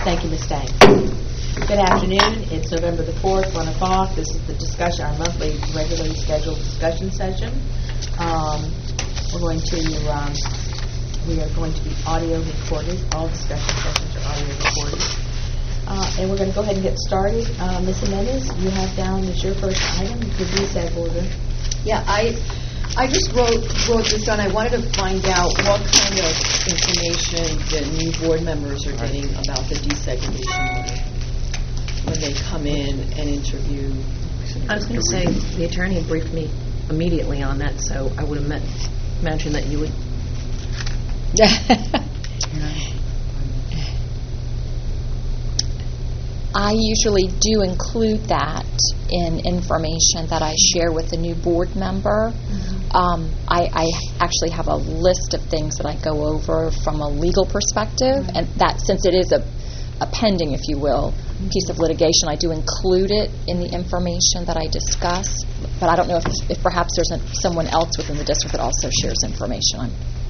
Thank you, Ms. Stang. Good afternoon. It's November the 4th, 1 o'clock. This is the discussion, our monthly regularly scheduled discussion session. We are going to be audio recorded. All discussion sessions are audio recorded. And we're going to go ahead and get started. Ms. Jimenez, you have down as your first item the DSEG order. Yeah, I just wrote this down. I wanted to find out what kind of information the new board members are getting about the desegregation order when they come in and interview. I was going to say the attorney briefed me immediately on that, so I would imagine that you would. I usually do include that in information that I share with the new board member. I actually have a list of things that I go over from a legal perspective, and that since it is a pending, if you will, piece of litigation, I do include it in the information that I discuss. But I don't know if perhaps there's someone else within the district that also shares information.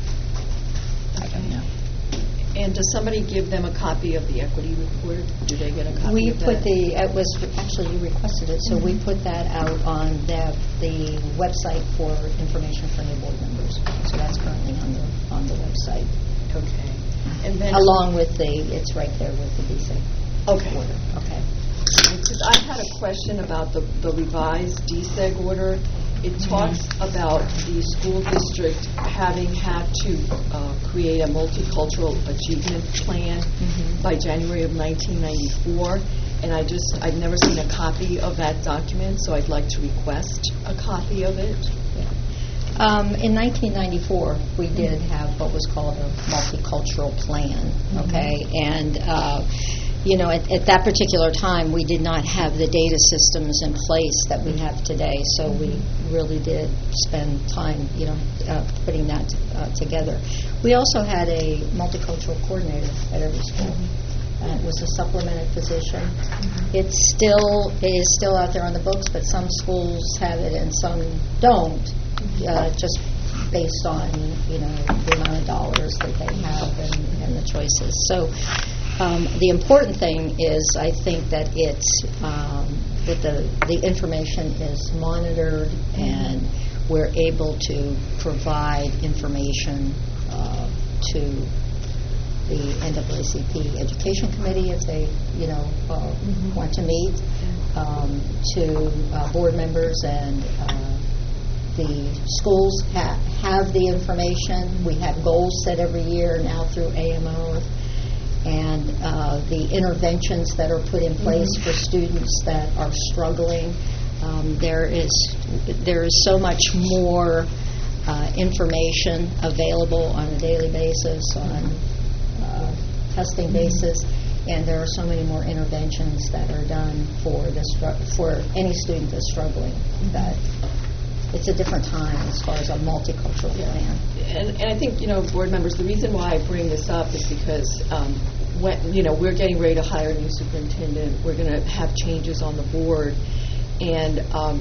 I don't know. And does somebody give them a copy of the equity report? Do they get a copy of that? Actually you requested it, so we put that out on the website for information for new board members. So that's currently on the website. Okay. And then along with it's right there with the DSEG order. Okay. Because I had a question about the revised DSEG order. It talks about the school district having had to create a multicultural achievement plan by January of 1994, and I've never seen a copy of that document, so I'd like to request a copy of it. In 1994, we did have what was called a multicultural plan, okay? And at that particular time, we did not have the data systems in place that we have today, so we really did spend time, putting that together. We also had a multicultural coordinator at every school. It was a supplemented position. It is still out there on the books, but some schools have it and some don't, just based on, the amount of dollars that they have and the choices. So the important thing is, I think that it's that the information is monitored and we're able to provide information to the NAACP Education Committee if they, want to meet, to board members, and the schools have the information. We have goals set every year now through AMO. And the interventions that are put in place for students that are struggling. There is so much more information available on a daily basis, on testing basis, and there are so many more interventions that are done for any student that's struggling. That it's a different time as far as a multicultural plan. And I think, board members, the reason why I bring this up is because we're getting ready to hire a new superintendent. We're going to have changes on the board. And,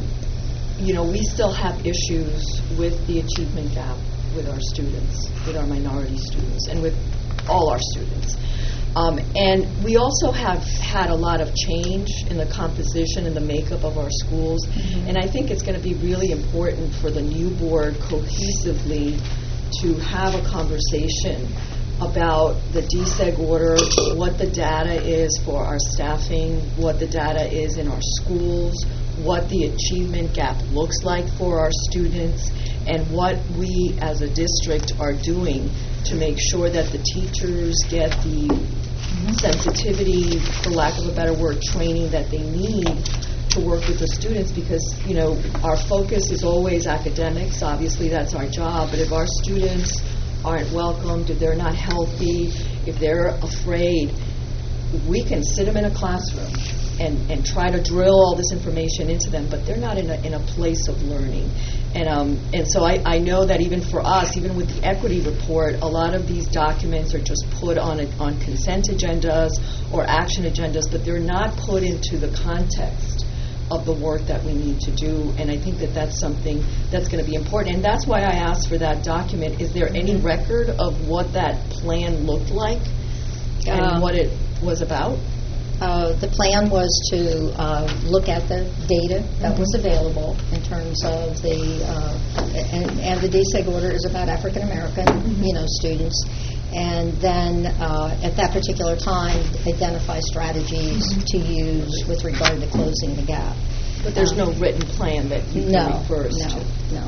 we still have issues with the achievement gap with our students, with our minority students, and with all our students. And we also have had a lot of change in the composition and the makeup of our schools. And I think it's going to be really important for the new board cohesively to have a conversation about the DSEG order, what the data is for our staffing, what the data is in our schools, what the achievement gap looks like for our students, and what we as a district are doing to make sure that the teachers get the sensitivity, for lack of a better word, training that they need to work with the students, because, our focus is always academics. Obviously, that's our job. But if our students aren't welcomed, if they're not healthy, if they're afraid, we can sit them in a classroom and try to drill all this information into them, but they're not in a place of learning. And so I know that even for us, even with the equity report, a lot of these documents are just put on consent agendas or action agendas, but they're not put into the context of the work that we need to do. And I think that that's something that's going to be important. And that's why I asked for that document. Is there any record of what that plan looked like? And and what it was about? The plan was to look at the data that was available in terms of and the DSEG order is about African American, students, and then at that particular time identify strategies to use with regard to closing the gap. But there's no written plan that you can refer to? No.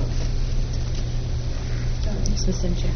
Ms. Cynthia.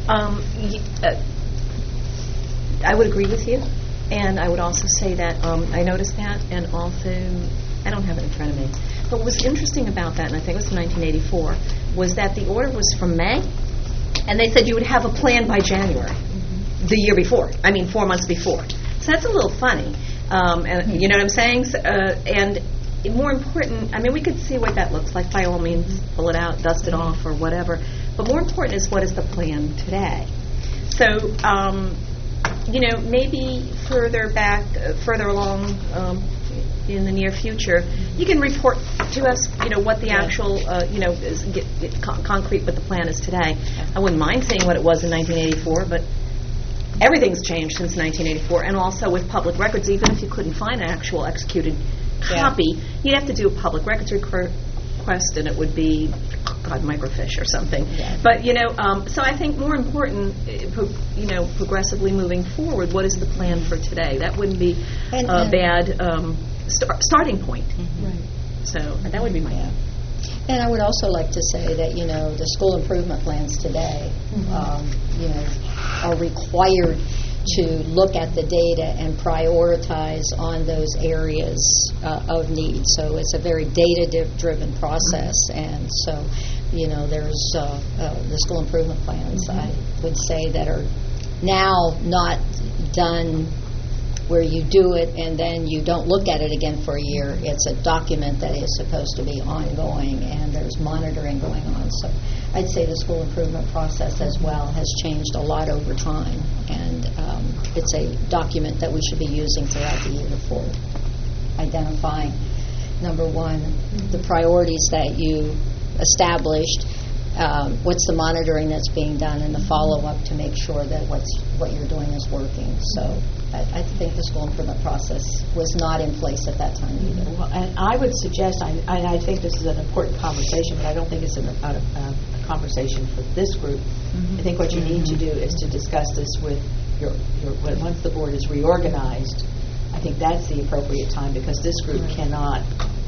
I would agree with you, and I would also say that I noticed that, and also, I don't have it in front of me, but what was interesting about that, and I think it was 1984, was that the order was from May, and they said you would have a plan by January, the year before, 4 months before. So that's a little funny, and you know what I'm saying? So, and more important, we could see what that looks like. By all means, pull it out, dust it off, or whatever. But more important is what is the plan today. So, maybe further along in the near future, you can report to us, what the actual, is concrete what the plan is today. I wouldn't mind seeing what it was in 1984, but everything's changed since 1984, and also with public records, even if you couldn't find an actual executed copy, you'd have to do a public records request, and it would be, microfiche or something. Yeah. But, so I think more important, progressively moving forward, what is the plan for today? That wouldn't be a bad starting point. Right. So that would be my... Yeah. And I would also like to say that, the school improvement plans today, are required to look at the data and prioritize on those areas of need. So it's a very data-driven process, and so, there's the school improvement plans, I would say, that are now not done where you do it and then you don't look at it again for a year. It's a document that is supposed to be ongoing, and there's monitoring going on. So I'd say the school improvement process as well has changed a lot over time, and it's a document that we should be using throughout the year for identifying, number one, the priorities that you established, what's the monitoring that's being done, and the follow-up to make sure that what you're doing is working. So I think the school improvement process was not in place at that time either. Well, and I would suggest, I think this is an important conversation, but I don't think it's a conversation for this group. I think what you need to do is to discuss this with once the board is reorganized. I think that's the appropriate time, because this group cannot,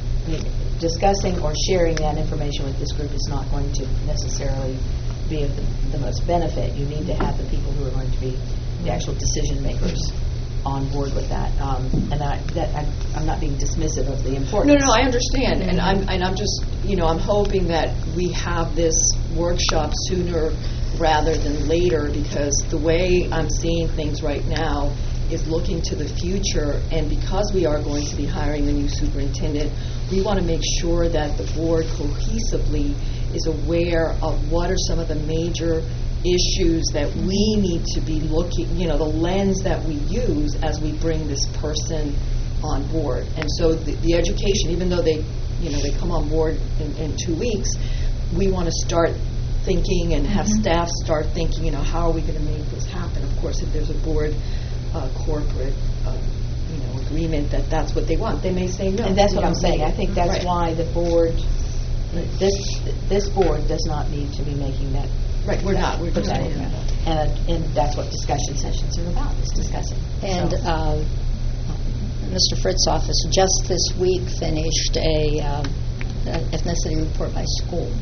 discussing or sharing that information with this group is not going to necessarily be of the most benefit. You need to have the people who are going to be the actual decision makers on board with that. And I'm not being dismissive of the importance. No, I understand, and I'm just, I'm hoping that we have this workshop sooner rather than later, because the way I'm seeing things right now is looking to the future, and because we are going to be hiring a new superintendent, we want to make sure that the board cohesively is aware of what are some of the major issues that we need to be looking, the lens that we use as we bring this person on board. And so the education, even though they come on board in 2 weeks, we want to start thinking and have staff start thinking, how are we going to make this happen? Of course, if there's a board corporate agreement that that's what they want, they may say no. And that's what I'm saying. I think that's why the board, this board does not need to be making that. Right, we're not. We're just and that's what discussion sessions are about, is discussing. And Mr. Fritzoff has just this week finished a ethnicity report by school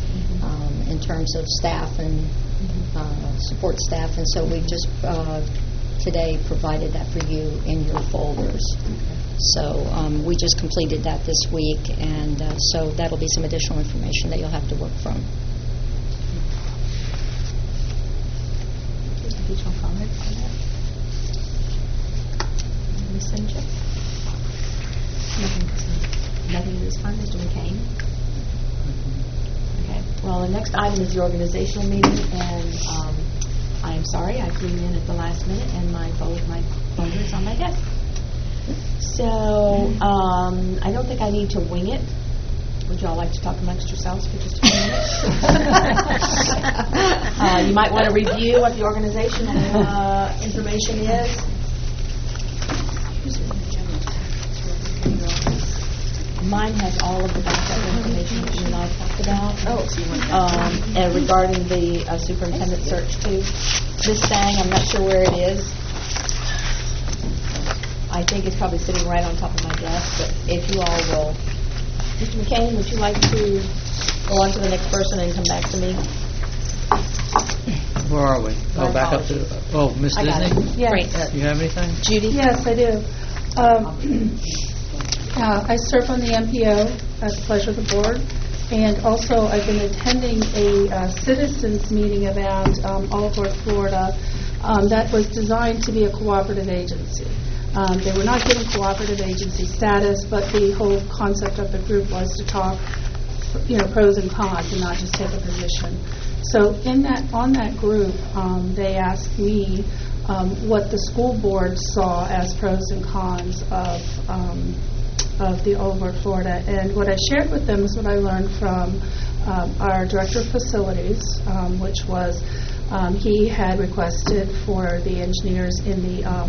in terms of staff and support staff, and so we've just today provided that for you in your folders. So we just completed that this week, and so that'll be some additional information that you'll have to work from. Additional comments on that? Ms. Cynthia? Nothing at this time. Mr. McCain? Okay. Well, the next item is the organizational meeting, and I am sorry I flew in at the last minute, and my folder is on my desk. So I don't think I need to wing it. Would you all like to talk amongst yourselves for just a few minutes? You might want to review what the organizational information is. Mine has all of the backup information that you and I talked about. Oh, so you want that? And regarding the superintendent search too. This thing, I'm not sure where it is. I think it's probably sitting right on top of my desk, but if you all will, Mr. McCain, would you like to go on to the next person and come back to me? Where are we? My Oh, back up to, Ms. I got Disney? it. Yes. Do you have anything? Judy? Yes, I do. I serve on the MPO at the pleasure of the board, and also I've been attending a citizens meeting about Oliver, Florida, that was designed to be a cooperative agency. They were not given cooperative agency status, but the whole concept of the group was to talk, pros and cons, and not just take a position. So on that group, they asked me what the school board saw as pros and cons of the Oliver, Florida. And what I shared with them is what I learned from our director of facilities, which was he had requested for the engineers in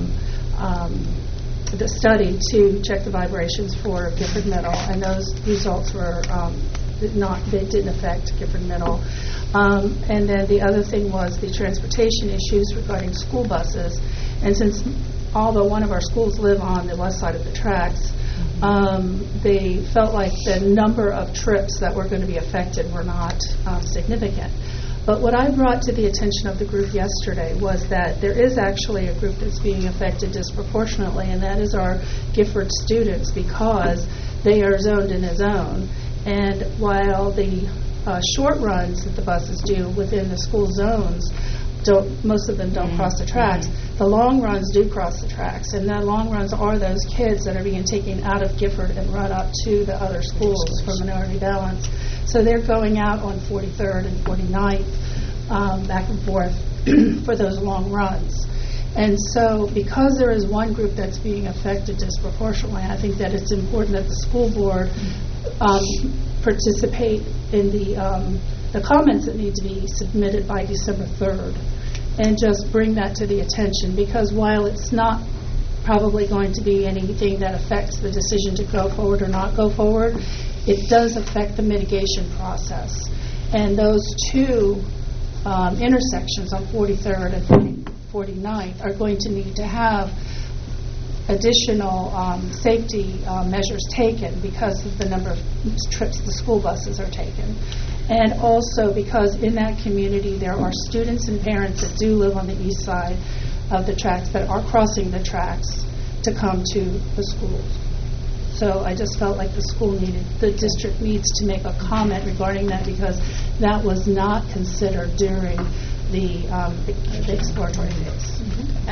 the study to check the vibrations for Gifford Middle, and those results were they didn't affect Gifford Middle. And then the other thing was the transportation issues regarding school buses. And since although one of our schools live on the west side of the tracks, they felt like the number of trips that were going to be affected were not significant. But what I brought to the attention of the group yesterday was that there is actually a group that's being affected disproportionately, and that is our Gifford students, because they are zoned in a zone. And while the short runs that the buses do within the school zones, most of them don't cross the tracks. The long runs do cross the tracks, and the long runs are those kids that are being taken out of Gifford and run up to the other schools for minority balance. So they're going out on 43rd and 49th, back and forth for those long runs. And so because there is one group that's being affected disproportionately, I think that it's important that the school board participate in the comments that need to be submitted by December 3rd, and just bring that to the attention, because while it's not probably going to be anything that affects the decision to go forward or not go forward, it does affect the mitigation process. And those two intersections on 43rd and 49th are going to need to have additional safety measures taken because of the number of trips the school buses are taken. And also because in that community there are students and parents that do live on the east side of the tracks that are crossing the tracks to come to the schools. So I just felt like the district needs to make a comment regarding that, because that was not considered during the exploratory phase.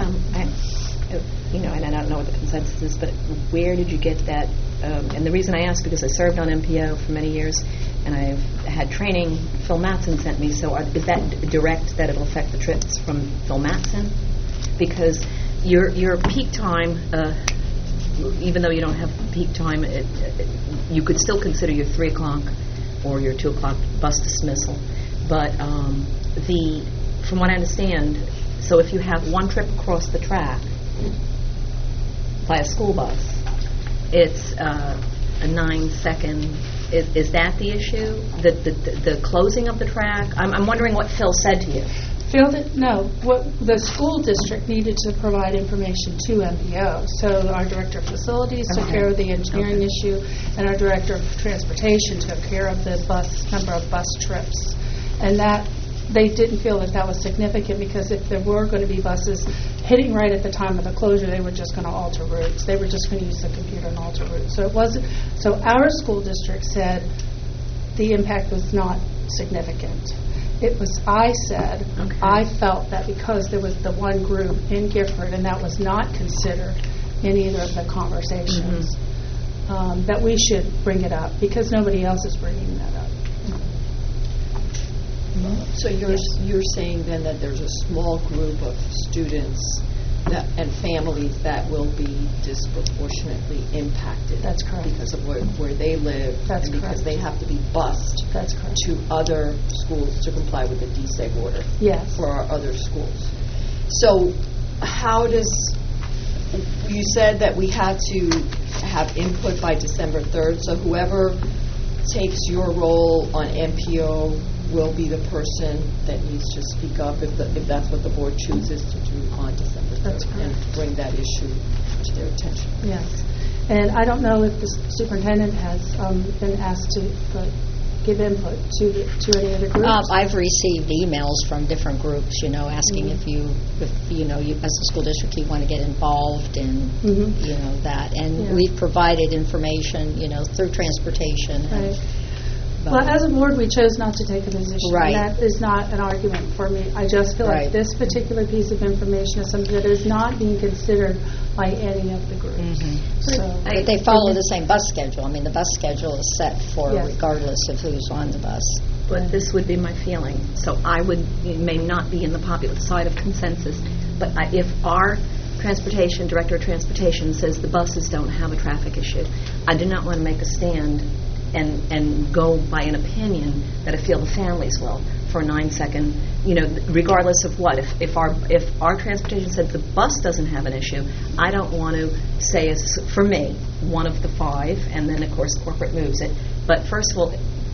And I don't know what the consensus is, but where did you get that? And the reason I ask, because I served on MPO for many years, and I've had training. Phil Matson sent me. So is that direct that it'll affect the trips from Phil Matson? Because your peak time, even though you don't have peak time, you could still consider your 3 o'clock or your 2 o'clock bus dismissal. But from what I understand, so if you have one trip across the track by a school bus, it's a 9-second. Is that the issue? The closing of the track? I'm wondering what Phil said to you. Phil what the school district needed to provide information to MPO. So our director of facilities took care of the engineering issue, and our director of transportation took care of the number of bus trips. And that they didn't feel that was significant, because if there were going to be buses hitting right at the time of the closure, they were just going to alter routes. They were just going to use the computer and alter routes. So it wasn't. So our school district said the impact was not significant. It was, I said, I felt that because there was the one group in Gifford, and that was not considered in either of the conversations, that we should bring it up, because nobody else is bringing that up. So you're saying then that there's a small group of students and families that will be disproportionately impacted. That's correct. Because of where they live. That's and because correct. they have to be bused. That's correct. To other schools to comply with the DSEG order. Yes. For our other schools. So how does you said that we had to have input by December 3rd, so whoever takes your role on MPO will be the person that needs to speak up if that's what the board chooses to do on December 3rd. That's correct. And bring that issue to their attention. Yes. And I don't know if the superintendent has been asked to give input to any of the groups. I've received emails from different groups, asking if you as a school district, you want to get involved in, that. And Yeah. we've provided information, through transportation. Right. But- Well, as a board, we chose not to take a position. Right. And that is not an argument for me. I just feel like Right. this particular piece of information is something that is not being considered by any of the groups. So, But they follow the same bus schedule. I mean, the bus schedule is set for Yes. regardless of who's on the bus. But this would be my feeling. So I would, it may not be in the popular side of consensus, but if our transportation, director of transportation says the buses don't have a traffic issue, I do not want to make a stand and go by an opinion that I feel the families will for a 9-second, regardless of what. If our transportation said the bus doesn't have an issue, I don't want to say, for me, one of the 5, and then, of course, corporate moves it. But first of all,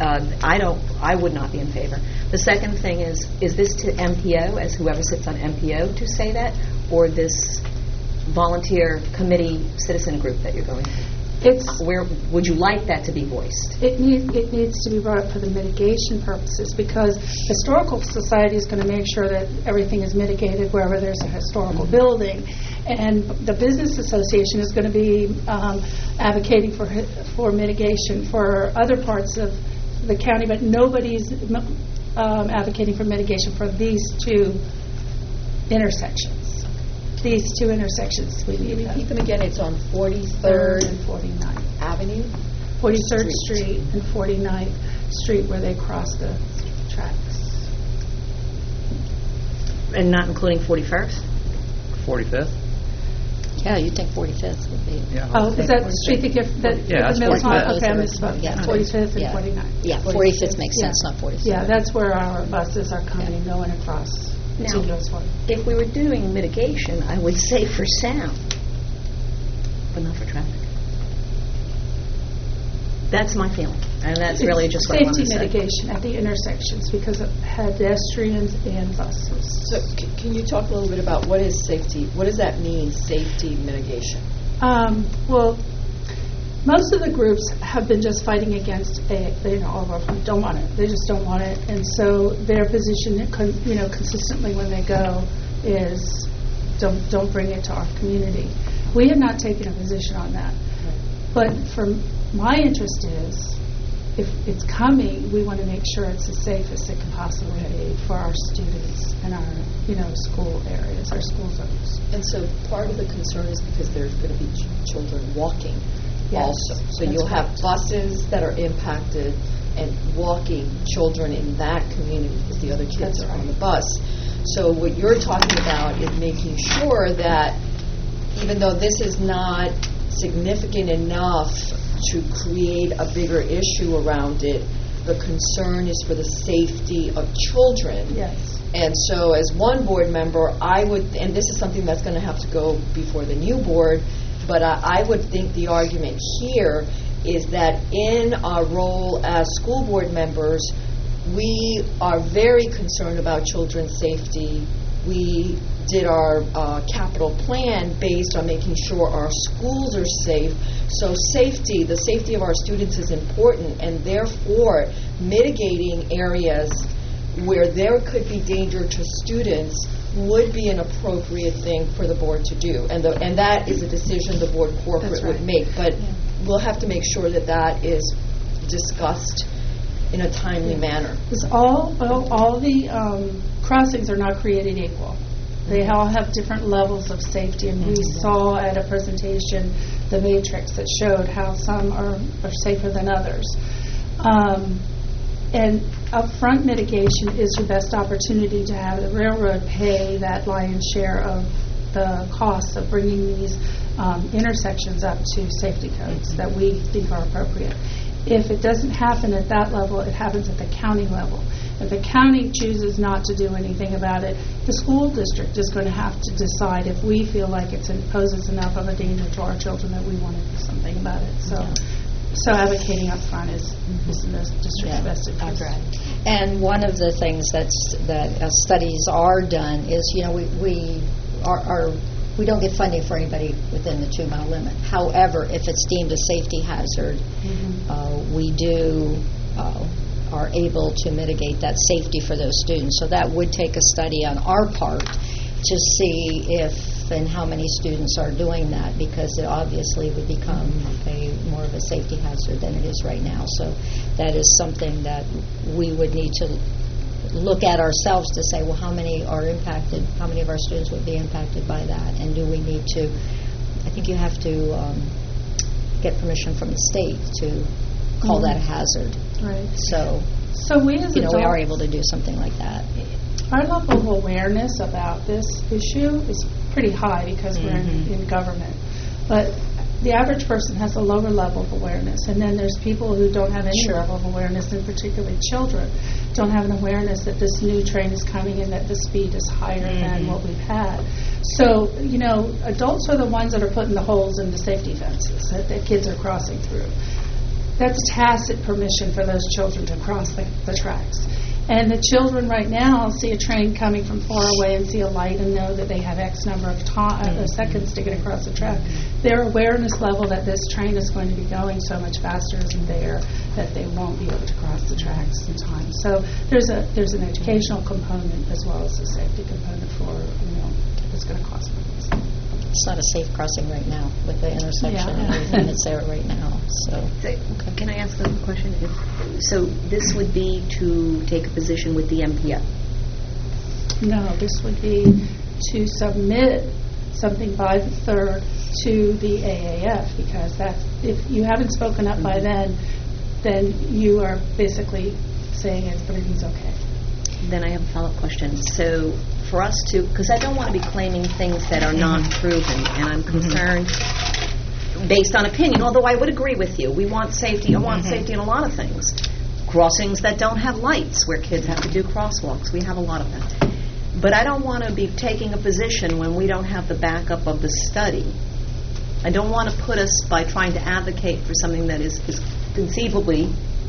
I would not be in favor. The second thing is this to MPO, as whoever sits on MPO, to say that, or this volunteer committee citizen group that you're going to? Where would you like that to be voiced? It needs to be brought up for the mitigation purposes, because Historical Society is going to make sure that everything is mitigated wherever there's a historical building, and the Business Association is going to be advocating for mitigation for other parts of the county, but nobody's advocating for mitigation for these two intersections. These two intersections we need. Repeat them again. It's on 43rd 3rd and 49th. Avenue. 43rd Street and 49th Street where they cross the tracks. And not including 41st? 45th? Yeah, you'd think 45th would be. Yeah. Oh, is that the street that gives the that's middle 45th. Okay, I misspoke. Yeah. 45th and Yeah. 49th. Yeah, 45th makes sense, not 46th. Yeah, that's where our buses are coming, going across Now, to those ones. if we were doing mitigation, I would say for sound, but not for traffic. That's my feeling, and that's really just what I want to say. Safety mitigation at the intersections because of pedestrians and buses. So can you talk a little bit about what is safety? What does that mean, safety mitigation? Well, most of the groups have been just fighting against all of them don't want it. They just don't want it, and so their position, consistently when they go is don't bring it to our community. We have not taken a position on that, but my interest is if it's coming, we want to make sure it's as safe as it can possibly be for our students and our school areas, our school zones. And so part of the concern is because there's going to be children walking. Yes, also. So that's you'll have right. buses that are impacted and walking children in that community because the other kids That's are on right. the bus. So what you're talking about is making sure that even though this is not significant enough to create a bigger issue around it, the concern is for the safety of children. Yes. And so as one board member, I would, and this is something that's going to have to go before the new board, but I would think the argument here is that in our role as school board members, we are very concerned about children's safety. We did our capital plan based on making sure our schools are safe. So safety, the safety of our students is important, and therefore mitigating areas where there could be danger to students would be an appropriate thing for the board to do. And that is a decision the board corporate That's right. would make. But we'll have to make sure that that is discussed in a timely manner. Because all the crossings are not created equal. They all have different levels of safety, and we saw at a presentation the matrix that showed how some are safer than others. And upfront mitigation is your best opportunity to have the railroad pay that lion's share of the costs of bringing these intersections up to safety codes that we think are appropriate. If it doesn't happen at that level, it happens at the county level. If the county chooses not to do anything about it, the school district is going to have to decide if we feel like it poses enough of a danger to our children that we want to do something about it. So advocating up front is in the district's best interest. And one of the things that studies are done is, we don't get funding for anybody within the 2-mile limit. However, if it's deemed a safety hazard, we are able to mitigate that safety for those students. So that would take a study on our part to see if and how many students are doing that, because it obviously would become more of a safety hazard than it is right now. So that is something that we would need to look at ourselves to say, well, how many are impacted, how many of our students would be impacted by that, and do we need to, I think you have to get permission from the state to call that a hazard. Right. So we as adults, we are able to do something like that. Our level of awareness about this issue is pretty high because we're in government. But the average person has a lower level of awareness, and then there's people who don't have any level of awareness, and particularly children don't have an awareness that this new train is coming and that the speed is higher than what we've had. So, adults are the ones that are putting the holes in the safety fences that the kids are crossing through. That's tacit permission for those children to cross the tracks. And the children right now see a train coming from far away and see a light and know that they have X number of seconds to get across the track. Their awareness level that this train is going to be going so much faster isn't there that they won't be able to cross the tracks in time. So there's an educational component as well as a safety component for, it's going to cost money. It's not a safe crossing right now with the intersection and everything that's there right now. So, Can I ask a question? So this would be to take a position with the MPO? No, this would be to submit something by the 3rd to the AAF, because if you haven't spoken up by then you are basically saying everything's okay. Then I have a follow-up question. So for us to, because I don't want to be claiming things that are not proven, and I'm concerned based on opinion, although I would agree with you. We want safety. I want safety in a lot of things. Crossings that don't have lights where kids have to do crosswalks. We have a lot of that. But I don't want to be taking a position when we don't have the backup of the study. I don't want to put us by trying to advocate for something that is conceivably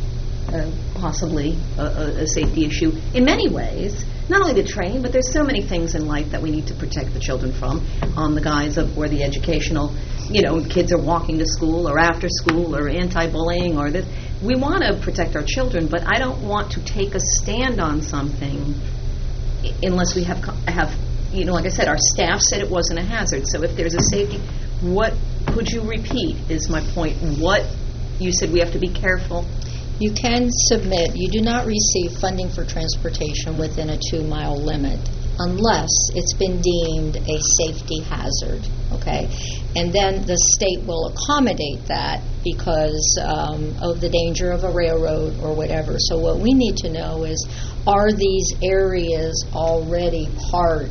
possibly a safety issue in many ways. Not only the train, but there's so many things in life that we need to protect the children from on the guise of, or the educational, kids are walking to school or after school or anti-bullying or this. We want to protect our children, but I don't want to take a stand on something unless we have like I said, our staff said it wasn't a hazard. So if there's a safety, what could you repeat is my point. What you said we have to be careful. You can submit, you do not receive funding for transportation within a 2-mile limit unless it's been deemed a safety hazard, okay? And then the state will accommodate that because of the danger of a railroad or whatever. So what we need to know is, are these areas already part,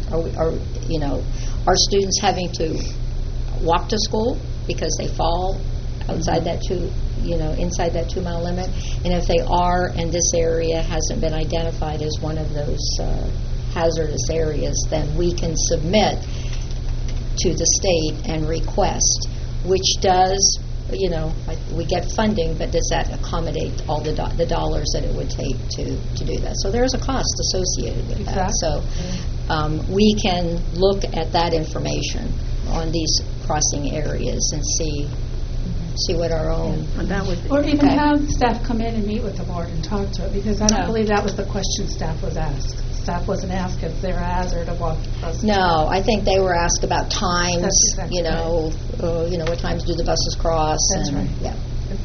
are students having to walk to school because they fall outside that inside that 2-mile limit? And if they are, and this area hasn't been identified as one of those hazardous areas, then we can submit to the state and request, which does, we get funding, but does that accommodate all the dollars that it would take to do that? So there's a cost associated with that. So we can look at that information on these crossing areas and see what our own... Or even have staff come in and meet with the board and talk to it, because I don't believe that was the question staff was asked. Staff wasn't asked if they're a hazard of walking across the No, I think they were asked about times, That's exactly what times do the buses cross. That's right. Yeah.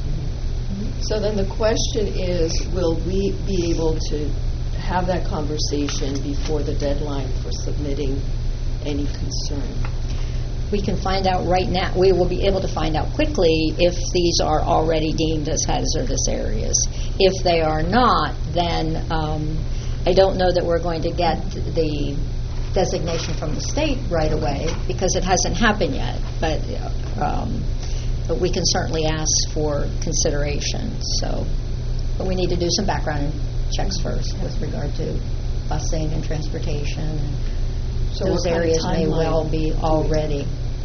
So then the question is, will we be able to have that conversation before the deadline for submitting any concern? We can find out right now. We will be able to find out quickly if these are already deemed as hazardous areas. If they are not, then I don't know that we're going to get the designation from the state right away because it hasn't happened yet. But but we can certainly ask for consideration. So, but we need to do some background checks first with regard to busing and transportation. So Those what kind of areas may timeline well be already.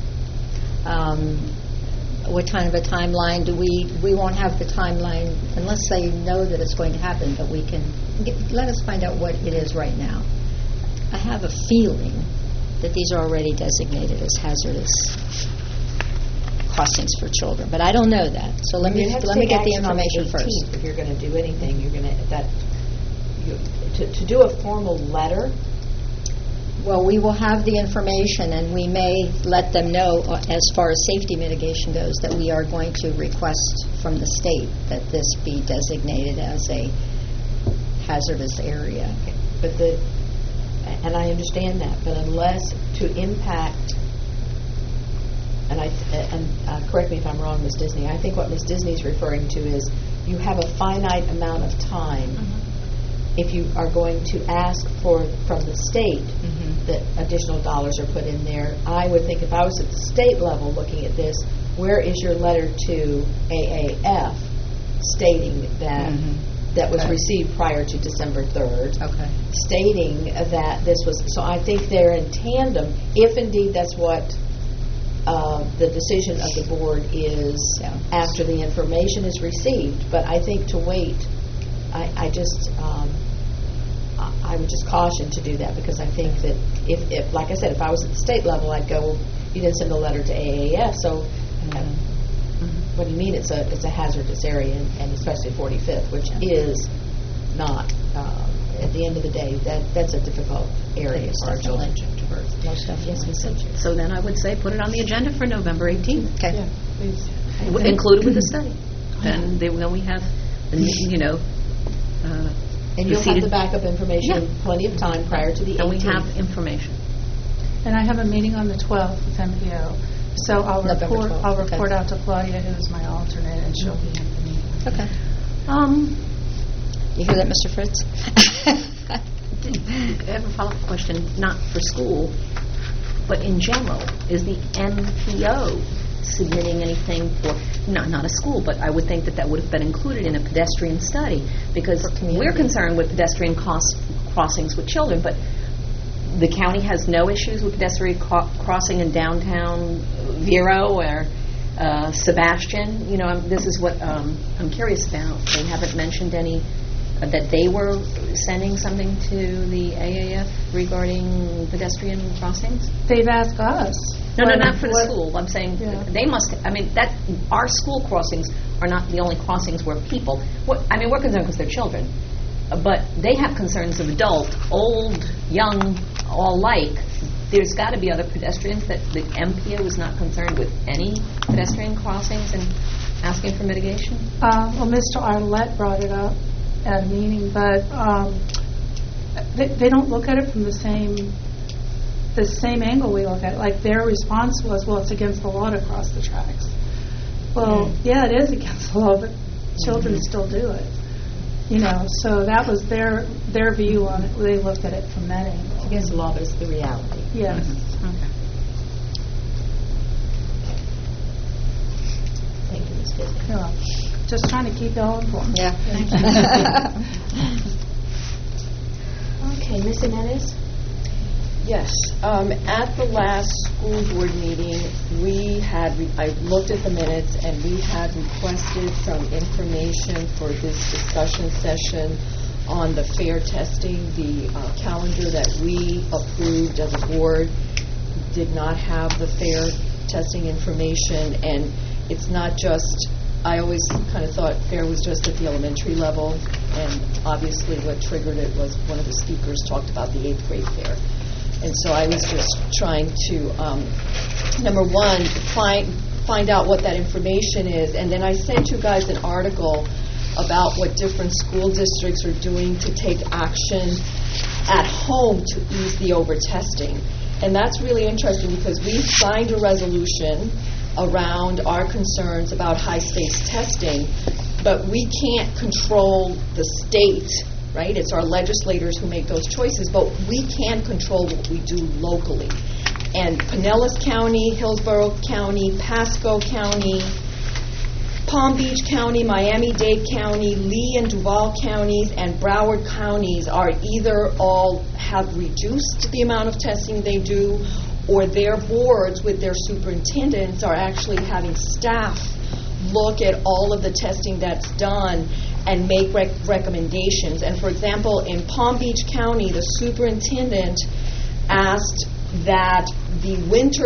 What kind of a timeline do we won't have the timeline unless they know that it's going to happen, but we can let us find out what it is right now. I have a feeling that these are already designated as hazardous crossings for children, but I don't know that. So let me get the information first. If you're going to do anything, you're going to do a formal letter. Well, we will have the information, and we may let them know, as far as safety mitigation goes, that we are going to request from the state that this be designated as a hazardous area. But and I understand that, but unless to impact, and correct me if I'm wrong, Ms. Disney, I think what Ms. Disney is referring to is you have a finite amount of time. If you are going to ask from the state that additional dollars are put in there, I would think if I was at the state level looking at this, where is your letter to AAF stating that was received prior to December 3rd, stating that this was, so I think they're in tandem, if indeed that's what the decision of the board is after the information is received. But I think to wait, I would just caution to do that, because I think that if like I said, if I was at the state level, I'd go, well, you didn't send a letter to AAF, so what do you mean it's a hazardous area, and especially 45th, which is not, at the end of the day, that's a difficult area for our children to traverse. Most definitely. So then I would say put it on the agenda for November 18th. Okay. Yeah, please. Include it with the study. Then we have, And you'll have the backup information plenty of time prior to the 18th. And we have information. And I have a meeting on the 12th with MPO, so I'll November report 12th, out to Claudia, who's my alternate, and she'll be in the meeting. Okay. You hear that, Mr. Fritz? I have a follow-up question, not for school, but in general. Is the MPO submitting anything for, not a school, but I would think that would have been included in a pedestrian study, because we're concerned with pedestrian crossings with children, but the county has no issues with pedestrian crossing in downtown Vero or Sebastian. This is what I'm curious about. They haven't mentioned any that they were sending something to the AAF regarding pedestrian crossings? They've asked us. No, not for the school. I'm saying they must. That our school crossings are not the only crossings where people. We're concerned because they're children, but they have concerns of adult, old, young, all alike. There's got to be other pedestrians that the MPO is not concerned with any pedestrian crossings and asking for mitigation. Well, Mr. Arlett brought it up at a meeting, but they don't look at it from the same angle we look at it. Like, their response was, well, it's against the law to cross the tracks. Well, yeah, it is against the law, but children still do it. So that was their view on it. They looked at it from that angle. It's against the law, but it's the reality. Yes. Okay. Thank you, Ms. Disney. You're welcome. Just trying to keep you all informed. Yeah. Okay, Ms. Jimenez? Yes. At the last school board meeting, I looked at the minutes, and we had requested some information for this discussion session on the FAIR testing. The calendar that we approved as a board did not have the FAIR testing information, and it's not just, I always kind of thought FAIR was just at the elementary level, and obviously what triggered it was one of the speakers talked about the 8th grade FAIR. And so I was just trying to, number one, find out what that information is. And then I sent you guys an article about what different school districts are doing to take action at home to ease the over-testing. And that's really interesting because we signed a resolution around our concerns about high-stakes testing, but we can't control the state, right? It's our legislators who make those choices, but we can control what we do locally. And Pinellas County, Hillsborough County, Pasco County, Palm Beach County, Miami-Dade County, Lee and Duval counties, and Broward counties are either all have reduced the amount of testing they do, or their boards with their superintendents are actually having staff look at all of the testing that's done and make recommendations. And for example, in Palm Beach County, the superintendent asked that the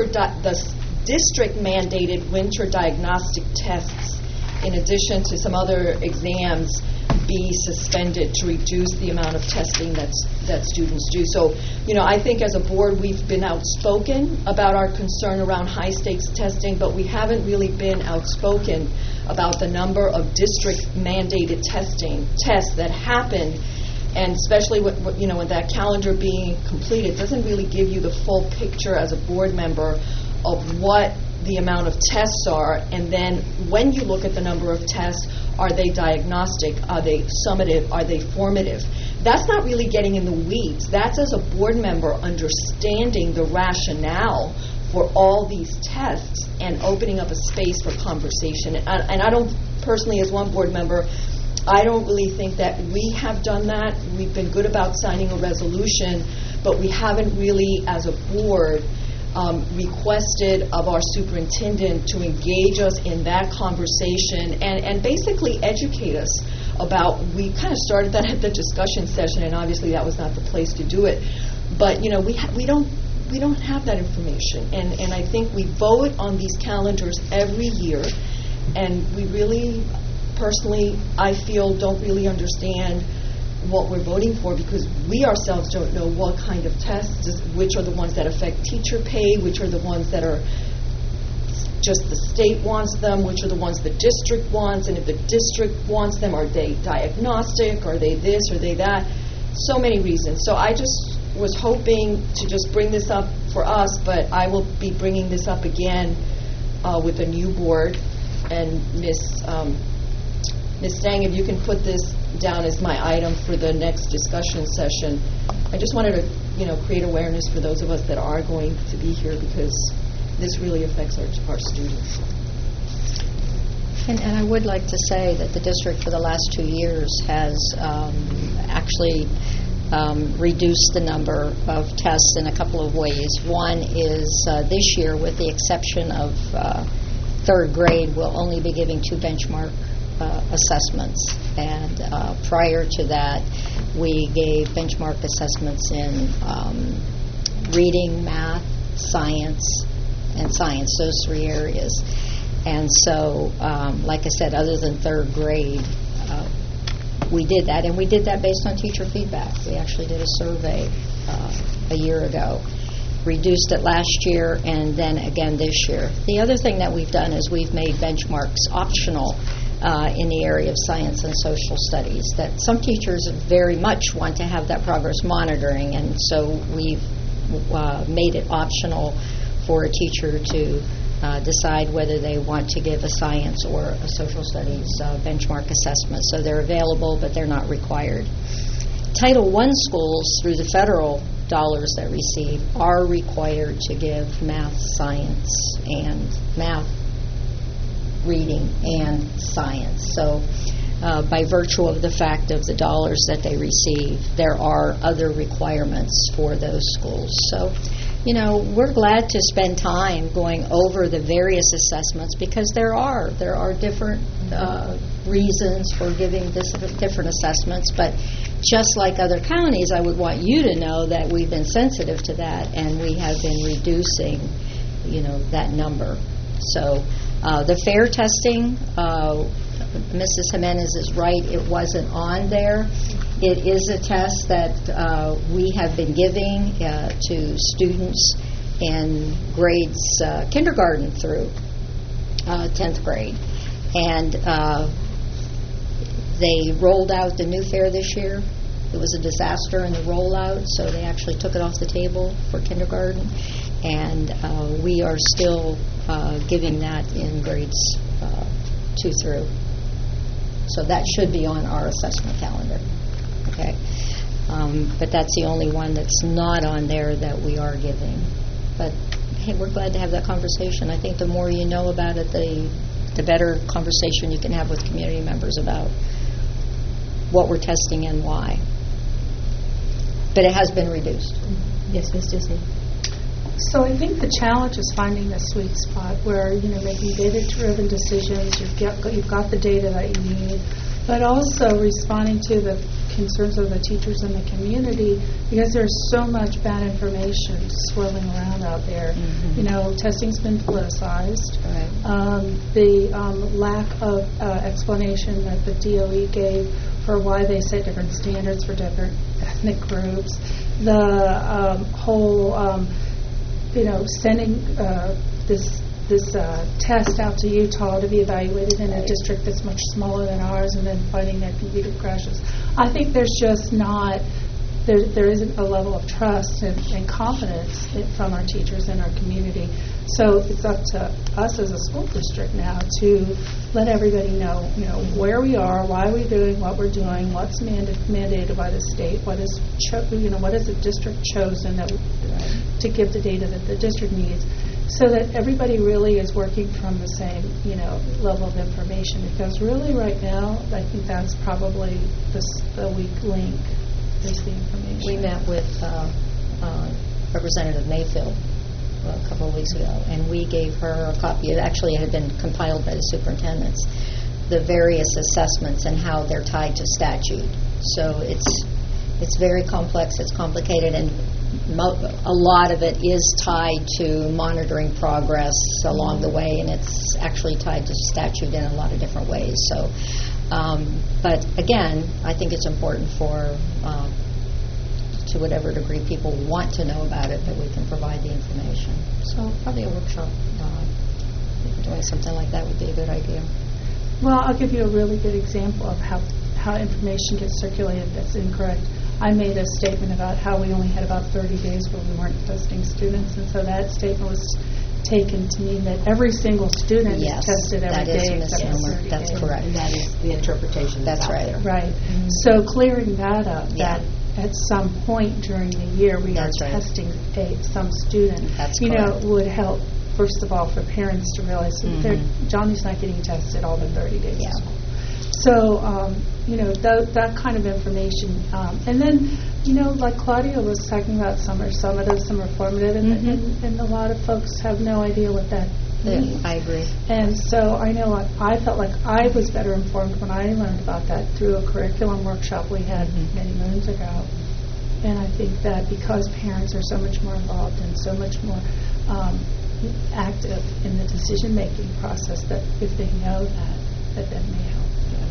district-mandated winter diagnostic tests, in addition to some other exams, be suspended to reduce the amount of testing that students do. So, I think as a board we've been outspoken about our concern around high-stakes testing, but we haven't really been outspoken about the number of district-mandated tests that happen, and especially with that calendar being completed, doesn't really give you the full picture as a board member of what the amount of tests are, and then when you look at the number of tests, are they diagnostic? Are they summative? Are they formative? That's not really getting in the weeds. That's as a board member understanding the rationale for all these tests and opening up a space for conversation. And I don't, personally, as one board member, I don't really think that we have done that. We've been good about signing a resolution, but we haven't really, as a board, requested of our superintendent to engage us in that conversation and basically educate us about, we kind of started that at the discussion session, and obviously that was not the place to do it, but we don't have that information, and I think we vote on these calendars every year, and we really, personally, I feel, don't really understand what we're voting for, because we ourselves don't know what kind of tests, which are the ones that affect teacher pay, which are the ones that are just the state wants them, which are the ones the district wants, and if the district wants them, are they diagnostic, are they this, are they that? So many reasons. So I just was hoping to just bring this up for us, but I will be bringing this up again with a new board, and Ms. Stang, if you can put this down as my item for the next discussion session. I just wanted to, create awareness for those of us that are going to be here, because this really affects our students. And I would like to say that the district for the last 2 years has actually reduced the number of tests in a couple of ways. One is this year, with the exception of third grade, we'll only be giving 2 benchmark assessments, and prior to that we gave benchmark assessments in reading, math, science, and science, those 3 areas. And so, like I said, other than third grade, we did that, and we did that based on teacher feedback. We actually did a survey a year ago, reduced it last year, and then again this year. The other thing that we've done is we've made benchmarks optional in the area of science and social studies, that some teachers very much want to have that progress monitoring, and so we've made it optional for a teacher to decide whether they want to give a science or a social studies benchmark assessment. So they're available, but they're not required. Title I schools, through the federal dollars that receive, are required to give math, science, and math, reading, and science. So by virtue of the fact of the dollars that they receive, there are other requirements for those schools. So, we're glad to spend time going over the various assessments, because there are different reasons for giving different assessments, but just like other counties, I would want you to know that we've been sensitive to that, and we have been reducing, that number. So the FAIR testing, Mrs. Jimenez is right, it wasn't on there. It is a test that we have been giving to students in grades kindergarten through 10th grade. And they rolled out the new FAIR this year. It was a disaster in the rollout, so they actually took it off the table for kindergarten. And we are still giving that in grades 2 through. So that should be on our assessment calendar. Okay, but that's the only one that's not on there that we are giving. But hey, we're glad to have that conversation. I think the more you know about it, the the better conversation you can have with community members about what we're testing and why. But it has been reduced. Yes, Ms. Disney. So I think the challenge is finding the sweet spot where, making data-driven decisions, you've got the data that you need, but also responding to the concerns of the teachers and the community, because there's so much bad information swirling around out there. Testing's been politicized. Right. The lack of explanation that the DOE gave for why they set different standards for different ethnic groups, the whole sending this test out to Utah to be evaluated in a district that's much smaller than ours, and then finding that computer crashes. I think there's just not, there isn't a level of trust and confidence from our teachers and our community. So it's up to us as a school district now to let everybody know, where we are, why we're doing what we're doing, what's mandated by the state, what is the district chosen to give the data that the district needs, so that everybody really is working from the same, level of information. Because really, right now, I think that's probably the weak link is the information. We met with Representative Mayfield a couple of weeks ago, and we gave her a copy. Actually, it had been compiled by the superintendents, the various assessments and how they're tied to statute. So it's very complex, it's complicated, and a lot of it is tied to monitoring progress along the way, and it's actually tied to statute in a lot of different ways. So, but again, I think it's important for, to whatever degree people want to know about it, that we can provide the information. So probably a workshop, doing something like that would be a good idea. Well, I'll give you a really good example of how information gets circulated that's incorrect. I made a statement about how we only had about 30 days where we weren't testing students, and so that statement was taken to mean that every single student is tested every day except for 30 That's days. correct. And that is the interpretation That's out right. there. Right. So clearing that up, Yeah. that at some point during the year we That's are right. testing some student, That's correct. would help, first of all, for parents to realize that Johnny's not getting tested all the 30 days Yeah. of school. So, that kind of information. And then, like Claudia was talking about, some are summative, some are formative, and a lot of folks have no idea what that means. I agree. And so I know I felt like I was better informed when I learned about that through a curriculum workshop we had many moons ago. And I think that because parents are so much more involved and so much more active in the decision-making process, that if they know that may help.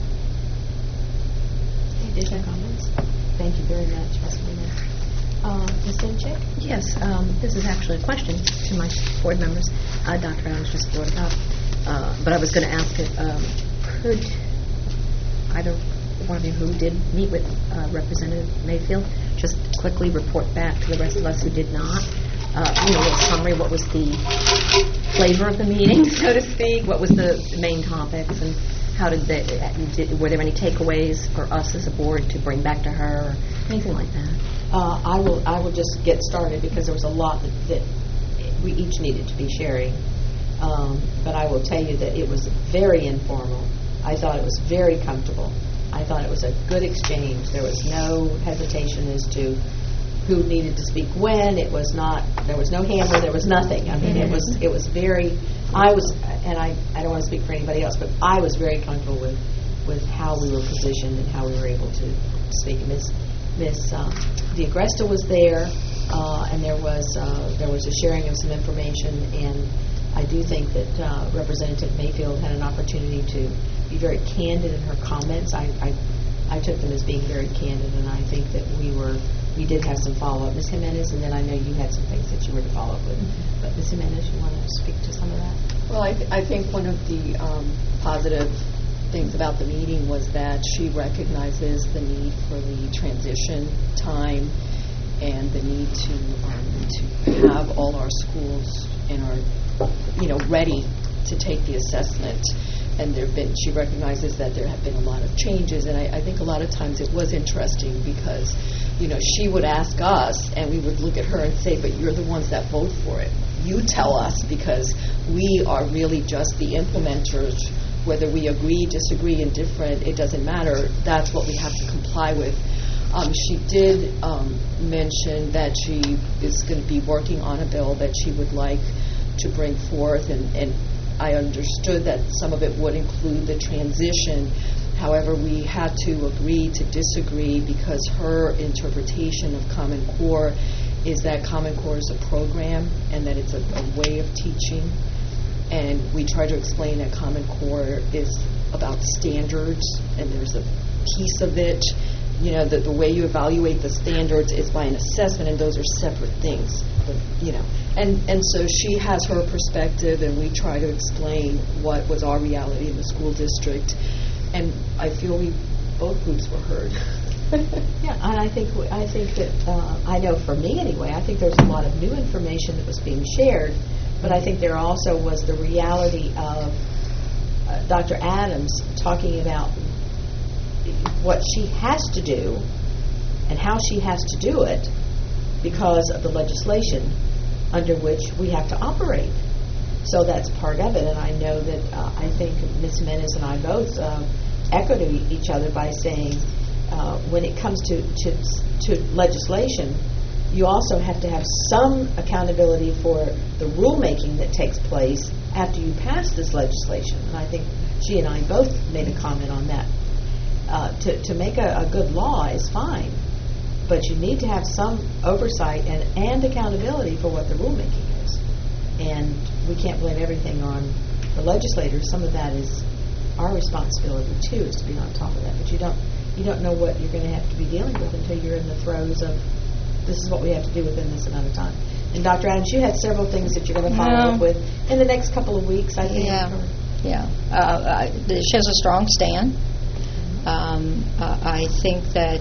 Additional comments? Thank you very much, Ms. Lena. Ms. Demchik? Yes, this is actually a question to my board members. Dr. Adams just brought it up, but I was going to ask it, could either one of you who did meet with Representative Mayfield just quickly report back to the rest of us who did not, a summary, what was the flavor of the meeting, so to speak, what was the main topics, and how did were there any takeaways for us as a board to bring back to her, or anything like that? I will just get started, because there was a lot that we each needed to be sharing. But I will tell you that it was very informal. I thought it was very comfortable. I thought it was a good exchange. There was no hesitation as to who needed to speak when. There was no hammer. There was nothing. I mean, it was very. I don't want to speak for anybody else, but I was very comfortable with how we were positioned and how we were able to speak. Miss DeAgresta was there, and there was a sharing of some information, and I do think that Representative Mayfield had an opportunity to be very candid in her comments. I took them as being very candid, and I think that we did have some follow-up. Ms. Jimenez, and then I know you had some things that you were to follow up with. But Ms. Jimenez, you want to speak to some of that? Well, I think one of the positive things about the meeting was that she recognizes the need for the transition time and the need to have all our schools ready to take the assessment. And she recognizes that there have been a lot of changes, and I think a lot of times it was interesting because, she would ask us, and we would look at her and say, but you're the ones that vote for it. You tell us, because we are really just the implementers whether we agree, disagree, indifferent, it doesn't matter. That's what we have to comply with. She did mention that she is going to be working on a bill that she would like to bring forth, and I understood that some of it would include the transition. However, we had to agree to disagree because her interpretation of Common Core is that Common Core is a program and that it's a way of teaching. And we tried to explain that Common Core is about standards, and there's a piece of it, the way you evaluate the standards is by an assessment, and those are separate things. And so she has her perspective, and we try to explain what was our reality in the school district. And I feel both groups were heard. Yeah, and I think that I know for me anyway, I think there's a lot of new information that was being shared, but I think there also was the reality of Dr. Adams talking about what she has to do and how she has to do it because of the legislation under which we have to operate. So that's part of it, and I know that I think Ms. Menes and I both echoed each other by saying when it comes to legislation, you also have to have some accountability for the rulemaking that takes place after you pass this legislation. And I think she and I both made a comment on that. To make a good law is fine, but you need to have some oversight and accountability for what the rulemaking is. And we can't blame everything on the legislators. Some of that is our responsibility too, is to be on top of that. But you don't know what you're going to have to be dealing with until you're in the throes of this is what we have to do within this amount of time. And Dr. Adams, you had several things that you're going to follow up with in the next couple of weeks, I think. Yeah. She has a strong stand. I think that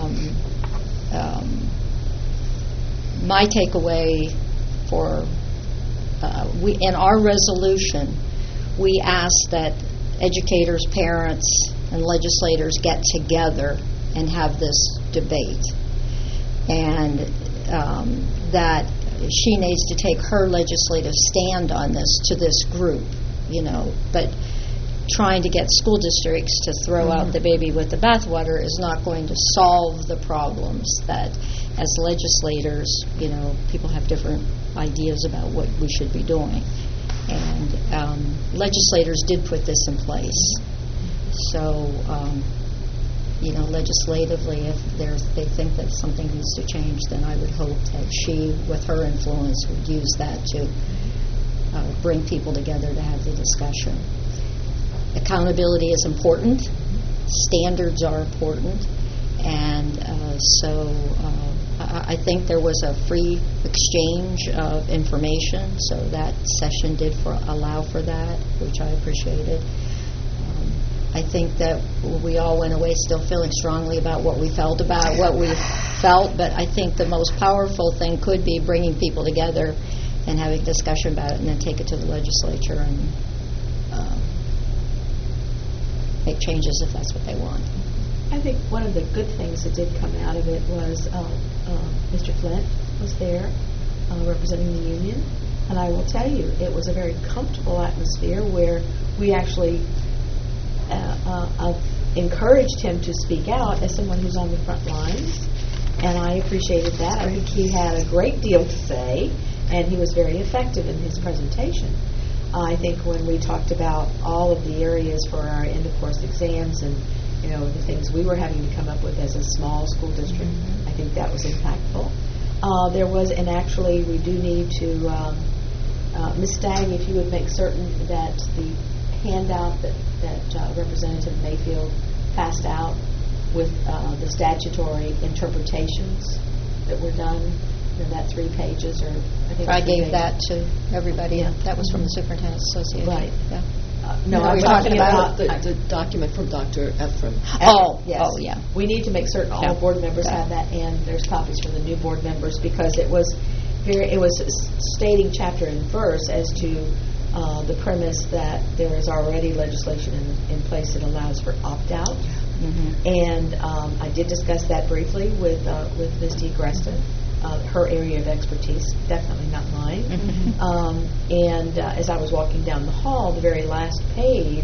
my takeaway for in our resolution, we asked that educators, parents, and legislators get together and have this debate, and that she needs to take her legislative stand on this to this group, but trying to get school districts to throw out the baby with the bathwater is not going to solve the problems that, as legislators, people have different ideas about what we should be doing. And legislators did put this in place. So, legislatively, if they think that something needs to change, then I would hope that she, with her influence, would use that to bring people together to have the discussion. Accountability is important. Standards are important. And I think there was a free exchange of information, so that session did allow for that, which I appreciated. I think that we all went away still feeling strongly about what we felt, but I think the most powerful thing could be bringing people together and having discussion about it, and then take it to the legislature and make changes if that's what they want. I think one of the good things that did come out of it was Mr. Flint was there representing the union, and I will tell you, it was a very comfortable atmosphere where we actually encouraged him to speak out as someone who's on the front lines, and I appreciated that. I think he had a great deal to say, and he was very effective in his presentation. I think when we talked about all of the areas for our end-of-course exams and the things we were having to come up with as a small school district, I think that was impactful. There was, and actually we do need to, Ms. Stagg, if you would make certain that the handout that Representative Mayfield passed out with the statutory interpretations that were done, that 3 pages, or I think I gave that to everybody. Yeah. That was from the Superintendent's Association. Right. Yeah. No, I I'm was talking about the document from Dr. Ephraim. Yes. Oh, yeah. We need to make certain all board members have that, and there's copies for the new board members, because it was stating chapter and verse as to the premise that there is already legislation in place that allows for opt-out. And I did discuss that briefly with Ms. DeGresta. Her area of expertise, definitely not mine. And as I was walking down the hall, the very last page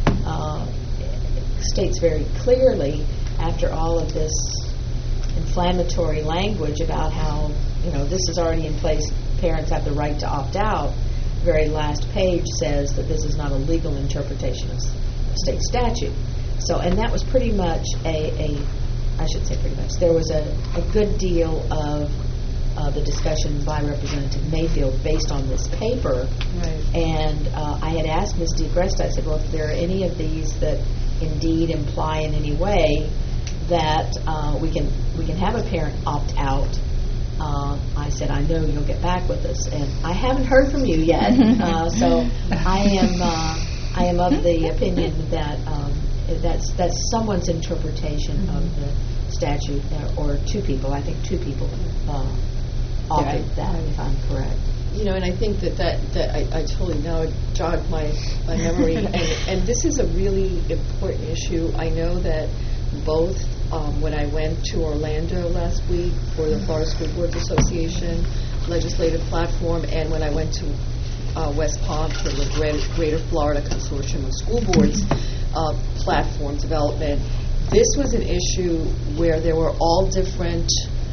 states very clearly, after all of this inflammatory language about how, this is already in place, parents have the right to opt out, the very last page says that this is not a legal interpretation of state statute. So, and that was pretty much I should say pretty much, there was a good deal of the discussion by Representative Mayfield based on this paper. Right. And I had asked Ms. DeGresta, I said, well, if there are any of these that indeed imply in any way that we can have a parent opt out, I said, I know you'll get back with us. And I haven't heard from you yet, so I am of the opinion that that's someone's interpretation of the statute, or two people. I think two people authored that, if I'm correct. And I think that I totally now jogged my memory. and this is a really important issue. I know that both when I went to Orlando last week for the Florida School Boards Association legislative platform, and when I went to West Palm for the Greater Florida Consortium of School Boards platform development, this was an issue where there were all different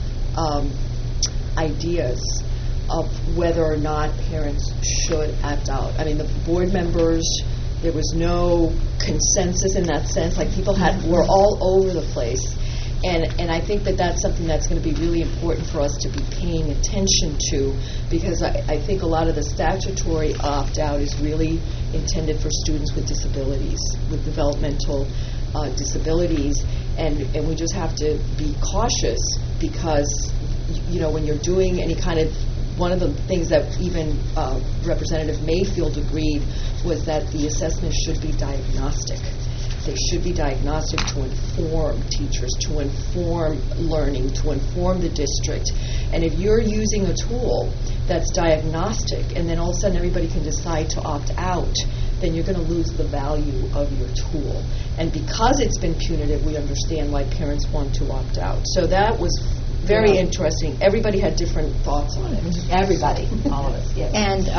ideas of whether or not parents should opt out. I mean, the board members, there was no consensus in that sense. Like, people were all over the place. And I think that that's something that's going to be really important for us to be paying attention to, because I think a lot of the statutory opt-out is really intended for students with disabilities, with developmental disabilities, and we just have to be cautious, because when you're doing any kind of, one of the things that even Representative Mayfield agreed was that the assessments should be diagnostic. They should be diagnostic to inform teachers, to inform learning, to inform the district. And if you're using a tool that's diagnostic, and then all of a sudden everybody can decide to opt out, then you're going to lose the value of your tool. And because it's been punitive, we understand why parents want to opt out. So that was very interesting. Everybody had different thoughts on it. Everybody, all of us, yes.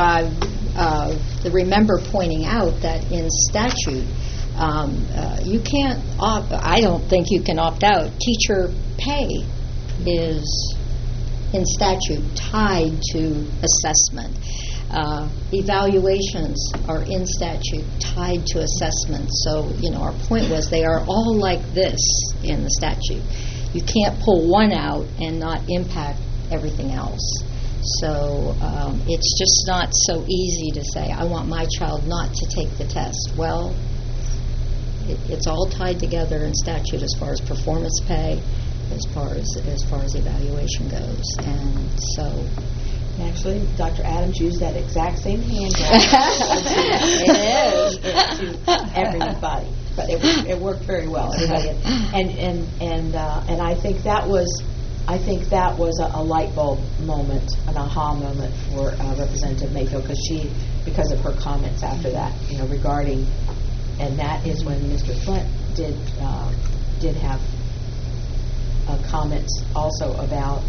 And remember pointing out that in statute, you can't I don't think you can opt out. Teacher pay is in statute tied to assessment. Evaluations are in statute tied to assessment. So, our point was they are all like this in the statute. You can't pull one out and not impact everything else. So it's just not so easy to say, I want my child not to take the test. Well, it's all tied together in statute as far as performance pay, as far as evaluation goes. And so actually, Dr. Adams used that exact same handout. It is to everybody, but it worked very well. Everybody, and I think that was a light bulb moment, an aha moment for Representative Mayfield, because of her comments after that, regarding, and that is when Mr. Flint did have comments also about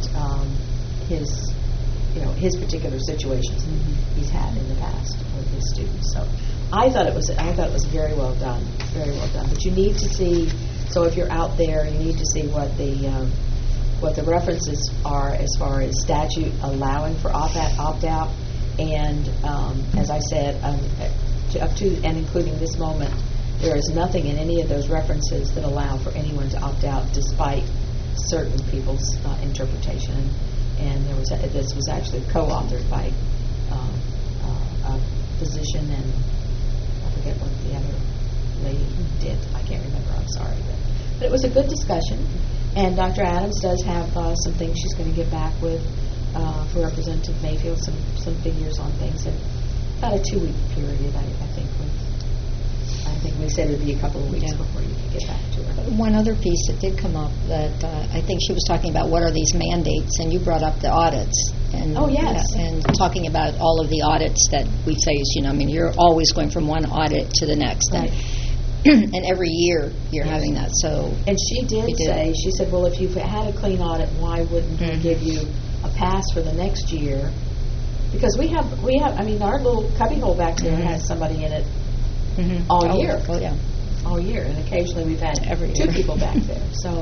his particular situations he's had in the past with his students. So I thought it was very well done, very well done. But you need to see. So if you're out there, you need to see what the references are as far as statute allowing for opt-out, and as I said, up to and including this moment, there is nothing in any of those references that allow for anyone to opt out despite certain people's interpretation. And this was actually co-authored by a physician, and I forget what the other lady did. I can't remember. I'm sorry, but it was a good discussion. And Dr. Adams does have some things she's going to get back with for Representative Mayfield, some figures on things in about a 2-week period. I think we said it would be a couple of weeks before you could get back to her. one other piece that did come up that I think she was talking about, what are these mandates, and you brought up the audits. And, oh, yes. And talking about all of the audits that we face, you're always going from one audit to the next. Right. And every year you're having that. So. And she did say, she said, well, if you've had a clean audit, why wouldn't we give you a pass for the next year? Because we have, our little cubbyhole back there has somebody in it all Oh, year. Oh, yeah. All year, and occasionally we've had Every two year. people back there. So,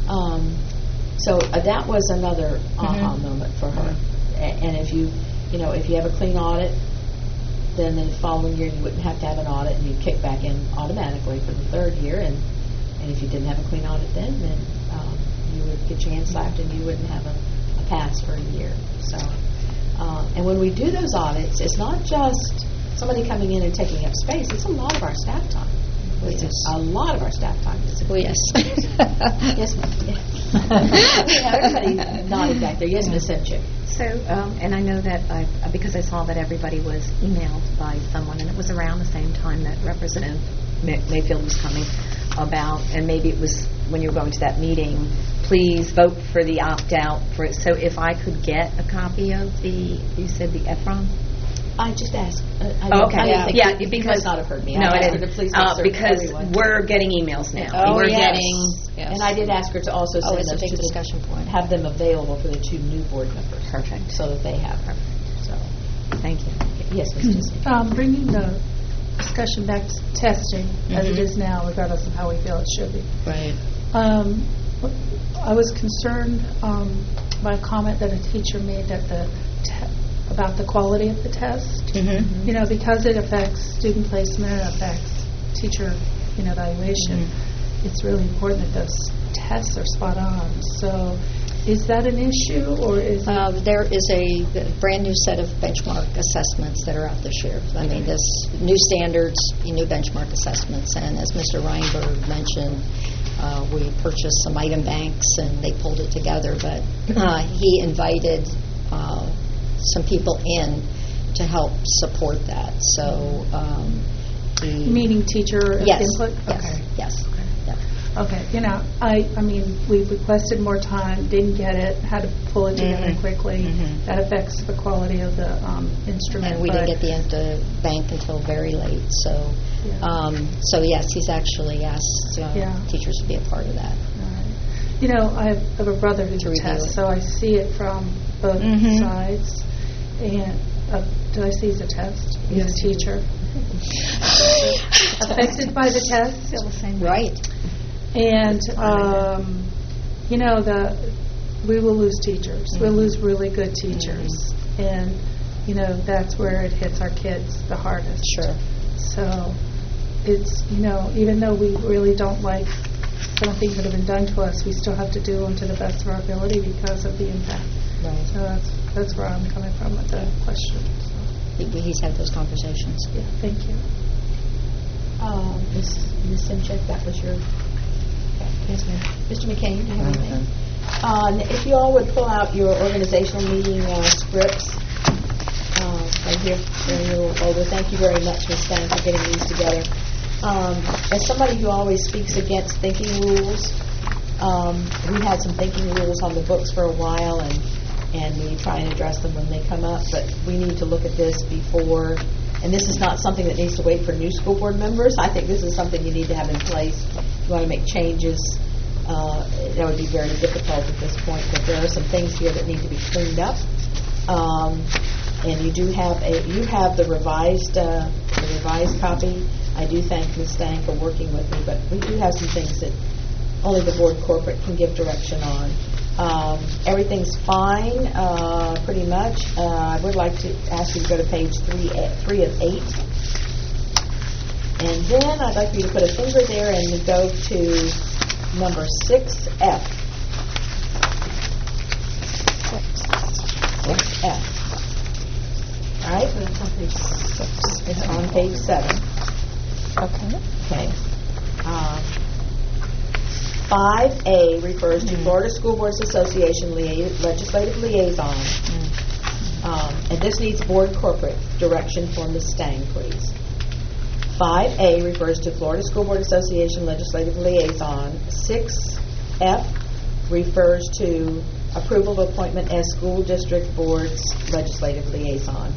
that was another aha moment for her. And if you have a clean audit, then the following year you wouldn't have to have an audit, and you'd kick back in automatically for the third year. And if you didn't have a clean audit then you would get your hand slapped, and you wouldn't have a pass for a year. So, and when we do those audits, it's not just somebody coming in and taking up space. It's a lot of our staff time. It's a lot of our staff time. Oh, yes. Yes, ma'am. Everybody nodding back there. Yes, Ms. Simchick. So, and I know that because I saw that everybody was emailed by someone, and it was around the same time that Representative Mayfield was coming about, and maybe it was when you were going to that meeting, please vote for the opt-out. So if I could get a copy of you said the EFRON? I just asked. Okay. You must not have heard me. No, I I asked her didn't. to please make certain Because everyone. we're getting emails now. Oh, we're yes. getting. Yes. And I did ask her to also Oh, send it's a those big to discussion point. have them available for the 2 new board members. Perfect. So that they have them. So, Thank you. yes, Ms. Disney. Bringing the discussion back to testing as it is now, regardless of how we feel it should be. Right. I was concerned by a comment that a teacher made that about the quality of the test. Because it affects student placement, it affects teacher evaluation. It's really important that those tests are spot on. So, is that an issue, or is it? There is a brand new set of benchmark assessments that are out this year. I mean, this new standards, new benchmark assessments, and as Mr. Reinberg mentioned, we purchased some item banks and they pulled it together, but he invited some people in to help support that. So, Meaning teacher yes, input? yes, Okay. yes. Okay. I mean, we requested more time, didn't get it, had to pull it together quickly. That affects the quality of the instrument. And we didn't get the bank until very late. So, so yes, he's actually asked teachers to be a part of that. I have a brother who's To a review test, it. so I see it from both sides. And did I see he's a test? He's a teacher. Affected by the test. Feel the same. Right. And, we will lose teachers. We'll lose really good teachers. And, that's where it hits our kids the hardest. Sure. So it's, even though we really don't like some things that have been done to us, we still have to do them to the best of our ability because of the impact. Right. So that's where I'm coming from with the question. So, He's had those conversations. yeah, thank you. Ms. Simchick, that was your... Okay. Yes, ma'am. Mr. McCain, do you have anything? If you all would pull out your organizational meeting scripts, right here, they're in your little folder. Thank you very much, Ms. Stein, for getting these together. As somebody who always speaks against thinking rules, we had some thinking rules on the books for a while, and we try and address them when they come up, but we need to look at this before, and this is not something that needs to wait for new school board members. I think this is something you need to have in place. If you want to make changes, that would be very difficult at this point, but there are some things here that need to be cleaned up. And you do have the revised copy. I do thank Ms. Stang for working with me, but we do have some things that only the board corporate can give direction on. Everything's fine, pretty much. I would like to ask you to go to page 3 of 8. And then I'd like for you to put a finger there and go to number 6F. 6F. All right, so that's on page 6. It's on page 7. Okay. 5A refers to Florida School Boards Association Legislative Liaison. And this needs board corporate direction for Ms. Stang, please. 5A refers to Florida School Board Association Legislative Liaison. 6F refers to approval of appointment as school district board's legislative liaison.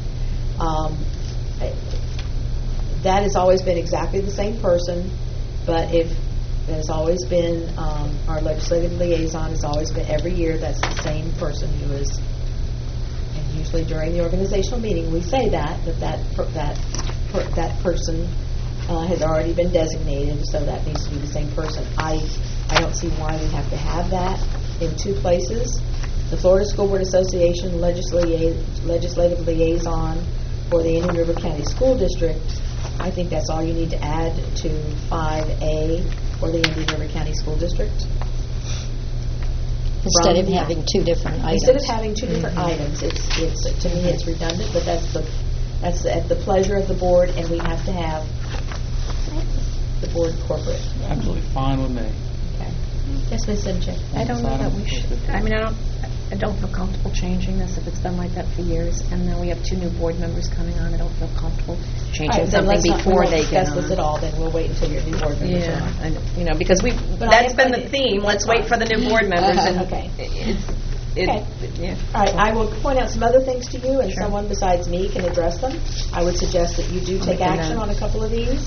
That has always been exactly the same person, but it has always been our legislative liaison has always been every year. That's the same person who is, and usually during the organizational meeting we say that person has already been designated, so that needs to be the same person. I don't see why we have to have that in two places. The Florida School Board Association legislative liaison for the Indian River County School District, I think that's all you need to add to 5A for the Indian River County School District. Instead of having two different items. Instead of having two different items, it's to me it's redundant, but that's at the pleasure of the board, and we have to have the board corporate. Absolutely fine with me. Okay. Yes, Ms. Simchick. I don't know that we should, I mean, I don't feel comfortable changing this if it's been like that for years, and now we have two new board members coming on. I don't feel comfortable changing something before they get on. Discuss this at all, then we'll wait until your new board members are on. You know, because that's been the theme. Let's wait for the new board members. And Okay. Yeah. All right, I will point out some other things to you, and someone besides me can address them. I would suggest that you do take action on a couple of these.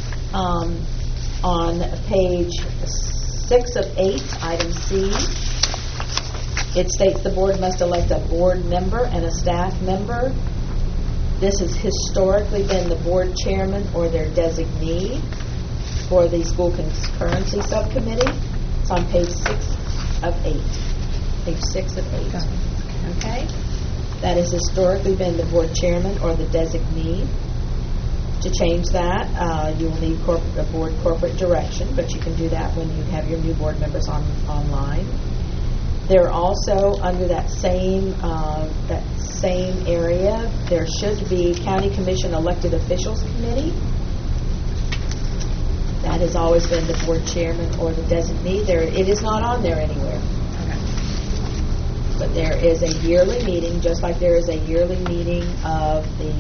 On page 6 of 8, item C, it states the board must elect a board member and a staff member. This has historically been the board chairman or their designee for the school concurrency subcommittee. It's on page 6 of 8. Page 6 of 8. Okay? That has historically been the board chairman or the designee. To change that, you will need a board corporate direction, but you can do that when you have your new board members online. They're also under that same area. There should be County Commission Elected Officials Committee. That has always been the board chairman or the designee. It is not on there anywhere. But there is a yearly meeting, just like there is a yearly meeting of the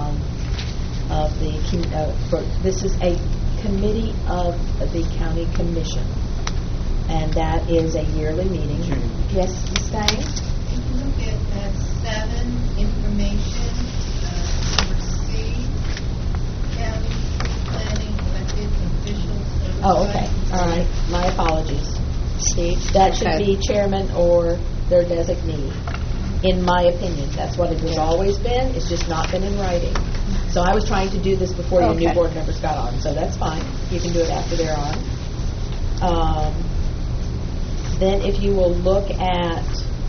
this is a committee of the county commission, and that is a yearly meeting. Yes, Ms. Stang? If you look at 7, information, number C, county planning elected officials. Oh, okay. All right. My apologies. See, that should be chairman or their designee, in my opinion. That's what it has always been. It's just not been in writing. So I was trying to do this before your new board members got on, so that's fine. You can do it after they're on. Then if you will look at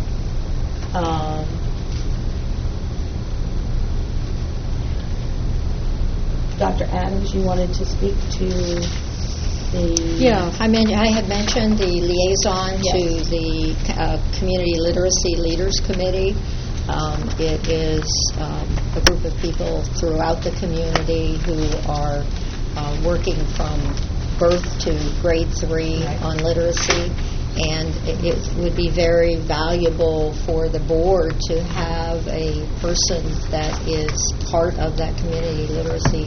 Dr. Adams, you wanted to speak to the... Yeah, I had mentioned the liaison to the Community Literacy Leaders Committee. It is a group of people throughout the community who are working from birth to grade 3 on literacy, and it would be very valuable for the board to have a person that is part of that community literacy.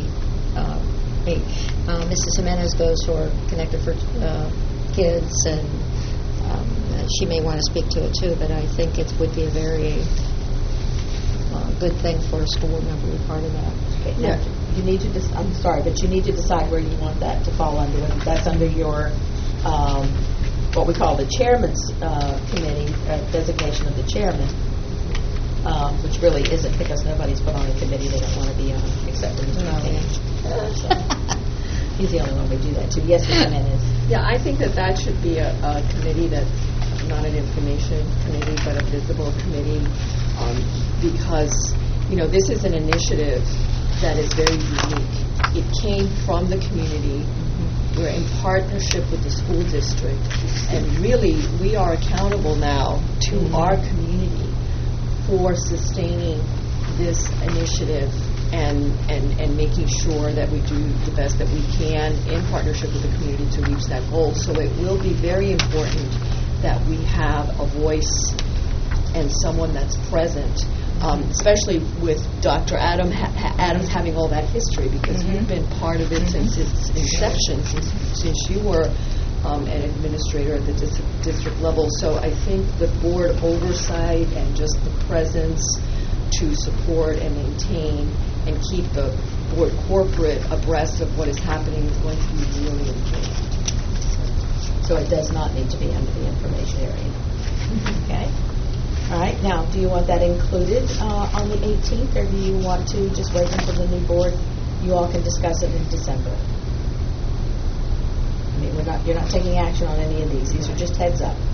Mrs. Jimenez goes for Connected for Kids, and she may want to speak to it too, but I think it would be a very good thing for a school board member to be part of that. Okay, now, you need to I'm sorry, but you need to decide where you want that to fall under. That's under your what we call the chairman's committee, designation of the chairman, which really isn't, because nobody's put on a committee they don't want to be on, except for Mr. King. He's the only one we do that to. Yes, Ms. Jimenez. Yeah, I think that should be a committee that's not an information committee, but a visible committee, because, this is an initiative that is very unique. It came from the community. We're in partnership with the school district, and really, we are accountable now to our community for sustaining this initiative and making sure that we do the best that we can in partnership with the community to reach that goal. So it will be very important that we have a voice and someone that's present, especially with Dr. Adams having all that history, because you've been part of it since its inception, since you were an administrator at the district level. So I think the board oversight and just the presence to support and maintain and keep the board corporate abreast of what is happening is going to be really important. So it does not need to be under the information area. Okay. All right. Now, do you want that included on the 18th, or do you want to just wait until the new board you all can discuss it in December. I mean, you're not taking action on any of these. These are just heads up.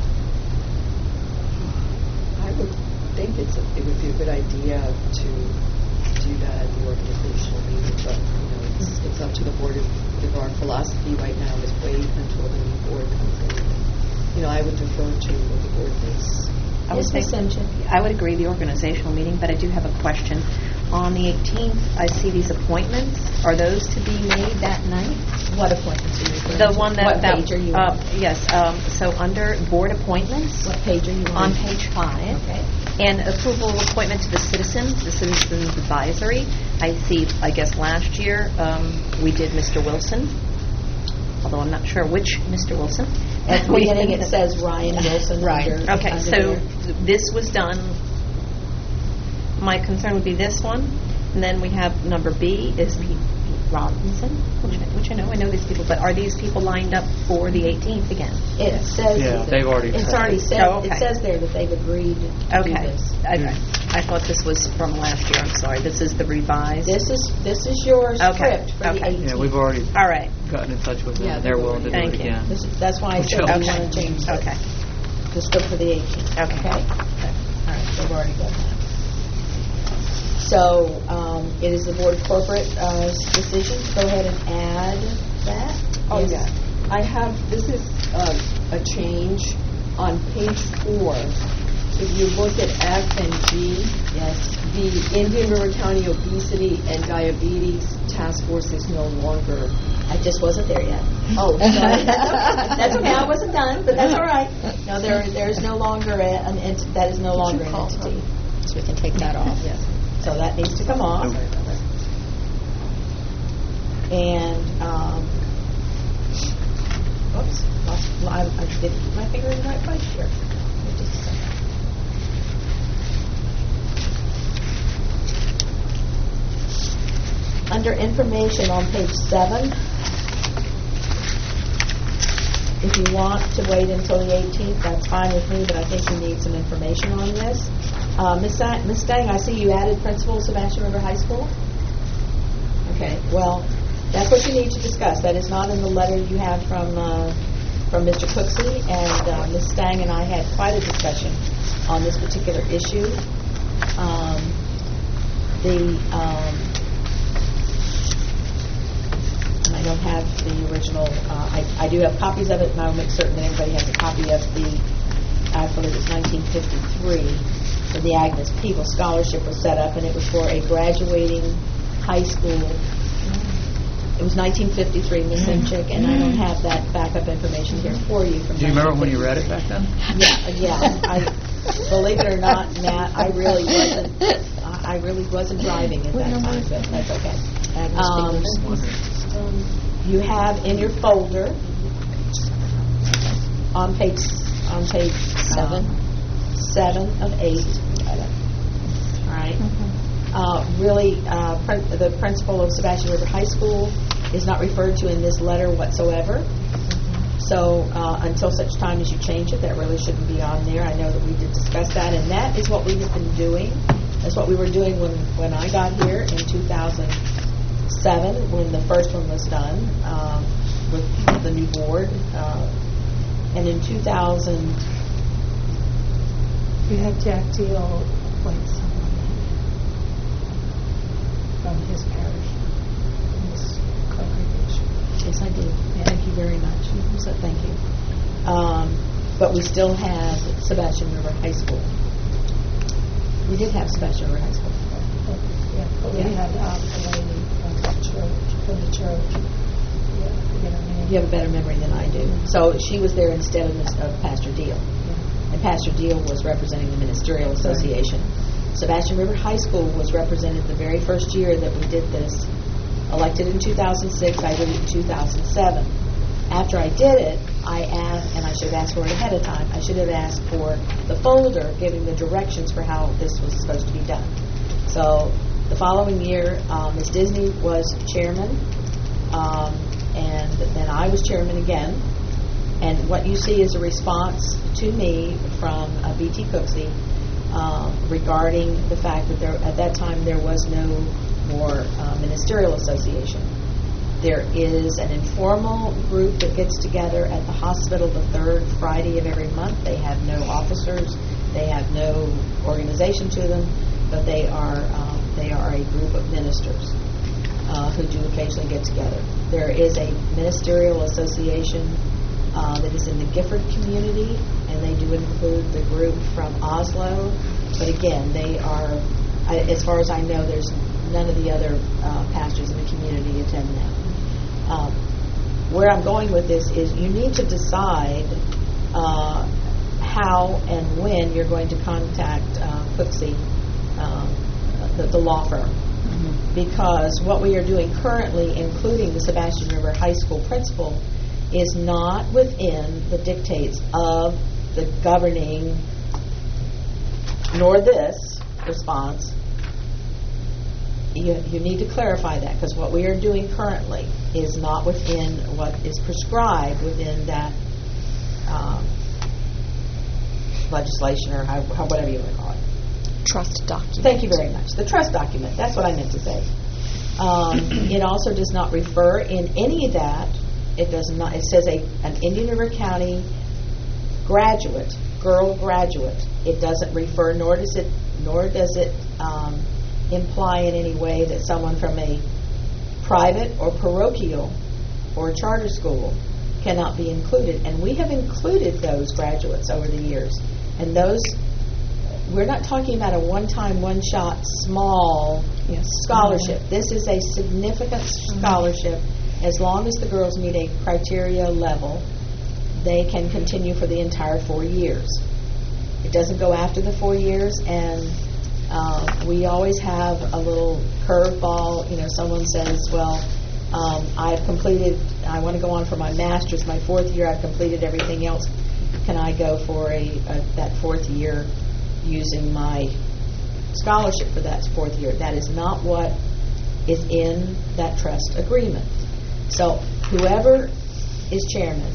I would think it would be a good idea to do that at the organizational meeting, but it's up to the board. If our philosophy right now is wait until the new board comes in. I would defer to what the board thinks. I would Yes, Ms. Simchick. I would agree the organizational meeting, but I do have a question. On the 18th, I see these appointments. Are those to be made that night? What appointments are you referring The to? one that... What page are you on? Yes, so under board appointments... What page are you On on? page 5. Okay. And approval of appointment to the Citizens Advisory. I see, I guess last year, we did Mr. Wilson, although I'm not sure which Mr. Wilson. At the beginning, it says Ryan Wilson. Right. under- Okay, under so there. this was done, my concern would be this one, and then we have number B is Pete Robinson, which I know these people, but are these people lined up for the 18th again? It says... Yeah, they've already It's said already it. said, Oh, okay. it says there that they've agreed to do Okay. this. Okay. I thought this was from last year, I'm sorry. This is the revised? This is your Okay, script for the okay. 18th. Yeah, we've already All right. gotten in touch with them, Yeah, and they're they've willing to do already- it Thank you. again. That's why I said Okay. we want to change Okay. the script for the 18th. Okay. All right, they've already done that. So it is the board corporate decision to go ahead and add that. Oh, Yes. yeah. I have, this is a change on page 4. If you look at F and G, Yes. the Indian River County Obesity and Diabetes Task Force is no longer. I just wasn't there yet. Oh, sorry. That's okay. I wasn't done, but that's all right. No, there is no longer that is no longer an entity. So we can take that off. Yes. So that needs to come off. And, oops, I did put my finger in the right place here. Give me just a second. Under information on page 7, if you want to wait until the 18th, that's fine with me, but I think we need some information on this. Ms. Stang, I see you added Principal of Sebastian River High School. Okay, well, that's what you need to discuss. That is not in the letter you have from Mr. Cooksey, and Ms. Stang and I had quite a discussion on this particular issue. And I don't have the original. I do have copies of it, and I'll make certain that everybody has a copy of the, I believe it was 1953, when the Agnes Peeble Scholarship was set up, and it was for a graduating high school. It was 1953, Ms. Simchick, and I don't have that backup information here for you. From Do you remember when you read it back then? Yeah. I believe it or not, Matt, I really wasn't driving at that time, but that's okay. You have in your folder on page 7 of 8. All right. Really, the principal of Sebastian River High School is not referred to in this letter whatsoever. So until such time as you change it, that really shouldn't be on there. I know that we did discuss that, and that is what we have been doing. That's what we were doing when I got here in 2007, when the first one was done with the new board. And in 2000... You had Jack Deal appoint someone from his parish, from his congregation. Yes, I did. Thank you very much. So thank you. But we still have Sebastian River High School. We did have Sebastian River High School. Yeah, but we had a lady from the church. Yeah, I forget her name. You have a better memory than I do. So she was there instead of Pastor Deal. And Pastor Deal was representing the Ministerial Association. Sebastian River High School was represented the very first year that we did this. Elected in 2006, I did it in 2007. After I did it, I asked, and I should have asked for it ahead of time, I should have asked for the folder giving the directions for how this was supposed to be done. So the following year, Ms. Disney was chairman, and then I was chairman again. And what you see is a response to me from B.T. Cooksey regarding the fact that at that time there was no more ministerial association. There is an informal group that gets together at the hospital the third Friday of every month. They have no officers, they have no organization to them, but they are a group of ministers who do occasionally get together. There is a ministerial association that is in the Gifford community, and they do include the group from Oslo. But again, they are, as far as I know, there's none of the other pastors in the community attend them. Where I'm going with this is you need to decide how and when you're going to contact Cooksey, the law firm. Because what we are doing currently, including the Sebastian River High School principal, is not within the dictates of the governing, nor this response. You need to clarify that, because what we are doing currently is not within what is prescribed within that legislation, or whatever you want to call it. Trust document. Thank you very much. The trust document, that's what I meant to say. It also does not refer in any of that. It does not. It says an Indian River County graduate, girl graduate. It doesn't refer, nor does it imply in any way that someone from a private or parochial or a charter school cannot be included. And we have included those graduates over the years. And those, we're not talking about a one-time, one-shot, small scholarship. This is a significant scholarship. As long as the girls meet a criteria level, they can continue for the entire 4 years. It doesn't go after the 4 years, and we always have a little curveball. Someone says, well, I've completed, I want to go on for my master's, my 4th year, I've completed everything else. Can I go for that 4th year using my scholarship for that 4th year? That is not what is in that trust agreement. So whoever is chairman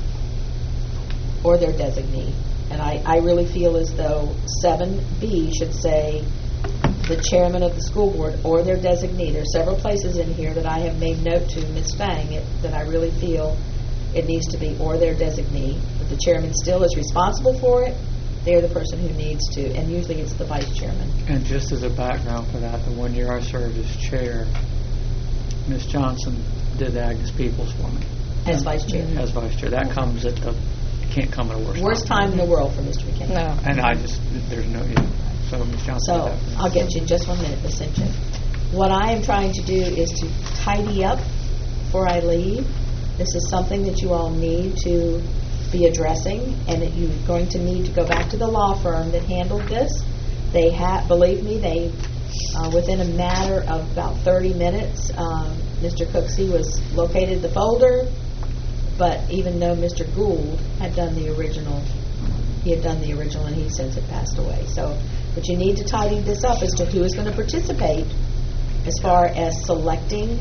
or their designee, and I really feel as though 7B should say the chairman of the school board or their designee. There are several places in here that I have made note to Ms. Fang that I really feel it needs to be or their designee. But the chairman still is responsible for it. They're the person who needs to, and usually it's the vice chairman. And just as a background for that, the 1 year I served as chair, Ms. Johnson did Agnes Peoples for me. As vice chair. As vice chair. That comes at it can't come at a worst time in the world for Mr. McKinney. No. And there's no, so Ms. Johnson So did that for me. I'll get you in just 1 minute, Ms. Simpson. What I am trying to do is to tidy up before I leave. This is something that you all need to be addressing, and that you're going to need to go back to the law firm that handled this. They have, believe me, they within a matter of about 30 minutes, Mr. Cooksey was located the folder. But even though Mr. Gould had done the original, and he since had passed away. So, but you need to tidy this up as to who is going to participate as far as selecting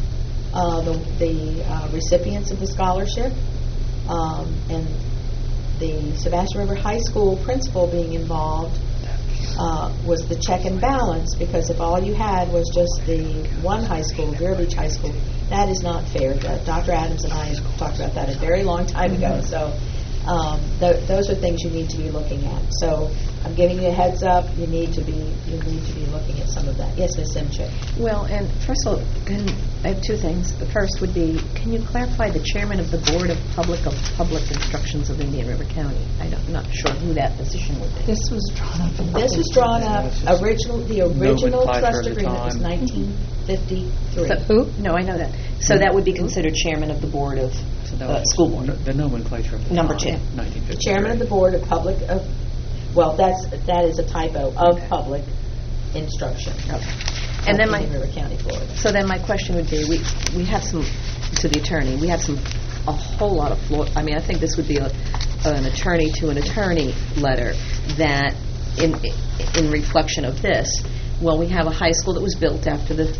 the recipients of the scholarship, and the Sebastian River High School principal being involved was the check and balance, because if all you had was just the one high school, Vero Beach High School, that is not fair. Dr. Adams and I talked about that a very long time ago. So those are things you need to be looking at. So I'm giving you a heads up. You need to be looking at some of that. Yes, Ms. Simchick. Well, and first of all, I have 2 things. The first would be, can you clarify the chairman of the Board of Public Instructions of Indian River County? I'm not sure who that position would be. This was drawn up. The original trust agreement was 1953. So, who? No, I know that. So that would be considered chairman of the board of school board. The nomenclature of the Number time, 2. 1953. Chairman of the Board of Public, that is a typo, of public instruction. Okay. And then in River County, Florida. So then my question would be, we have some, to the attorney, we have a whole lot of, I mean, I think this would be an attorney to an attorney letter that, in reflection of this, well, we have a high school that was built after the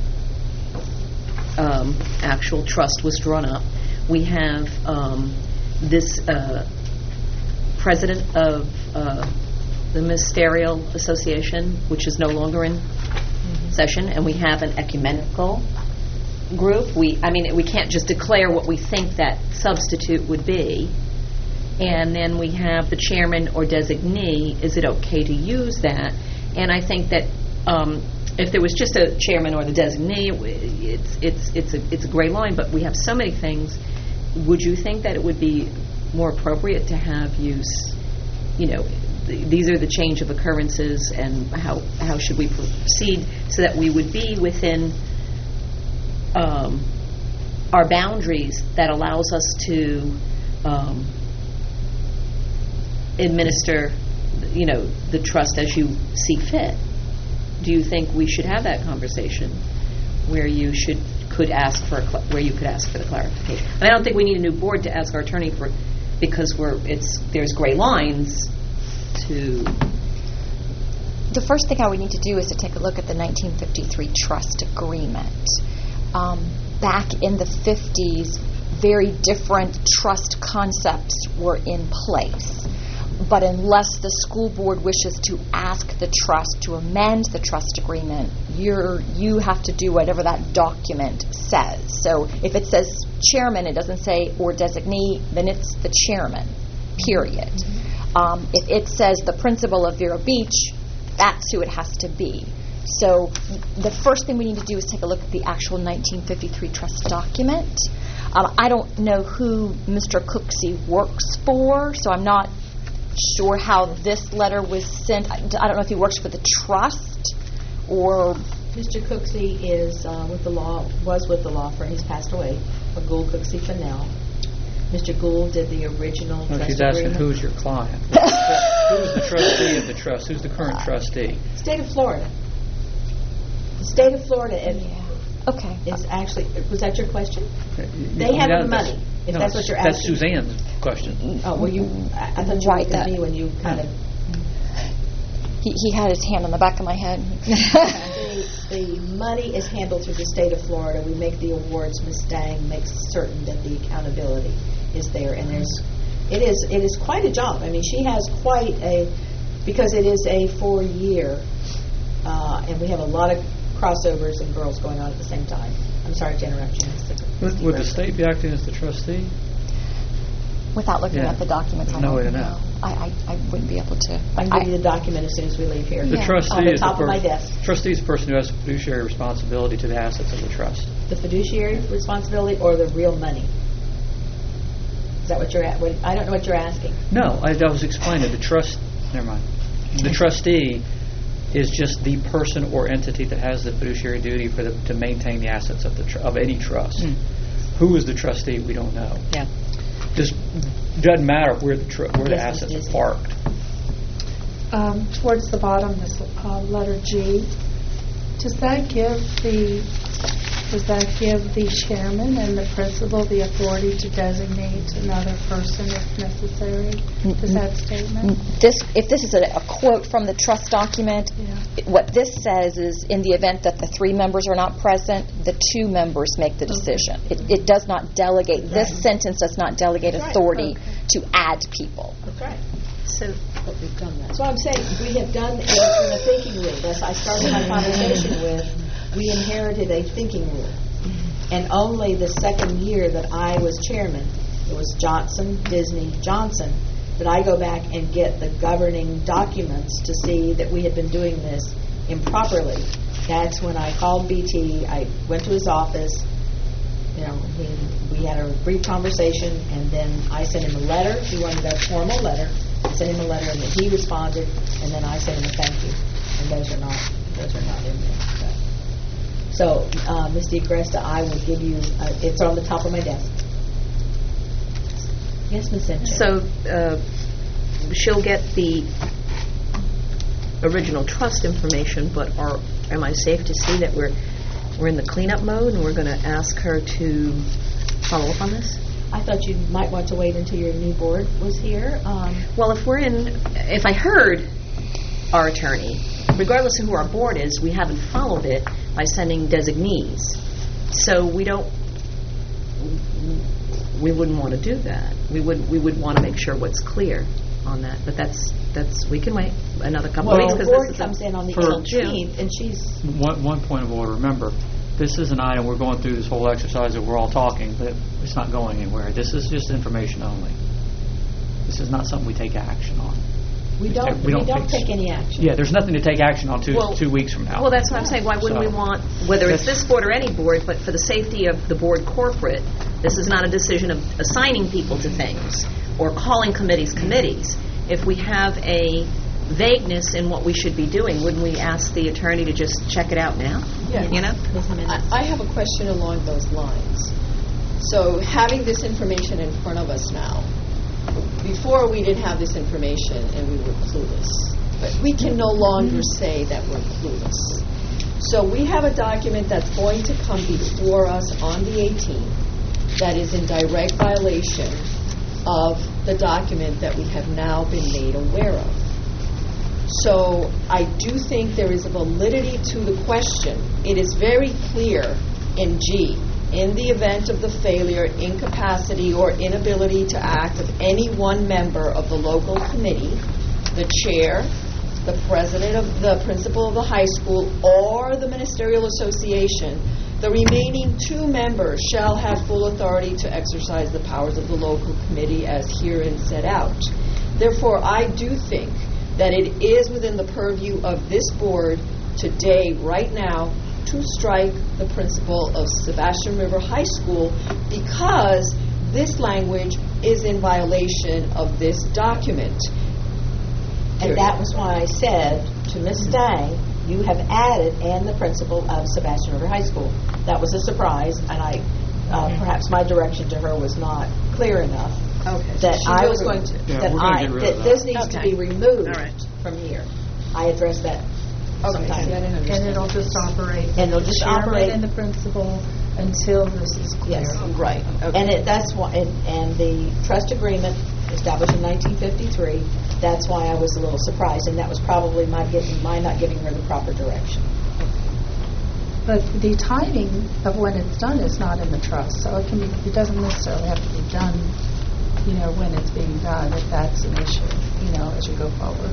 actual trust was drawn up. We have this president of the Ministerial Association, which is no longer in session, and we have an ecumenical group. We can't just declare what we think that substitute would be. And then we have the chairman or designee. Is it okay to use that? And I think that if there was just a chairman or the designee, it's a gray line. But we have so many things. Would you think that it would be more appropriate to have use? These are the change of occurrences, and how should we proceed so that we would be within our boundaries that allows us to administer, the trust as you see fit. Do you think we should have that conversation where you could ask for the clarification? And I don't think we need a new board to ask our attorney for, because there's gray lines to. The first thing I would need to do is to take a look at the 1953 trust agreement. Back in the 50s, very different trust concepts were in place. But unless the school board wishes to ask the trust to amend the trust agreement, you have to do whatever that document says. So if it says chairman, it doesn't say or designee, then it's the chairman, period. If it says the principal of Vero Beach, that's who it has to be. So the first thing we need to do is take a look at the actual 1953 trust document. I don't know who Mr. Cooksey works for, so I'm not sure how this letter was sent. I don't know if he works for the trust or. Mr. Cooksey is was with the law firm. He's passed away. Gould Cooksey Fennell. Mr. Gould did the original trust agreement. She's asking who's your client. Who's the trustee of the trust? Who's the current trustee? State of Florida. The state of Florida Okay. is actually. Was that your question? They have the money. If that's what you're asking. That's Suzanne's question. Oh, well, I thought you looked at me when you kind of. He had his hand on the back of my head. The money is handled through the state of Florida. We make the awards. Ms. Stang makes certain that the accountability is there, and it is quite a job. I mean, she has quite a, because it is a 4-year, and we have a lot of crossovers and girls going on at the same time. I'm sorry to interrupt you. Would the state be acting as the trustee? Without looking at the documents, I no way to don't know. I wouldn't be able to. I can give you the document as soon as we leave here. The trustee on the is top of my desk. Trustee is the person who has fiduciary responsibility to the assets of the trust. The fiduciary responsibility or the real money? Is that what you're at? I don't know what you're asking. No, I was explaining. Never mind. The trustee is just the person or entity that has the fiduciary duty to maintain the assets of any trust. Who is the trustee? We don't know. Yeah. Just doesn't matter where the assets are parked. Towards the bottom, this letter G, does that give the chairman and the principal the authority to designate another person if necessary? Does that statement? If this is a quote from the trust document, what this says is, in the event that the 3 members are not present, the 2 members make the decision. It does not delegate. This sentence does not delegate authority to add people. That's right. So We've done that. That's what I'm saying. We have done in the thinking rule. As I started my conversation with, we inherited a thinking rule. And only the second year that I was chairman, it was Johnson, Disney, Johnson, that I go back and get the governing documents to see that we had been doing this improperly. That's when I called BT. I went to his office. We had a brief conversation, and then I sent him a letter. He wanted a formal letter. I sent him a letter, and then he responded, and then I sent him a thank you. And those are not in there. So, Ms. DeCresta, I will give you. It's on the top of my desk. Yes, Ms. Simpson. So she'll get the original trust information, but am I safe to see that we're in the cleanup mode and we're going to ask her to follow up on this? I thought you might want to wait until your new board was here. Well, if I heard our attorney, regardless of who our board is, we haven't followed it by sending designees. So we wouldn't want to do that. We would want to make sure what's clear on that, but that's we can wait another couple Well, of weeks the because board this is comes in on the For- 18th, and she's, One point of order. Remember, this is an item, we're going through this whole exercise that we're all talking, but it's not going anywhere. This is just information only. This is not something we take action on. we don't fix- take any action. Yeah, there's nothing to take action on Well- 2 weeks from now. Well, that's what I'm saying. Why wouldn't we So- want, whether it's That's- this board or any board, but for the safety of the board corporate, this is not a decision of assigning people to things or calling committees committees. If we have a vagueness in what we should be doing, wouldn't we ask the attorney to just check it out now? Yes. You know? I have a question along those lines. So having this information in front of us now, before we didn't have this information and we were clueless, but we can no longer say that we're clueless. So we have a document that's going to come before us on the 18th that is in direct violation of the document that we have now been made aware of. So I do think there is a validity to the question. It is very clear in G, in the event of the failure, incapacity, or inability to act of any one member of the local committee, the chair, the president of the principal of the high school, or the ministerial association, the remaining 2 members shall have full authority to exercise the powers of the local committee as herein set out. Therefore, I do think that it is within the purview of this board today, right now, to strike the principal of Sebastian River High School because this language is in violation of this document. And that was why I said to Ms. Stang, you have added, and the principal of Sebastian River High School. That was a surprise, and perhaps my direction to her was not clear enough. Okay. That She I will was going remove to, it. Yeah, that we're gonna get rid of that that. this needs to Okay. be removed All right. from here. I addressed that sometime. I didn't And understand. it'll just operate. And it'll just the chairman operate- and the principal until this is clear. Yes. Right. Okay. And that's why, and the trust agreement established in 1953, that's why I was a little surprised, and that was probably my not giving her the proper direction. But the timing of when it's done is not in the trust, so it doesn't necessarily have to be done, when it's being done, if that's an issue, as you go forward.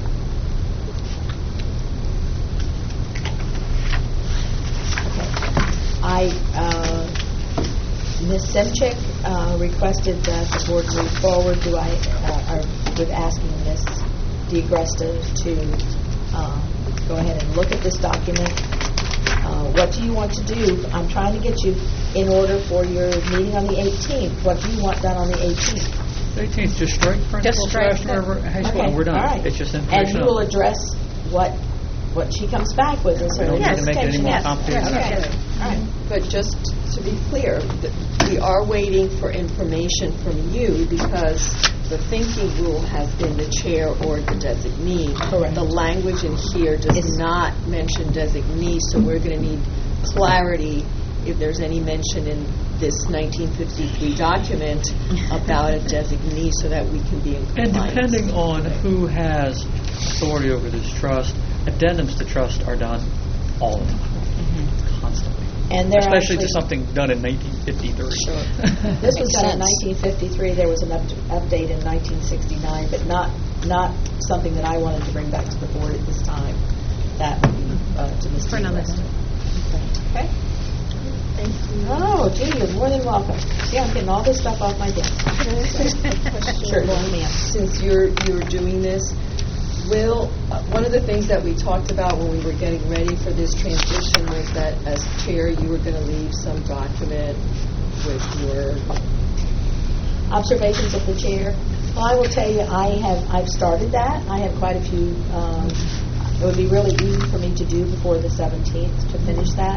Ms. Semchik requested that the board move forward. With asking Ms. DeAgresta to go ahead and look at this document. What do you want to do? I'm trying to get you in order for your meeting on the 18th. What do you want done on the 18th? 18th, just strike principal strike Sebastian River High School, Okay, and we're done. all right. It's just And information you will only. address what she comes back with as her We don't need to make it any more Yes. complicated. Okay. All right. But just to be clear, we are waiting for information from you because the thinking rule has been the chair or the designee. Correct. The language in here does It's- not mention designee, so we're going to need clarity if there's any mention in this 1953 document about a designee so that we can be in And compliance. depending on who has authority over this trust, addendums to trust are done all the time, constantly. And they're Especially actually- to something done in 1953. This was Makes done in sense. 1953. There was an update in 1969, but not something that I wanted to bring back to the board at this time. That would be to Ms. For another DeAgresta. Okay. Thank you. Oh, gee, you're more than welcome. See, I'm getting all this stuff off my desk. Sure, ma'am. Since you're doing this, will, one of the things that we talked about when we were getting ready for this transition was that as chair, you were going to leave some document with your, Observations of the chair. Well, I will tell you, I've started that. I have quite a few. It would be really easy for me to do before the 17th to finish that.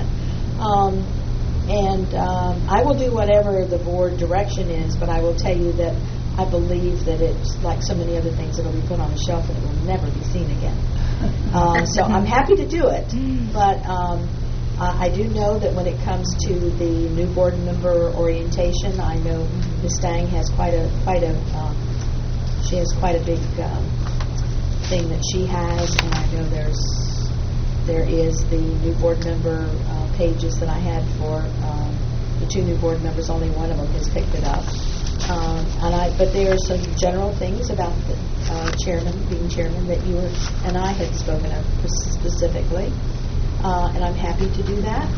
I will do whatever the board direction is, but I will tell you that I believe that it's like so many other things that will be put on the shelf and it will never be seen again. So I'm happy to do it, but I do know that when it comes to the new board member orientation, I know Ms. Stang has quite a she has quite a big thing that she has, and I know there is the new board member pages that I had for the 2 new board members. Only one of them has picked it up. But there are some general things about being chairman, that you and I had spoken of specifically, and I'm happy to do that.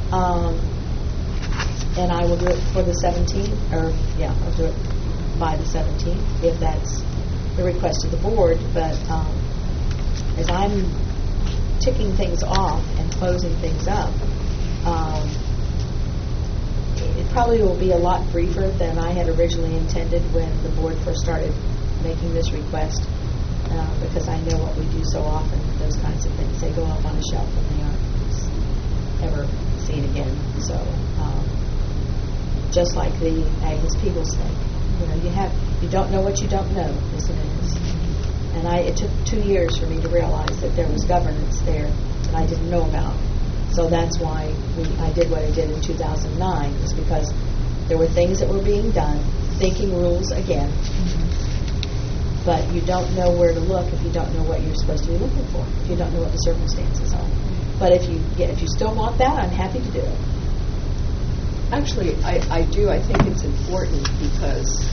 And I will do it for the 17th, I'll do it by the 17th if that's the request of the board. But as I'm ticking things off and closing things up, it probably will be a lot briefer than I had originally intended when the board first started making this request, because I know what we do so often, those kinds of things. They go up on a shelf and they aren't ever seen again. So just like the Agnes Peebles thing, you don't know what you don't know, isn't it? And it took 2 years for me to realize that there was governance there that I didn't know about. So that's why I did what I did in 2009, is because there were things that were being done, thinking rules again, but you don't know where to look if you don't know what you're supposed to be looking for, if you don't know what the circumstances are. But if you still want that, I'm happy to do it. Actually, I do. I think it's important because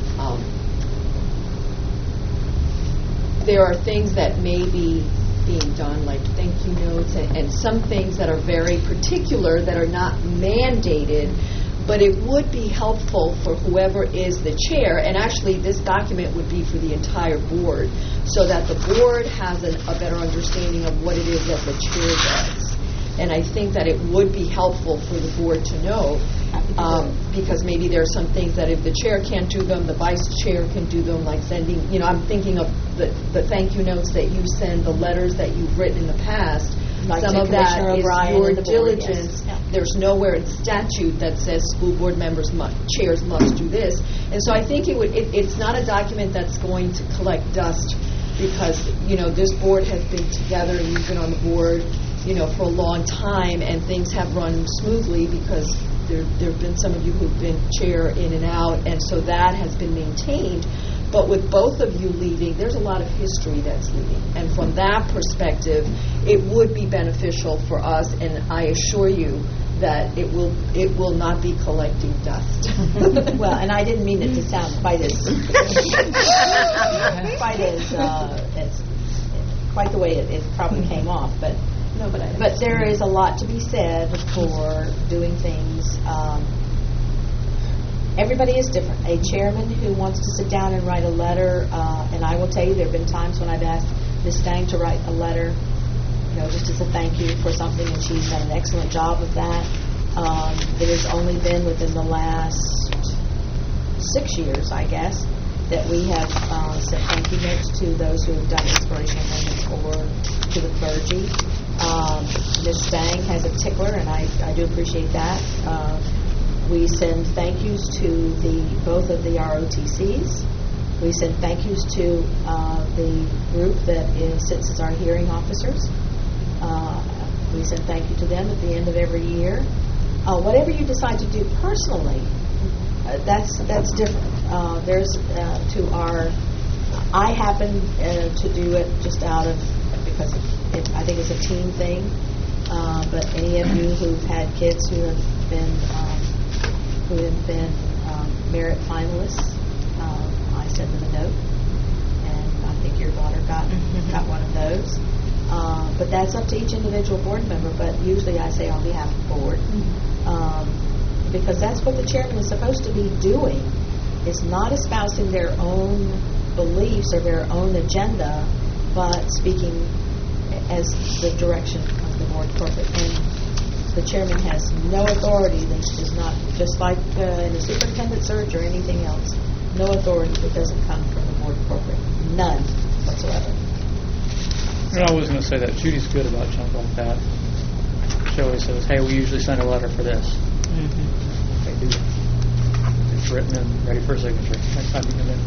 there are things that may be being done, like thank you notes, and some things that are very particular that are not mandated, but it would be helpful for whoever is the chair, and actually this document would be for the entire board, so that the board has a better understanding of what it is that the chair does. And I think that it would be helpful for the board to know, because maybe there are some things that if the chair can't do them, the vice chair can do them, like sending, I'm thinking of the thank you notes that you send, the letters that you've written in the past. Like some of that is your diligence. Yes. Yeah. There's nowhere in statute that says school board members, chairs must do this. And so I think it's not a document that's going to collect dust, because, this board has been together and you've been on the board, for a long time, and things have run smoothly because there have been some of you who've been chair in and out, and so that has been maintained. But with both of you leaving, there's a lot of history that's leaving. And from that perspective, it would be beneficial for us, and I assure you that it will not be collecting dust. Well, and I didn't mean it to sound quite the way it probably came off, but there is a lot to be said for doing things. Everybody is different. A chairman who wants to sit down and write a letter, and I will tell you there have been times when I've asked Ms. Stang to write a letter, just as a thank you for something, and she's done an excellent job of that. It has only been within the last 6 years, I guess, that we have sent thank you notes to those who have done inspirational moments or to the clergy. Ms. Stang has a tickler, and I do appreciate that. We send thank yous to both of the ROTCs. We send thank yous to the group that sits as our hearing officers. We send thank you to them at the end of every year. Whatever you decide to do personally, that's different. I happen to do it just because I think it's a team thing. But any of you who've had kids who have been merit finalists, I send them a note, and I think your daughter got one of those. But that's up to each individual board member, but usually I say on behalf of the board, because that's what the chairman is supposed to be doing, is not espousing their own beliefs or their own agenda, but speaking as the direction of the board corporate. And the chairman has no authority that is not, just like in a superintendent search or anything else, no authority that doesn't come from the board corporate. None whatsoever. And I was going to say that Judy's good about junk like that. She always says, hey, we usually send a letter for this. They do. It's written and ready for a signature next time you come in.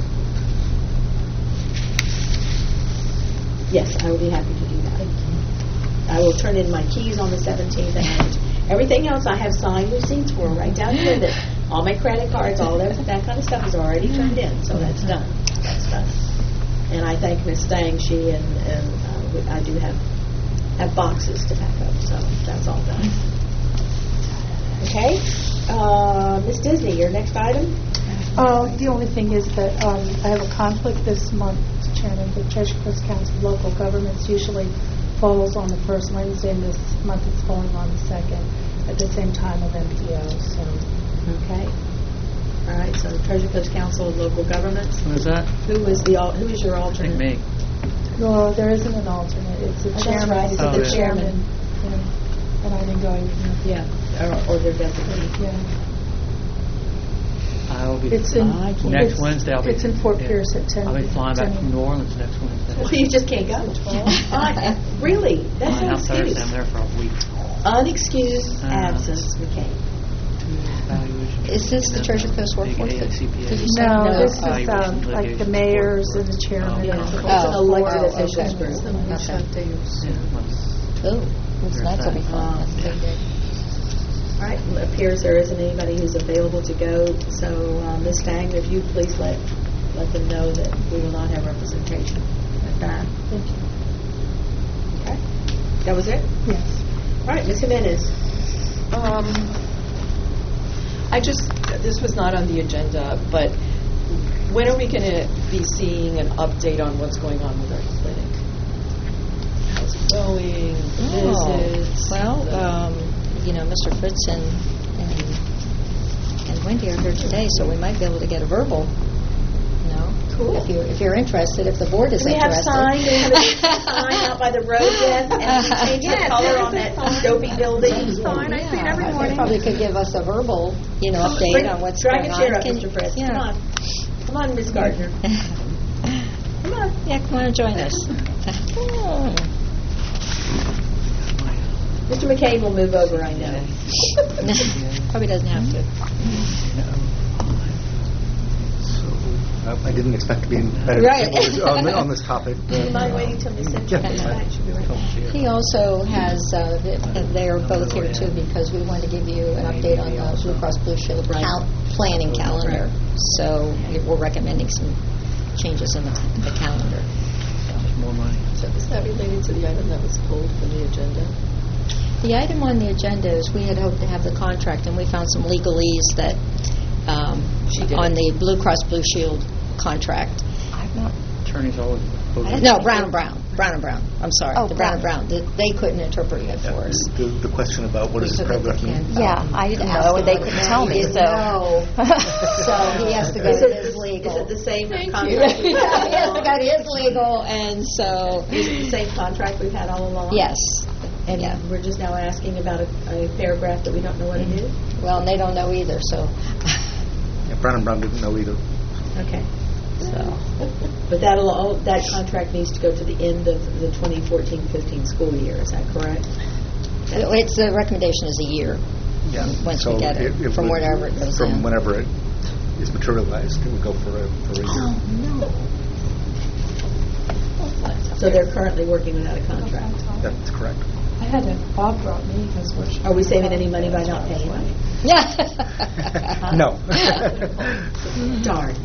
Yes, I will be happy to do that. I will turn in my keys on the 17th, and everything else I have signed receipts for, right down here. That all my credit cards, all that kind of stuff is already turned in, so that's done. That's done. And I thank Ms. Stang. She and I do have boxes to pack up, so that's all done. Okay, Ms. Disney, your next item. The only thing is that I have a conflict this month, Mr. Chairman. The Treasury Coast Council of Local Governments usually falls on the first Wednesday, and this month it's falling on the second, at the same time of MPO. So, Okay. All right, so the Treasure Coast Council of Local Governments. When is that? Who is your I alternate? think me. well, there isn't an alternate. It's the that's chairman. right, it's the chairman. Yeah. And I've been going. Yeah, or their designee. Yeah. I'll be It's in next Wednesday. It's in Fort Pierce at 10. I'll be flying back 10. from New Orleans next Wednesday. So you just can't go. Really? That's Flying no out Thursday. excuse. I'm there for a week. Unexcused absence, McKay. Is this the Treasure Coast Workforce? Did you say No, no? this is Evaluation like the litigation mayors and the chairman. Yeah, of the it's board. an elected Oh, officials okay. group. Oh, that's will be fun. That's a big day. All right, it appears there isn't anybody who's available to go, so Ms. Stang, if you please let them know that we will not have representation at that. Thank you. Okay? That was it? Yes. All right, Ms. Jimenez. This was not on the agenda, but when are we going to be seeing an update on what's going on with our clinic? How's it going? Visits? Well, Mr. Fritz and Wendy are here today, so we might be able to get a verbal. Cool. If you're interested, if the board is Do we have interested. sign? Do we have a sign out by the road yet? And we changed the color on that dopey building? Sign, I see it every They morning. probably could give us a verbal, update on what's Drag going a on. chair up, Can- Mr. Fritz. yeah. Come on. Come on, Ms. Gardner. Come on. Yeah, come on and join us. Mr. McCabe will move over, I know. Probably doesn't have to. I didn't expect to be in Right. on this topic. Do you mind waiting till Ms. Simpson comes back? She'll be right back. He also has, they're both here too because we want to give you an update on the Blue Cross Blue Shield planning calendar. So we're recommending some changes in the calendar. More money. So is that related to the item that was pulled from the agenda? The item on the agenda is we had hoped to have the contract, and we found some legalese that on the Blue Cross Blue Shield contract. Attorneys always. No, Brown and Brown. I'm sorry, Oh, the Brown Brown. and Brown. They couldn't interpret it for us. The question about what does this paragraph mean? Yeah, I didn't know, and they couldn't tell me, so. So he has to go to his legal. Is it the same He contract? has to go to his legal, and so, Is it the same contract we've had all along? yes. And Yeah. we're just now asking about a paragraph that we don't know what it is? Well, and they don't know either, so. Yeah, Brown and Brown didn't know either. Okay. But that contract needs to go to the end of the 2014-15 school year, is that correct? It's, the recommendation is a year. Yeah. Once So we get it, from would- wherever it goes From in. whenever it is materialized, it would go for a year. So they're currently working without a contract. That's correct. I had a, Bob brought me his worship. Are we saving any money by not paying them? Yeah. No. Darn.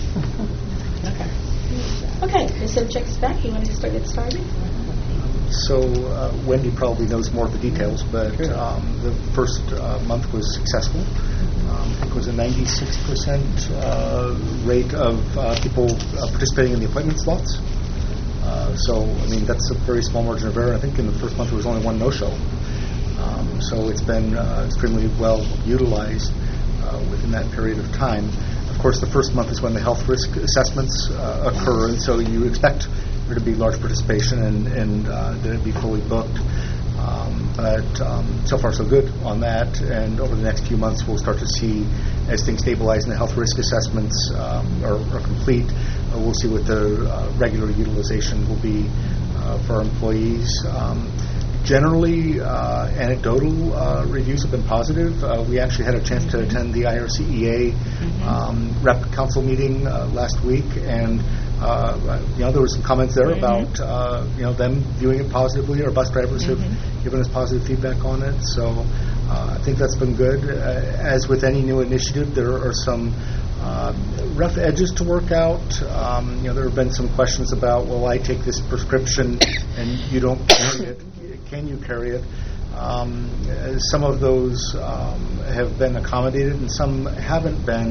Okay, Ms. Simchek's back. You want to get started? So Wendy probably knows more of the details, but the first month was successful. I think it was a 96% rate of people participating in the appointment slots. So, I mean, that's a very small margin of error. I think in the first month there was only one no-show. So it's been extremely well utilized within that period of time. Of course, the first month is when the health risk assessments occur, and so you expect there to be large participation and that it be fully booked. But so far so good on that, and over the next few months we'll start to see, as things stabilize and the health risk assessments are complete, we'll see what the regular utilization will be for our employees. Generally, anecdotal reviews have been positive. We actually had a chance to attend the IRCEA Rep Council meeting last week, and there were some comments there about them viewing it positively. Our bus drivers have given us positive feedback on it, so I think that's been good. As with any new initiative, there are some rough edges to work out. There have been some questions about, well, I take this prescription and you don't carry it. Can you carry it? Some of those have been accommodated and some haven't been.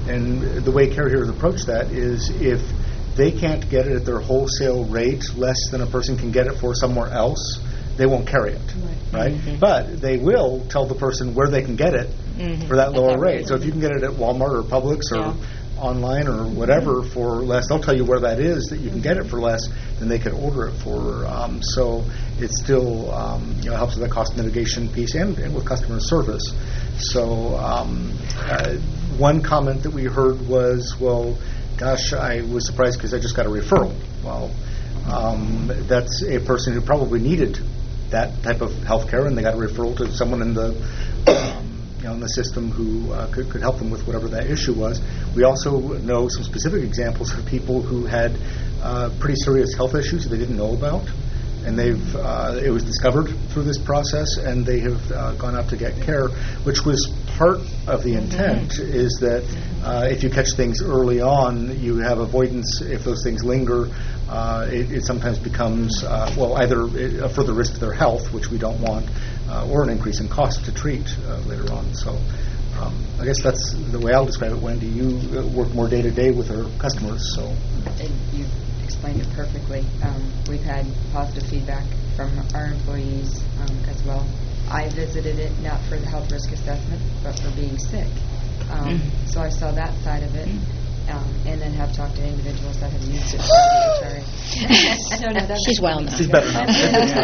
And the way carriers approach that is if they can't get it at their wholesale rate less than a person can get it for somewhere else, they won't carry it, right? But they will tell the person where they can get it for that lower rate. So if you can get it at Walmart or Publix or online or whatever for less, they'll tell you where that is that you can get it for less than they could order it for. So it still helps with the cost mitigation piece and with customer service. So one comment that we heard was, well, gosh, I was surprised because I just got a referral. Well, that's a person who probably needed that type of health care, and they got a referral to someone in the in the system who could help them with whatever that issue was. We also know some specific examples of people who had pretty serious health issues that they didn't know about, and it was discovered through this process, and they have gone out to get care, which was part of the intent, is that if you catch things early on, you have avoidance. If those things linger, it sometimes becomes, either a further risk to their health, which we don't want, or an increase in cost to treat later on. So I guess that's the way I'll describe it. Wendy, you work more day-to-day with our customers. So you explained it perfectly. We've had positive feedback from our employees as well. I visited it not for the health risk assessment, but for being sick. So I saw that side of it, and then have talked to individuals that have used it for the She's well now. She's better now.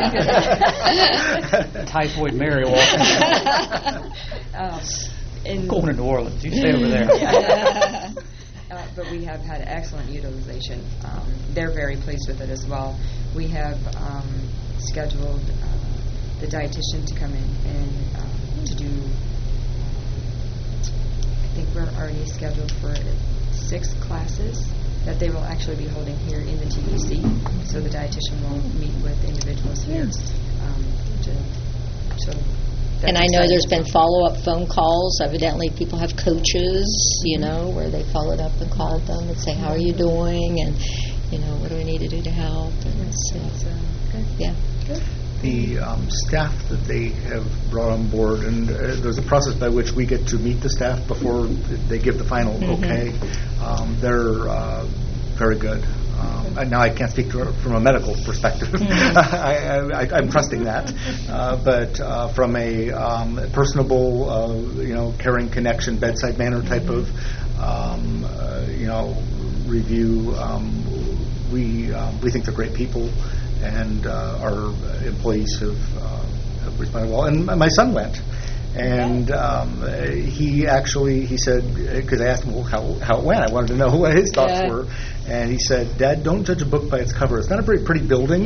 Typhoid Mary walking. Going to New Orleans. You stay over there. But we have had excellent utilization. They're very pleased with it as well. We have scheduled the dietitian to come in and to do, I think we're already scheduled for 6 classes that they will actually be holding here in the TBC. So the dietitian will meet with individuals here and I know there's been follow-up phone calls. Evidently, people have coaches, where they followed up and called them and say, how are you doing? And, what do we need to do to help? And so, good. Yeah. Good. The staff that they have brought on board, and there's a process by which we get to meet the staff before they give the final okay. They're very good. Now I can't speak to it from a medical perspective. I'm trusting that, but from a personable, caring connection, bedside manner type of, review, we think they're great people, and our employees have responded well. And my son went. And he said, because I asked him how it went, I wanted to know what his thoughts were. And he said, Dad, don't judge a book by its cover. It's not a very pretty building.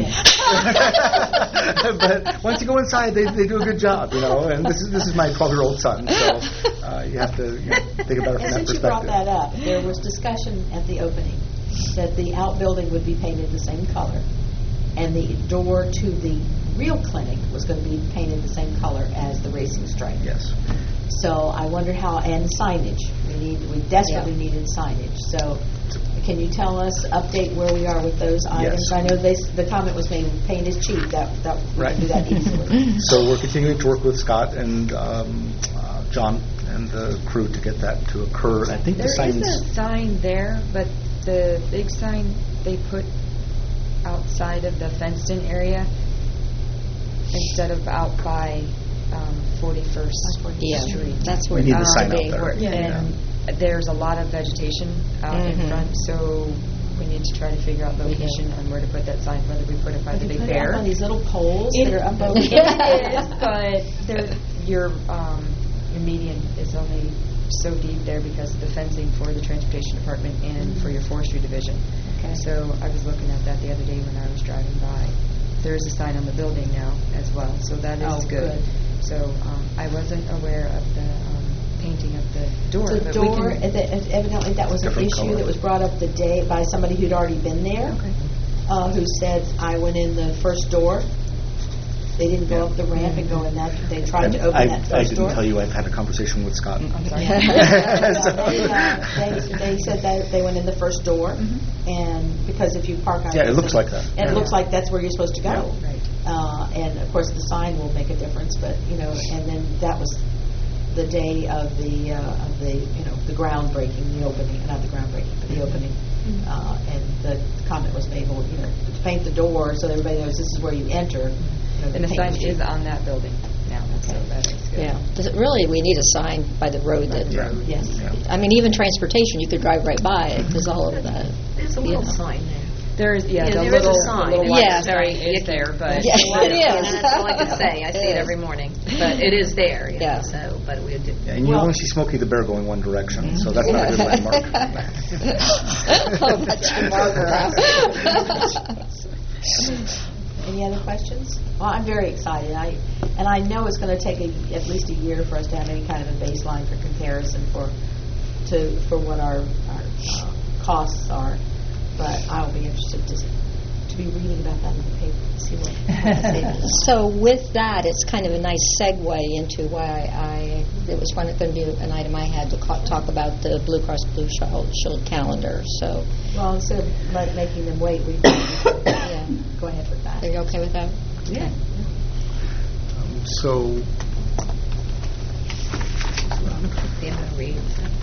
But once you go inside, they do a good job, And this is my 12-year-old son, so you have to think about it from that perspective. Since you brought that up, there was discussion at the opening that the outbuilding would be painted the same color, and the door to the real clinic was going to be painted the same color as the racing stripe. Yes. So I wonder how, and signage. We desperately needed signage. So can you tell us, update where we are with those items? Yes. I know the comment was made, paint is cheap. That we can do that easily. So we're continuing to work with Scott and John and the crew to get that to occur. I think there is a sign there, but the big sign they put outside of the fenced-in area instead of out by 41st Street. That's where we need the sign out there. And there's a lot of vegetation out in front, so we need to try to figure out location and where to put that sign, whether we put it by the Big Bear. It on these little poles that are up over It is, but your median is only so deep there because of the fencing for the transportation department and for your forestry division. Okay. So I was looking at that the other day when I was driving by. There is a sign on the building now as well, so that is good. So I wasn't aware of the painting of the door. The but door, evidently that was an issue color. that was brought up the day by somebody who'd already been there, who said, I went in the first door. They didn't go up the ramp and go in that. They tried to open that first door. I didn't tell you I've had a conversation with Scott. I'm sorry. They said that they went in the first door, and because if you park on it looks like that. And it looks like that's where you're supposed to go. Yeah. Right. And of course the sign will make a difference, but and then that was the day of the the groundbreaking, the opening, not the groundbreaking, but the opening. And the comment was made, well, to paint the door so everybody knows this is where you enter. And the sign is on that building now, so that is good. Yeah. Really, we need a sign by the road that. Yes. I mean, even transportation, you could drive right by it. There's all of that. There's a little sign there. There's, the there is a little, sign. the little white Yeah. sign is there, but Yeah, it is. And that's all I can say. I see it every morning, but it is there. Yeah. So, but we did. Yeah, and you only see Smokey the Bear going one direction, so that's not a good landmark. Oh, that's your marker. Any other questions? Well, I'm very excited. And I know it's going to take at least a year for us to have any kind of a baseline for comparison for what our costs are. But I will be interested to be reading about that in the paper to see what the savings are. So with that, it's kind of a nice segue into why it was going to be an item I had to talk about the Blue Cross Blue Shield calendar. So, Well, instead of making them wait, we yeah. go ahead with that. Are you okay with that? Yeah. So, Yeah, read.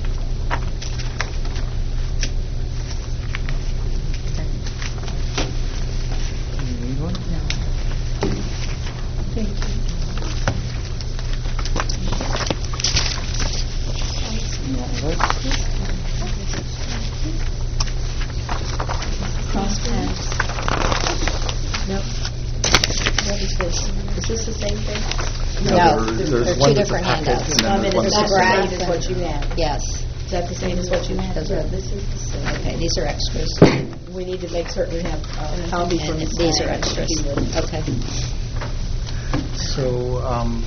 Nope. What is this? Is this the same thing? No, there's they're one two that's a different packet, handouts. and then I mean, there's one is that's that a the same as what you had? Yes. Is that the same as what you had? Those are- This is the same. Okay, these are extras. We need to make certain we have a copy from And Ms. these are Lang, extras. if you would. Okay. So,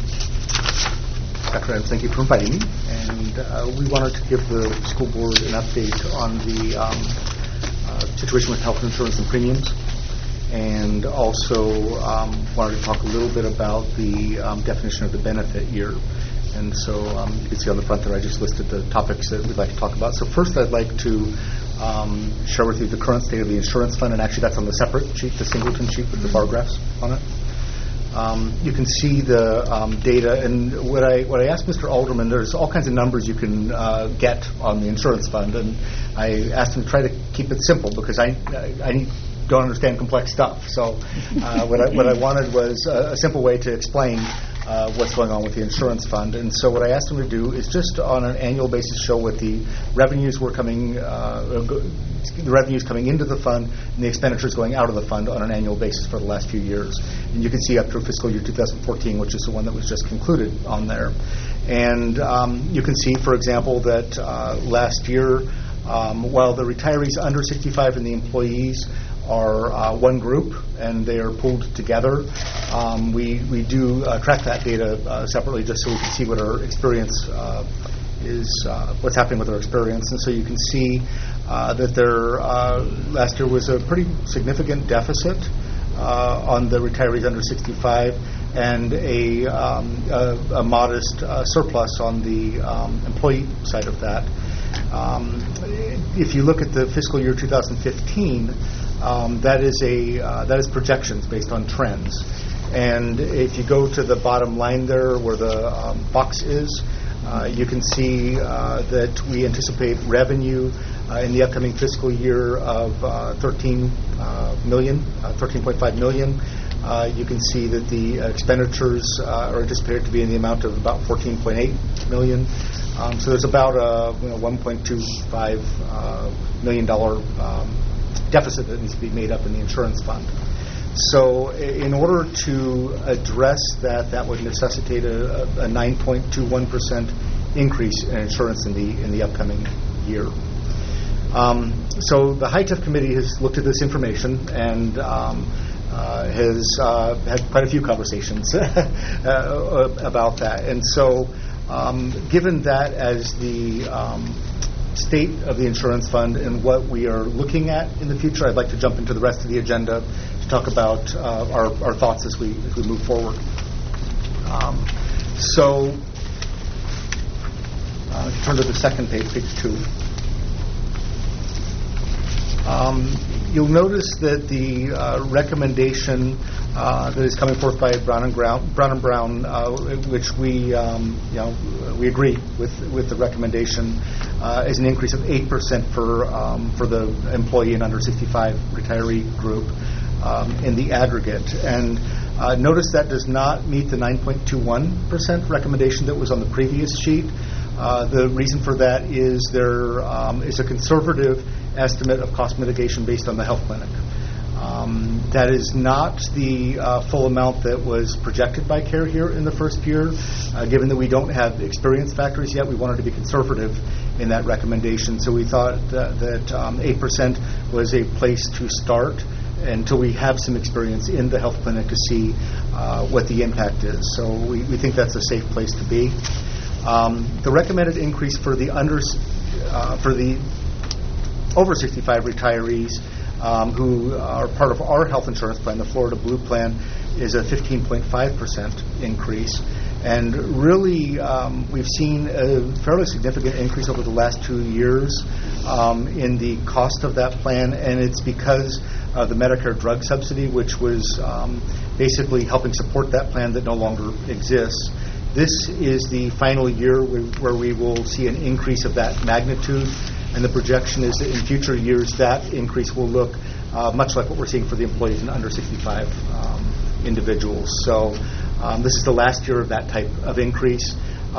Dr. Adams, thank you for inviting me. And we wanted to give the school board an update on the situation with health insurance and premiums. And also wanted to talk a little bit about the definition of the benefit year. And so you can see on the front there I just listed the topics that we'd like to talk about. So first I'd like to share with you the current state of the insurance fund, and actually that's on the separate sheet, the singleton sheet with the bar graphs on it. You can see the data, and what I asked Mr. Alderman, there's all kinds of numbers you can get on the insurance fund, and I asked him to try to keep it simple because I don't understand complex stuff. So what I wanted was a simple way to explain what's going on with the insurance fund. And so what I asked him to do is just on an annual basis show what the revenues were coming, the revenues coming into the fund and the expenditures going out of the fund on an annual basis for the last few years. And you can see up through fiscal year 2014, which is the one that was just concluded on there. And you can see, for example, that last year, while the retirees under 65 and the employees are one group and they are pulled together, we do track that data separately just so we can see what our experience is, what's happening with our experience. And so you can see that there last year was a pretty significant deficit on the retirees under 65 and a modest surplus on the employee side of that. If you look at the fiscal year 2015, that is projections based on trends. And if you go to the bottom line there where the box is, you can see that we anticipate revenue in the upcoming fiscal year of $13.5 million. You can see that the expenditures are anticipated to be in the amount of about $14.8 million. So there's about a $1.25 million deficit that needs to be made up in the insurance fund. So in order to address that, that would necessitate a 9.21% increase in insurance in the upcoming year. So the HITEF committee has looked at this information and has had quite a few conversations about that. And so given that as the state of the insurance fund and what we are looking at in the future, I'd like to jump into the rest of the agenda to talk about our thoughts as we move forward. So turn to the second page, page 2. You'll notice that the recommendation that is coming forth by Brown and Brown, which we agree with the recommendation, is an increase of 8% for the employee and under 65 retiree group in the aggregate. And notice that does not meet the 9.21% recommendation that was on the previous sheet. The reason for that is there is a conservative estimate of cost mitigation based on the health clinic. That is not the full amount that was projected by CARE here in the first year. Given that we don't have experience factors yet, we wanted to be conservative in that recommendation. So we thought that 8% was a place to start until we have some experience in the health clinic to see what the impact is. So we think that's a safe place to be. The recommended increase for the over 65 retirees who are part of our health insurance plan, the Florida Blue Plan, is a 15.5% increase. And really, we've seen a fairly significant increase over the last 2 years in the cost of that plan, and it's because of the Medicare drug subsidy, which was basically helping support that plan that no longer exists. This is the final year where we will see an increase of that magnitude, and the projection is that in future years that increase will look much like what we're seeing for the employees and under 65 individuals. So this is the last year of that type of increase.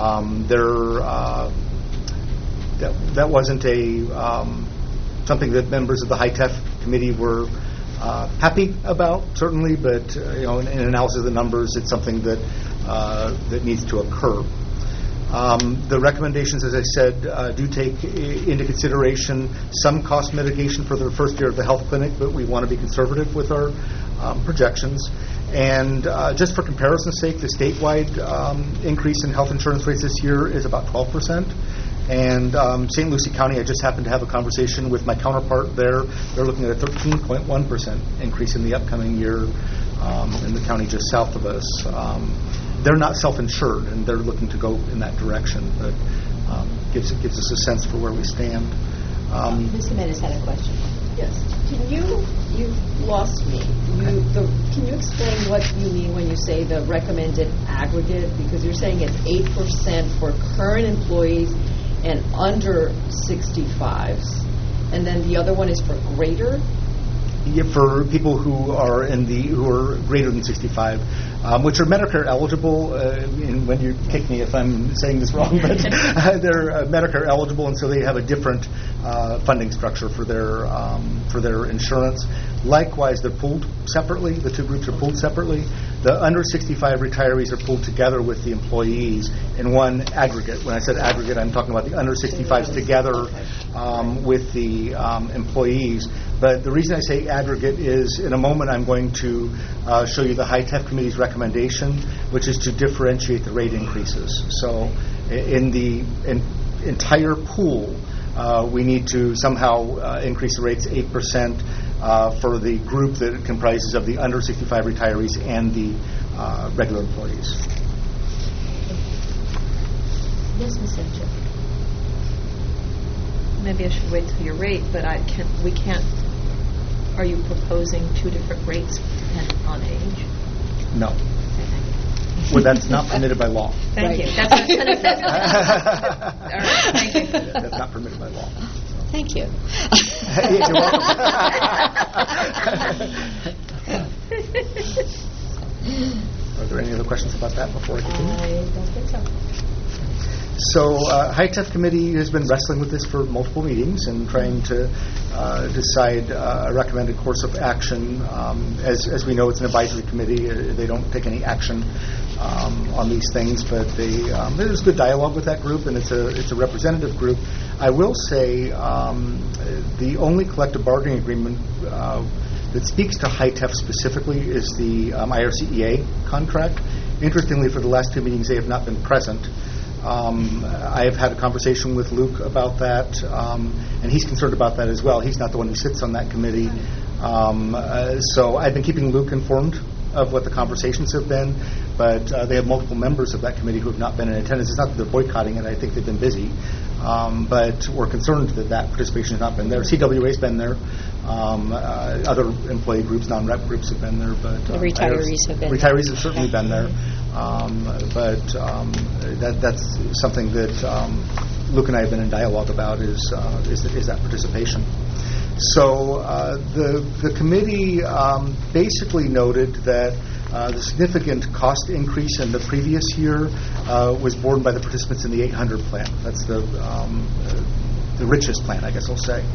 That wasn't something that members of the HITEF committee were happy about, certainly, but in analysis of the numbers, it's something that needs to occur. The recommendations, as I said, do take into consideration some cost mitigation for the first year of the health clinic, but we want to be conservative with our projections. And just for comparison's sake, the statewide increase in health insurance rates this year is about 12%. And St. Lucie County, I just happened to have a conversation with my counterpart there. They're looking at a 13.1% increase in the upcoming year in the county just south of us. They're not self-insured, and they're looking to go in that direction, but gives us a sense for where we stand. Ms. Jimenez had a question. Yes. You've lost me. Can you explain what you mean when you say the recommended aggregate? Because you're saying it's 8% for current employees and under 65s, and then the other one is for greater? Yeah, for people who are greater than 65, which are Medicare eligible. And when you kick me if I'm saying this wrong, but they're Medicare eligible, and so they have a different funding structure for their insurance. Likewise, they're pooled separately. The two groups are pooled separately. The under 65 retirees are pooled together with the employees in one aggregate. When I said aggregate, I'm talking about the under 65s together with the employees. But the reason I say aggregate is in a moment I'm going to show you the HITEF Committee's recommendation, which is to differentiate the rate increases. So in the entire pool, we need to somehow increase the rates 8% for the group that comprises of the under 65 retirees and the regular employees. Yes, Ms. Sanchez. Maybe I should wait till your rate, but we can't. Are you proposing two different rates depending on age? No. Well, that's not permitted by law. Thank you. That's what I was going to say. All right, thank you. Yeah, that's not permitted by law. Thank you. You're welcome. Are there any other questions about that before I continue? I don't think so. So HITEF Committee has been wrestling with this for multiple meetings and trying to decide a recommended course of action. As we know, it's an advisory committee. They don't take any action on these things, but there's good dialogue with that group, and it's a representative group. I will say the only collective bargaining agreement that speaks to HITEF specifically is the IRCEA contract. Interestingly, for the last two meetings, they have not been present. I have had a conversation with Luke about that, and he's concerned about that as well. He's not the one who sits on that committee. So I've been keeping Luke informed of what the conversations have been, but they have multiple members of that committee who have not been in attendance. It's not that they're boycotting it. I think they've been busy. But we're concerned that participation has not been there. CWA's been there. Other employee groups, non-rep groups have been there. But The retirees have been there. Retirees have certainly been there. That's something that Luke and I have been in dialogue about is that participation. So the committee basically noted that the significant cost increase in the previous year was borne by the participants in the 800 plan. That's the richest plan, I guess I'll say.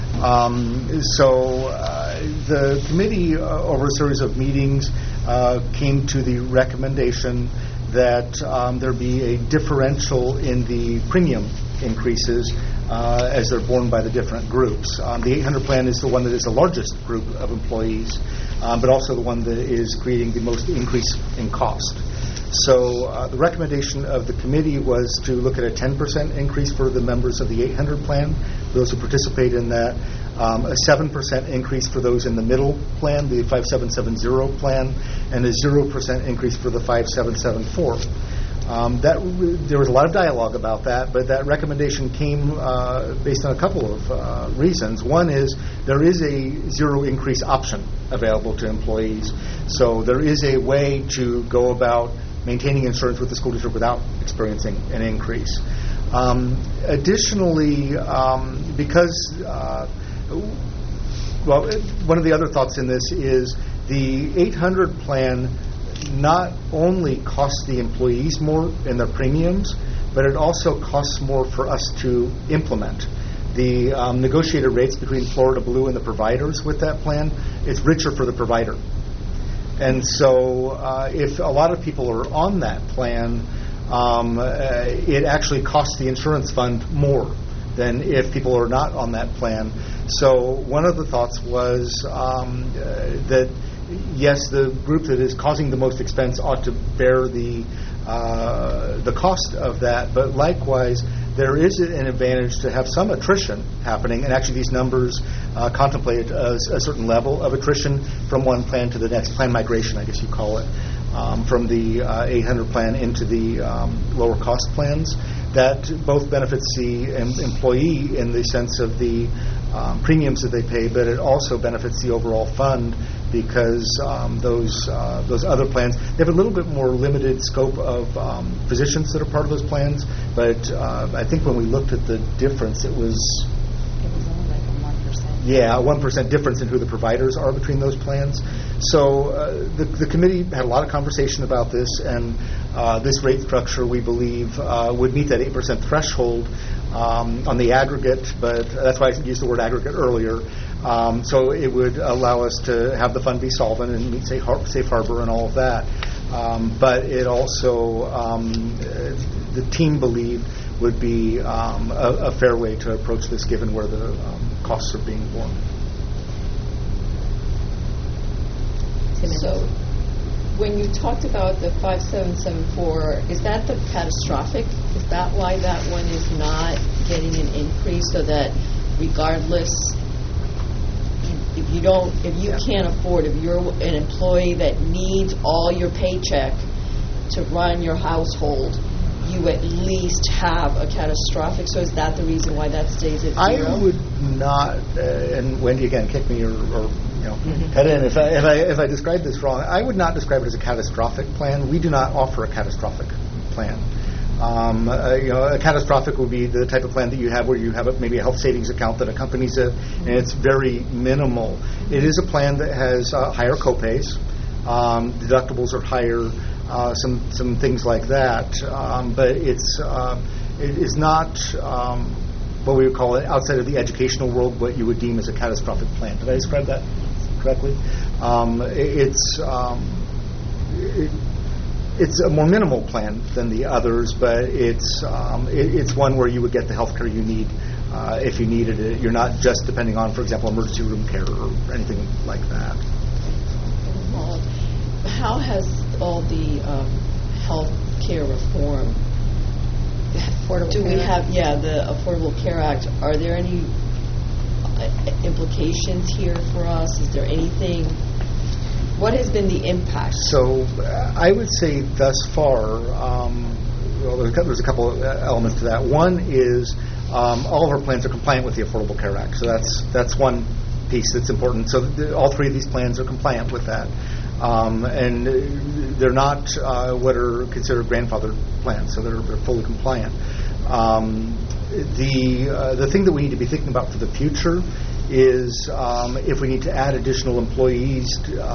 The committee, over a series of meetings, came to the recommendation that there be a differential in the premium increases as they're borne by the different groups. The 800 plan is the one that is the largest group of employees, but also the one that is creating the most increase in cost. So the recommendation of the committee was to look at a 10% increase for the members of the 800 plan, those who participate in that, a 7% increase for those in the middle plan, the 5770 plan, and a 0% increase for the 5774. There was a lot of dialogue about that, but that recommendation came based on a couple of reasons. One is there is a zero increase option available to employees. So there is a way to go about maintaining insurance with the school district without experiencing an increase. Additionally, because, one of the other thoughts in this is the 800 plan not only costs the employees more in their premiums, but it also costs more for us to implement. The negotiated rates between Florida Blue and the providers with that plan, it's richer for the provider. And so if a lot of people are on that plan, it actually costs the insurance fund more than if people are not on that plan. So one of the thoughts was that yes, the group that is causing the most expense ought to bear the cost of that, but likewise, there is an advantage to have some attrition happening, and actually these numbers contemplate a certain level of attrition from one plan to the next, plan migration, I guess you call it, from the 800 plan into the lower cost plans. That both benefits the employee in the sense of the premiums that they pay, but it also benefits the overall fund because those other plans, they have a little bit more limited scope of physicians that are part of those plans, but I think when we looked at the difference, it was only like a 1%. Yeah, a 1% difference in who the providers are between those plans. So the committee had a lot of conversation about this, and this rate structure, we believe, would meet that 8% threshold on the aggregate, but that's why I used the word aggregate earlier. So it would allow us to have the fund be solvent and meet safe harbor and all of that. But it also, the team believed, would be a fair way to approach this given where the costs are being borne. So when you talked about the 5774, is that the catastrophic? Is that why that one is not getting an increase, so that regardless, if you can't afford, if you're an employee that needs all your paycheck to run your household, you at least have a catastrophic? So is that the reason why that stays at zero? I would not, and Wendy, again, kick me or head in if I describe this wrong. I would not describe it as a catastrophic plan. We do not offer a catastrophic plan. A catastrophic would be the type of plan that you have where you have maybe a health savings account that accompanies it, and it's very minimal. It is a plan that has higher copays, deductibles are higher, some things like that, but it is not what we would call it outside of the educational world what you would deem as a catastrophic plan. Did I describe that correctly? It's a more minimal plan than the others, but it's one where you would get the health care you need if you needed it. You're not just depending on, for example, emergency room care or anything like that. How has all the health care reform, we have the Affordable Care Act, are there any implications here for us? Is there anything What has been the impact? So I would say thus far, well, there's a couple of elements to that. One is all of our plans are compliant with the Affordable Care Act. So that's one piece that's important. So all three of these plans are compliant with that. And they're not what are considered grandfathered plans, so they're fully compliant. The thing that we need to be thinking about for the future is if we need to add additional employees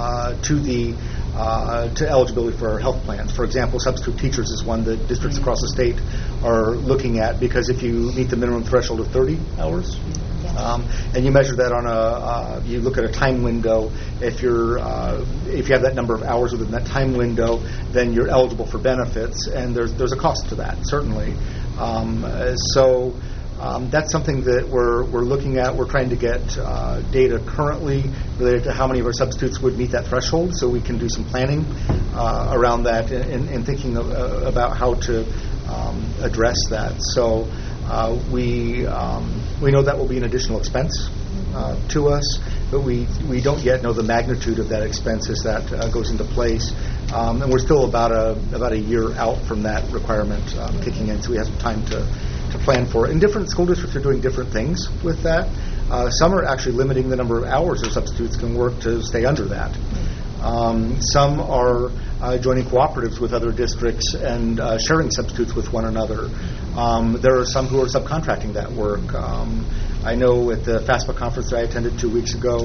to eligibility for our health plans. For example, substitute teachers is one that districts across the state are looking at, because if you meet the minimum threshold of 30 hours, and you measure that on you look at a time window. If you have that number of hours within that time window, then you're eligible for benefits, and there's a cost to that, certainly. So that's something that we're looking at. We're trying to get data currently related to how many of our substitutes would meet that threshold, so we can do some planning around that and thinking about how to address that. So we know that will be an additional expense to us, but we don't yet know the magnitude of that expense as that goes into place. And we're still about a year out from that requirement kicking in, so we have some time to plan for it. And different school districts are doing different things with that. Some are actually limiting the number of hours their substitutes can work to stay under that. Some are joining cooperatives with other districts and sharing substitutes with one another. There are some who are subcontracting that work. I know at the FASPA conference that I attended 2 weeks ago,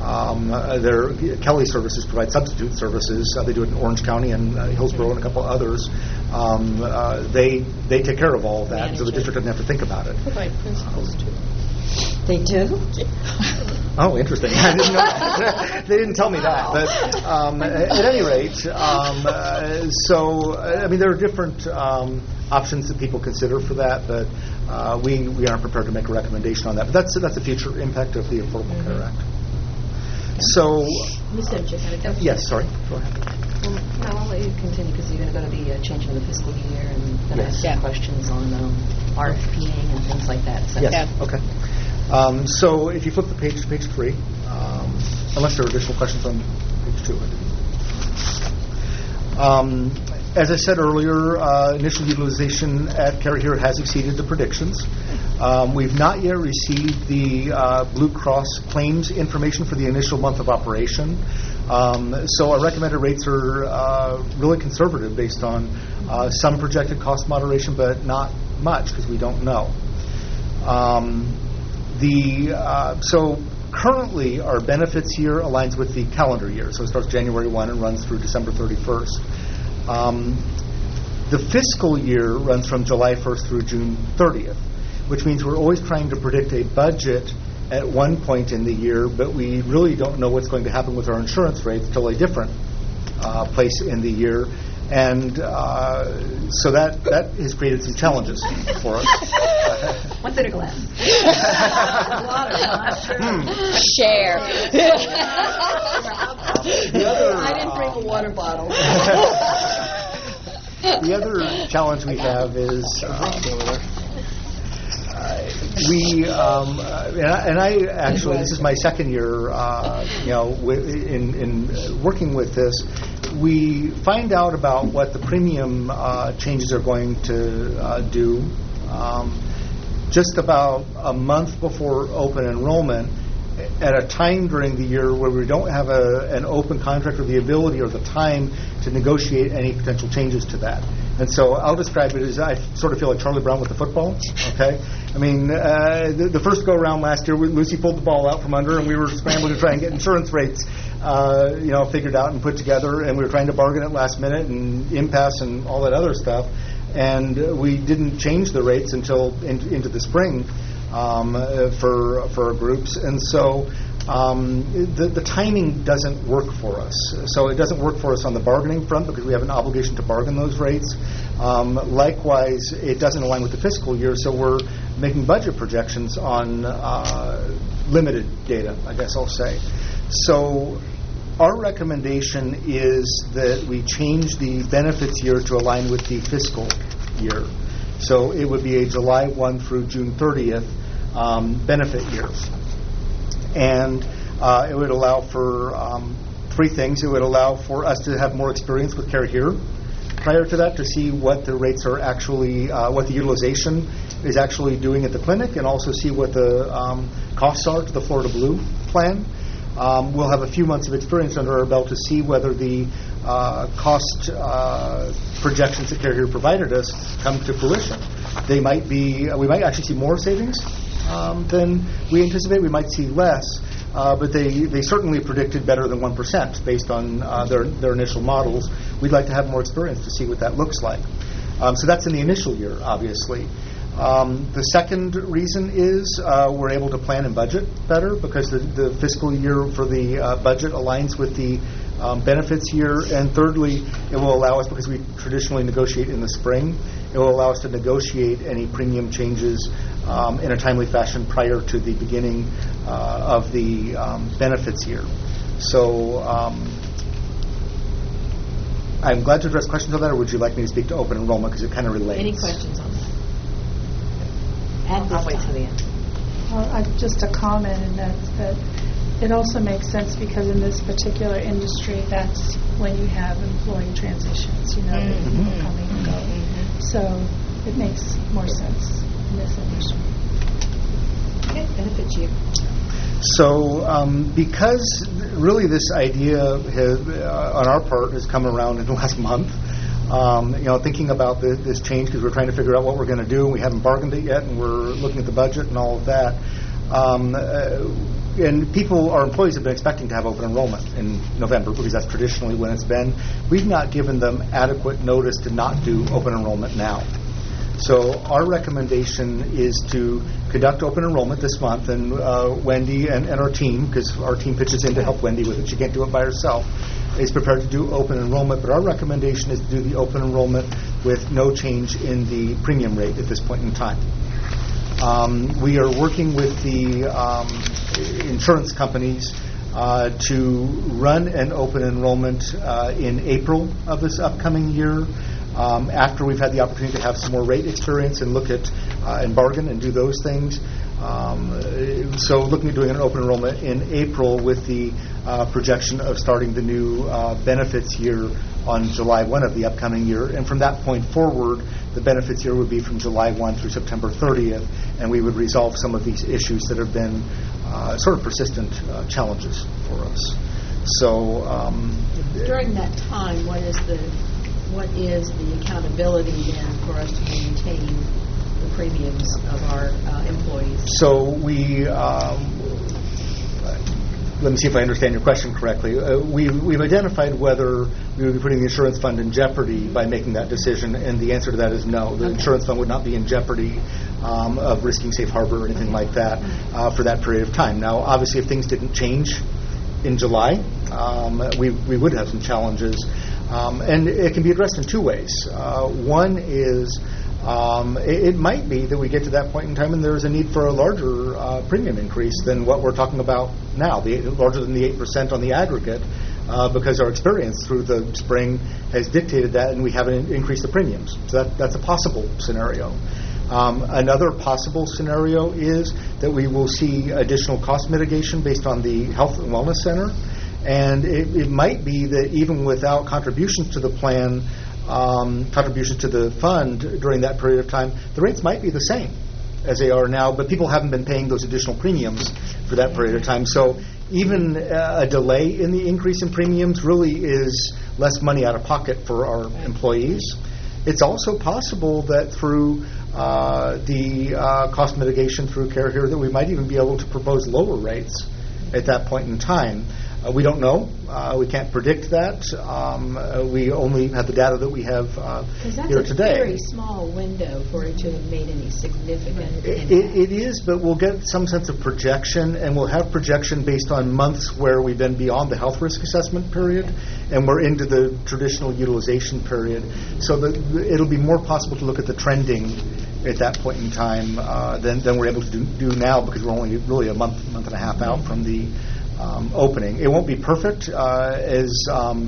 Kelly Services provide substitute services. They do it in Orange County and Hillsborough and a couple others. They take care of all of that, so the district doesn't have to think about it. Provide principals too. They do? Oh, interesting. I didn't know that. They didn't tell me that. But at any rate, so I mean, there are different options that people consider for that, but we aren't prepared to make a recommendation on that. But that's a future impact of the Affordable Care Act. So, yes, sorry. Go ahead. Well, no, I'll let you continue because you're going to go to the changing of the fiscal year and then ask some questions on RFPing and things like that. So. Yes. Okay. So if you flip the page to page 3, unless there are additional questions on page 2. As I said earlier, initial utilization at Care Here has exceeded the predictions. We've not yet received the Blue Cross claims information for the initial month of operation. So our recommended rates are really conservative based on some projected cost moderation, but not much because we don't know. So currently our benefits year aligns with the calendar year. So it starts January 1 and runs through December 31st. The fiscal year runs from July 1st through June 30th, which means we're always trying to predict a budget at one point in the year, but we really don't know what's going to happen with our insurance rates till a different place in the year. And so that has created some challenges for us. One bit of glass. Share. I didn't bring a water bottle. The other challenge we have is and I actually, this is my second year, in working with this. We find out about what the premium changes are going to do just about a month before open enrollment, at a time during the year where we don't have an open contract or the ability or the time to negotiate any potential changes to that. And so I'll describe it as I sort of feel like Charlie Brown with the football. Okay, I mean the first go around last year, Lucy pulled the ball out from under, and we were scrambling to try and get insurance rates, figured out and put together, and we were trying to bargain at last minute and impasse and all that other stuff, and we didn't change the rates until into the spring for our groups, and so. The timing doesn't work for us. So it doesn't work for us on the bargaining front because we have an obligation to bargain those rates. Likewise, it doesn't align with the fiscal year, so we're making budget projections on limited data, I guess I'll say. So our recommendation is that we change the benefits year to align with the fiscal year. So it would be a July 1 through June 30th benefit year. And it would allow for three things. It would allow for us to have more experience with Care Here prior to that, to see what the rates are actually, what the utilization is actually doing at the clinic, and also see what the costs are to the Florida Blue plan. We'll have a few months of experience under our belt to see whether the cost projections that Care Here provided us come to fruition. They might be, we might actually see more savings than we anticipate. We might see less, but they certainly predicted better than 1% based on their initial models. We'd like to have more experience to see what that looks like. So that's in the initial year, obviously. The second reason is we're able to plan and budget better because the fiscal year for the budget aligns with the benefits year. And thirdly, it will allow us, because we traditionally negotiate in the spring, it will allow us to negotiate any premium changes in a timely fashion prior to the beginning of the benefits year. So I'm glad to address questions on that, or would you like me to speak to open enrollment because it kind of relates? Any questions on that? I'll wait till the end. Just a comment, and that it also makes sense because in this particular industry, that's when you have employee transitions, the people coming and going. So it makes more sense in this industry. Okay, benefits you. So because really this idea on our part has come around in the last month, thinking about this change because we're trying to figure out what we're going to do, and we haven't bargained it yet, and we're looking at the budget and all of that. And our employees have been expecting to have open enrollment in November because that's traditionally when it's been. We've not given them adequate notice to not do open enrollment now. So our recommendation is to conduct open enrollment this month, and Wendy and our team, because our team pitches in to help Wendy with it, she can't do it by herself, is prepared to do open enrollment. But our recommendation is to do the open enrollment with no change in the premium rate at this point in time. We are working with the insurance companies to run an open enrollment in April of this upcoming year, after we've had the opportunity to have some more rate experience and look at and bargain and do those things. So looking at doing an open enrollment in April with the projection of starting the new benefits year on July 1 of the upcoming year. And from that point forward, the benefits year would be from July 1 through September 30th, and we would resolve some of these issues that have been sort of persistent challenges for us. So during that time, what is the accountability then for us to maintain the premiums of our employees? So we, let me see if I understand your question correctly. We've identified whether we would be putting the insurance fund in jeopardy by making that decision, and the answer to that is no. The insurance fund would not be in jeopardy of risking safe harbor or anything like that for that period of time. Now, obviously, if things didn't change in July, we would have some challenges. And it can be addressed in two ways. One is it might be that we get to that point in time and there's a need for a larger premium increase than what we're talking about now, larger than the 8% on the aggregate, because our experience through the spring has dictated that, and we haven't increased the premiums. So that's a possible scenario. Another possible scenario is that we will see additional cost mitigation based on the Health and Wellness Center. And it might be that even without contributions to the plan, contributions to the fund during that period of time, the rates might be the same as they are now, but people haven't been paying those additional premiums for that period of time. So even a delay in the increase in premiums really is less money out of pocket for our employees. It's also possible that through the cost mitigation through Care Here that we might even be able to propose lower rates at that point in time. We don't know. We can't predict that. We only have the data that we have here today. Because that's a very small window for it to have made any significant impact. It is, but we'll get some sense of projection, and we'll have projection based on months where we've been beyond the health risk assessment period, and we're into the traditional utilization period. So it'll be more possible to look at the trending at that point in time than we're able to do now, because we're only really a month and a half out from the opening. It won't be perfect, as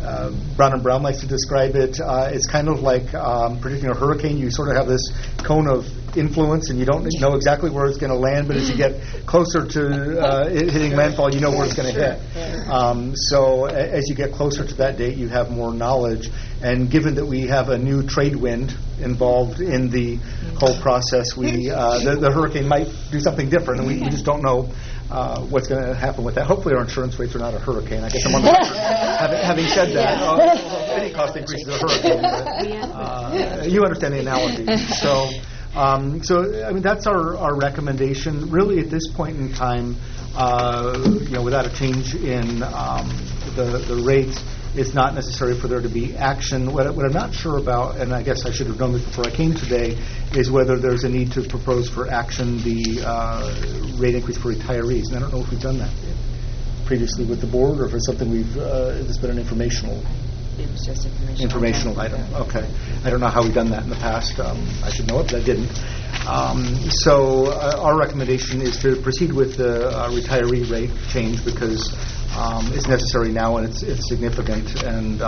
Brown and Brown likes to describe it. It's kind of like predicting a hurricane. You sort of have this cone of influence, and you don't know exactly where it's going to land, but as you get closer to it hitting landfall, you know where it's going to hit. So as you get closer to that date, you have more knowledge. And given that we have a new trade wind involved in the whole process, the hurricane might do something different, and we just don't know what's going to happen with that. Hopefully our insurance rates are not a hurricane. I guess I'm on the record having said that. Any cost increases a hurricane. But, you understand the analogy. So I mean, that's our recommendation. Really, at this point in time, without a change in the rates, it's not necessary for there to be action. What I'm not sure about, and I guess I should have known this before I came today, is whether there's a need to propose for action the rate increase for retirees. And I don't know if we've done that previously with the board, or if it's something it's been an informational. It was just Informational item. Okay. I don't know how we've done that in the past. I should know it, but I didn't. So our recommendation is to proceed with the retiree rate change because it's necessary now and it's significant, and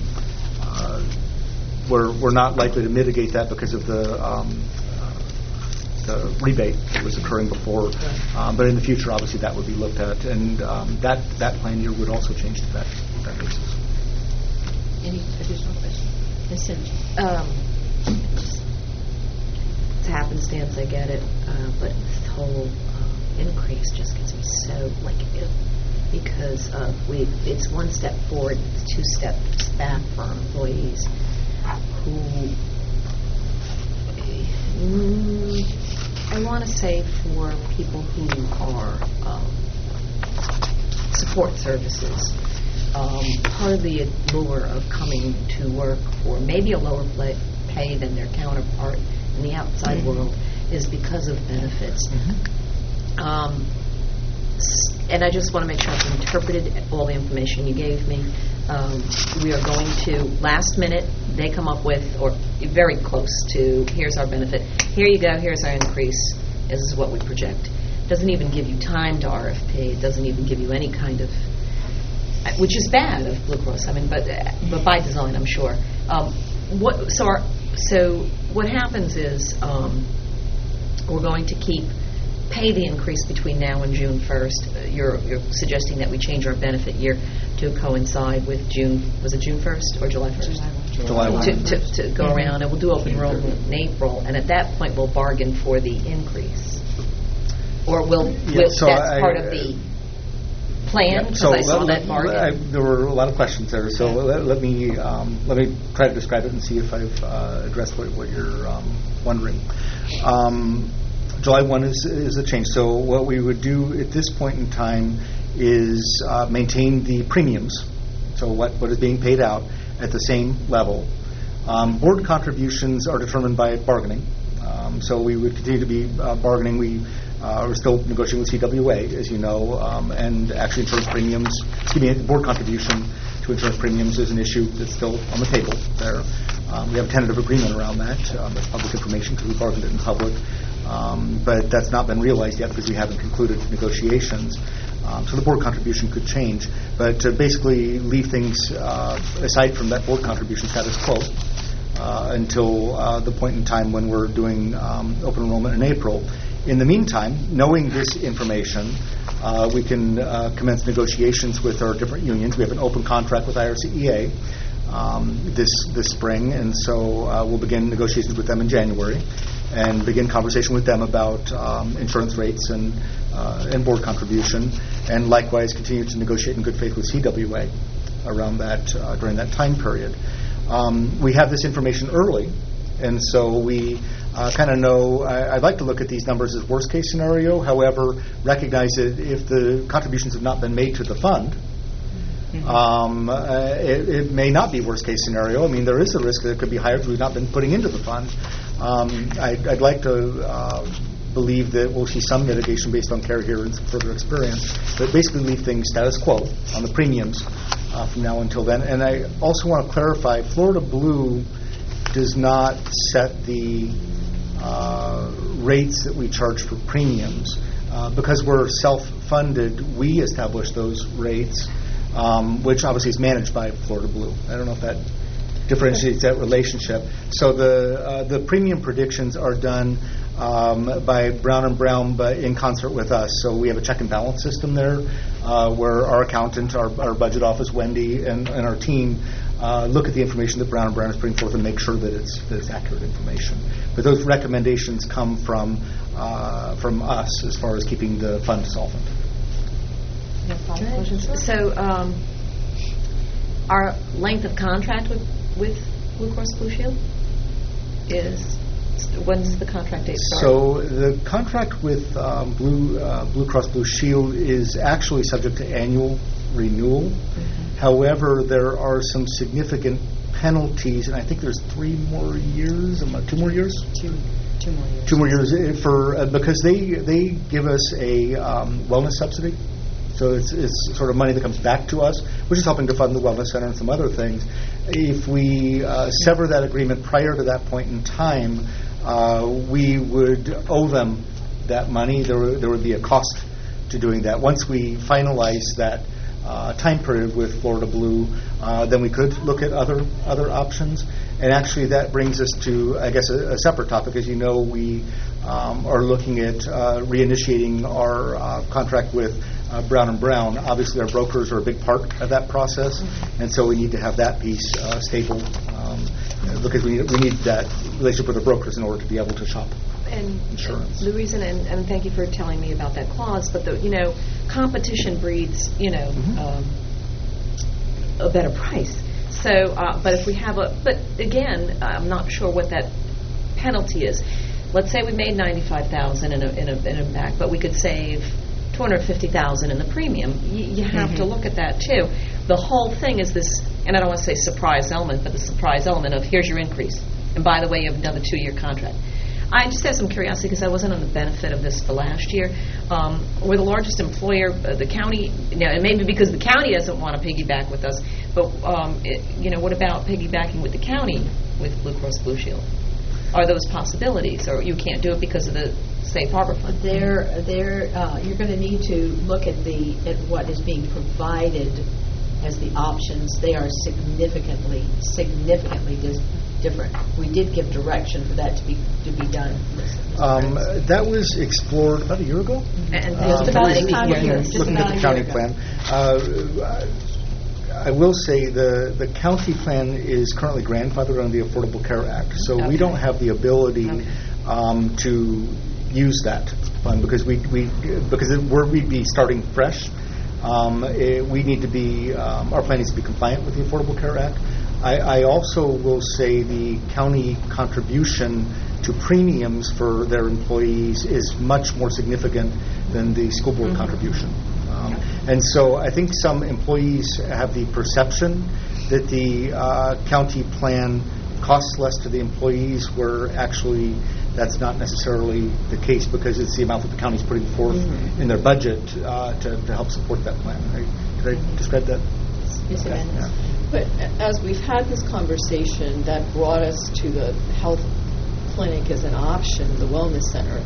we're not likely to mitigate that because of the rebate that was occurring before. But in the future, obviously, that would be looked at, and that plan year would also change to that basis. Any additional questions? Listen, It's happenstance, I get it, but this whole increase just gets me so because it's one step forward, it's two steps back for our employees who I want to say for people who are support services. Part of the allure of coming to work for maybe a lower pay than their counterpart in the outside world is because of benefits. And I just want to make sure I've interpreted all the information you gave me. We are going to, last minute, they come up with, or very close to, here's our benefit, here you go, here's our increase, this is what we project. Doesn't even give you time to RFP, it doesn't even give you any kind of, which is bad of Blue Cross, I mean, but by design, I'm sure. So what happens is we're going to pay the increase between now and June 1st. You're suggesting that we change our benefit year to coincide with June, was it June 1st or July 1st? July 1st. To go around, and we'll do open enrollment in April, and at that point we'll bargain for the increase. Or that's part of the plan, because I saw that bargain. There were a lot of questions there, so let me try to describe it and see if I've addressed what you're wondering. July 1 is a change. So what we would do at this point in time is maintain the premiums, so what is being paid out at the same level. Board contributions are determined by bargaining. So we would continue to be bargaining. We're still negotiating with CWA, as you know, and actually insurance premiums, board contribution to insurance premiums is an issue that's still on the table there. We have a tentative agreement around that. That's public information because we bargained it in public. But that's not been realized yet because we haven't concluded negotiations. So the board contribution could change. But to basically leave things aside from that board contribution status quo until the point in time when we're doing open enrollment in April. In the meantime, knowing this information, we can commence negotiations with our different unions. We have an open contract with IRCEA this spring, and so we'll begin negotiations with them in January and begin conversation with them about insurance rates and board contribution, and likewise continue to negotiate in good faith with CWA around that during that time period. We have this information early, and so we kind of know. I'd like to look at these numbers as worst case scenario. However, recognize that if the contributions have not been made to the fund, it may not be worst case scenario. I mean, there is a risk that it could be higher because we've not been putting into the fund. I'd like to believe that we'll see some mitigation based on care here and some further experience, but basically leave things status quo on the premiums from now until then. And I also want to clarify, Florida Blue does not set the rates that we charge for premiums. Because we're self-funded, we establish those rates. which obviously is managed by Florida Blue. I don't know if that differentiates that relationship. So the premium predictions are done by Brown & Brown, but in concert with us. So we have a check and balance system there, where our accountant, our budget office, Wendy, and our team look at the information that Brown & Brown is putting forth and make sure that it's accurate information. But those recommendations come from us as far as keeping the fund solvent. So, our length of contract with Blue Cross Blue Shield is, when's the contract date start? So the contract with Blue Cross Blue Shield is actually subject to annual renewal. However, there are some significant penalties, and I think there's 3 more years, 2 more years? 2 more years. 2 more years because they give us a wellness subsidy. So it's sort of money that comes back to us, which is helping to fund the wellness center and some other things. If we sever that agreement prior to that point in time, we would owe them that money. There would be a cost to doing that. Once we finalize that time period with Florida Blue, then we could look at other options. And actually, that brings us to, I guess, a separate topic. As you know, we are looking at reinitiating our contract with Brown & Brown. Obviously, our brokers are a big part of that process, and so we need to have that piece stable because we need that relationship with the brokers in order to be able to shop insurance. The reason, and thank you for telling me about that clause, but competition breeds, a better price. So, but if we have but again, I'm not sure what that penalty is. Let's say we made $95,000 in a back, but we could save $250,000 in the premium. You have to look at that too. The whole thing is this, and I don't want to say surprise element, but the surprise element of here's your increase, and by the way, you have another 2-year contract. I just have some curiosity because I wasn't on the benefit of this for last year. We're the largest employer, the county, and maybe because the county doesn't want to piggyback with us, but what about piggybacking with the county with Blue Cross Blue Shield? Are those possibilities, or you can't do it because of the Safe Harbor Fund? You're going to need to look at what is being provided as the options. They are significantly different. We did give direction for that to be done. That was explored about a year ago. And looking at the county plan. I will say the county plan is currently grandfathered under the Affordable Care Act, so we don't have the ability to use that fund because we'd be starting fresh. We need to be our plan needs to be compliant with the Affordable Care Act. I also will say the county contribution to premiums for their employees is much more significant than the school board contribution. And so I think some employees have the perception that the county plan costs less to the employees, where actually that's not necessarily the case because it's the amount that the county is putting forth in their budget to help support that plan. Did I describe that? Yes, okay. But as we've had this conversation, that brought us to the health clinic as an option, the wellness center.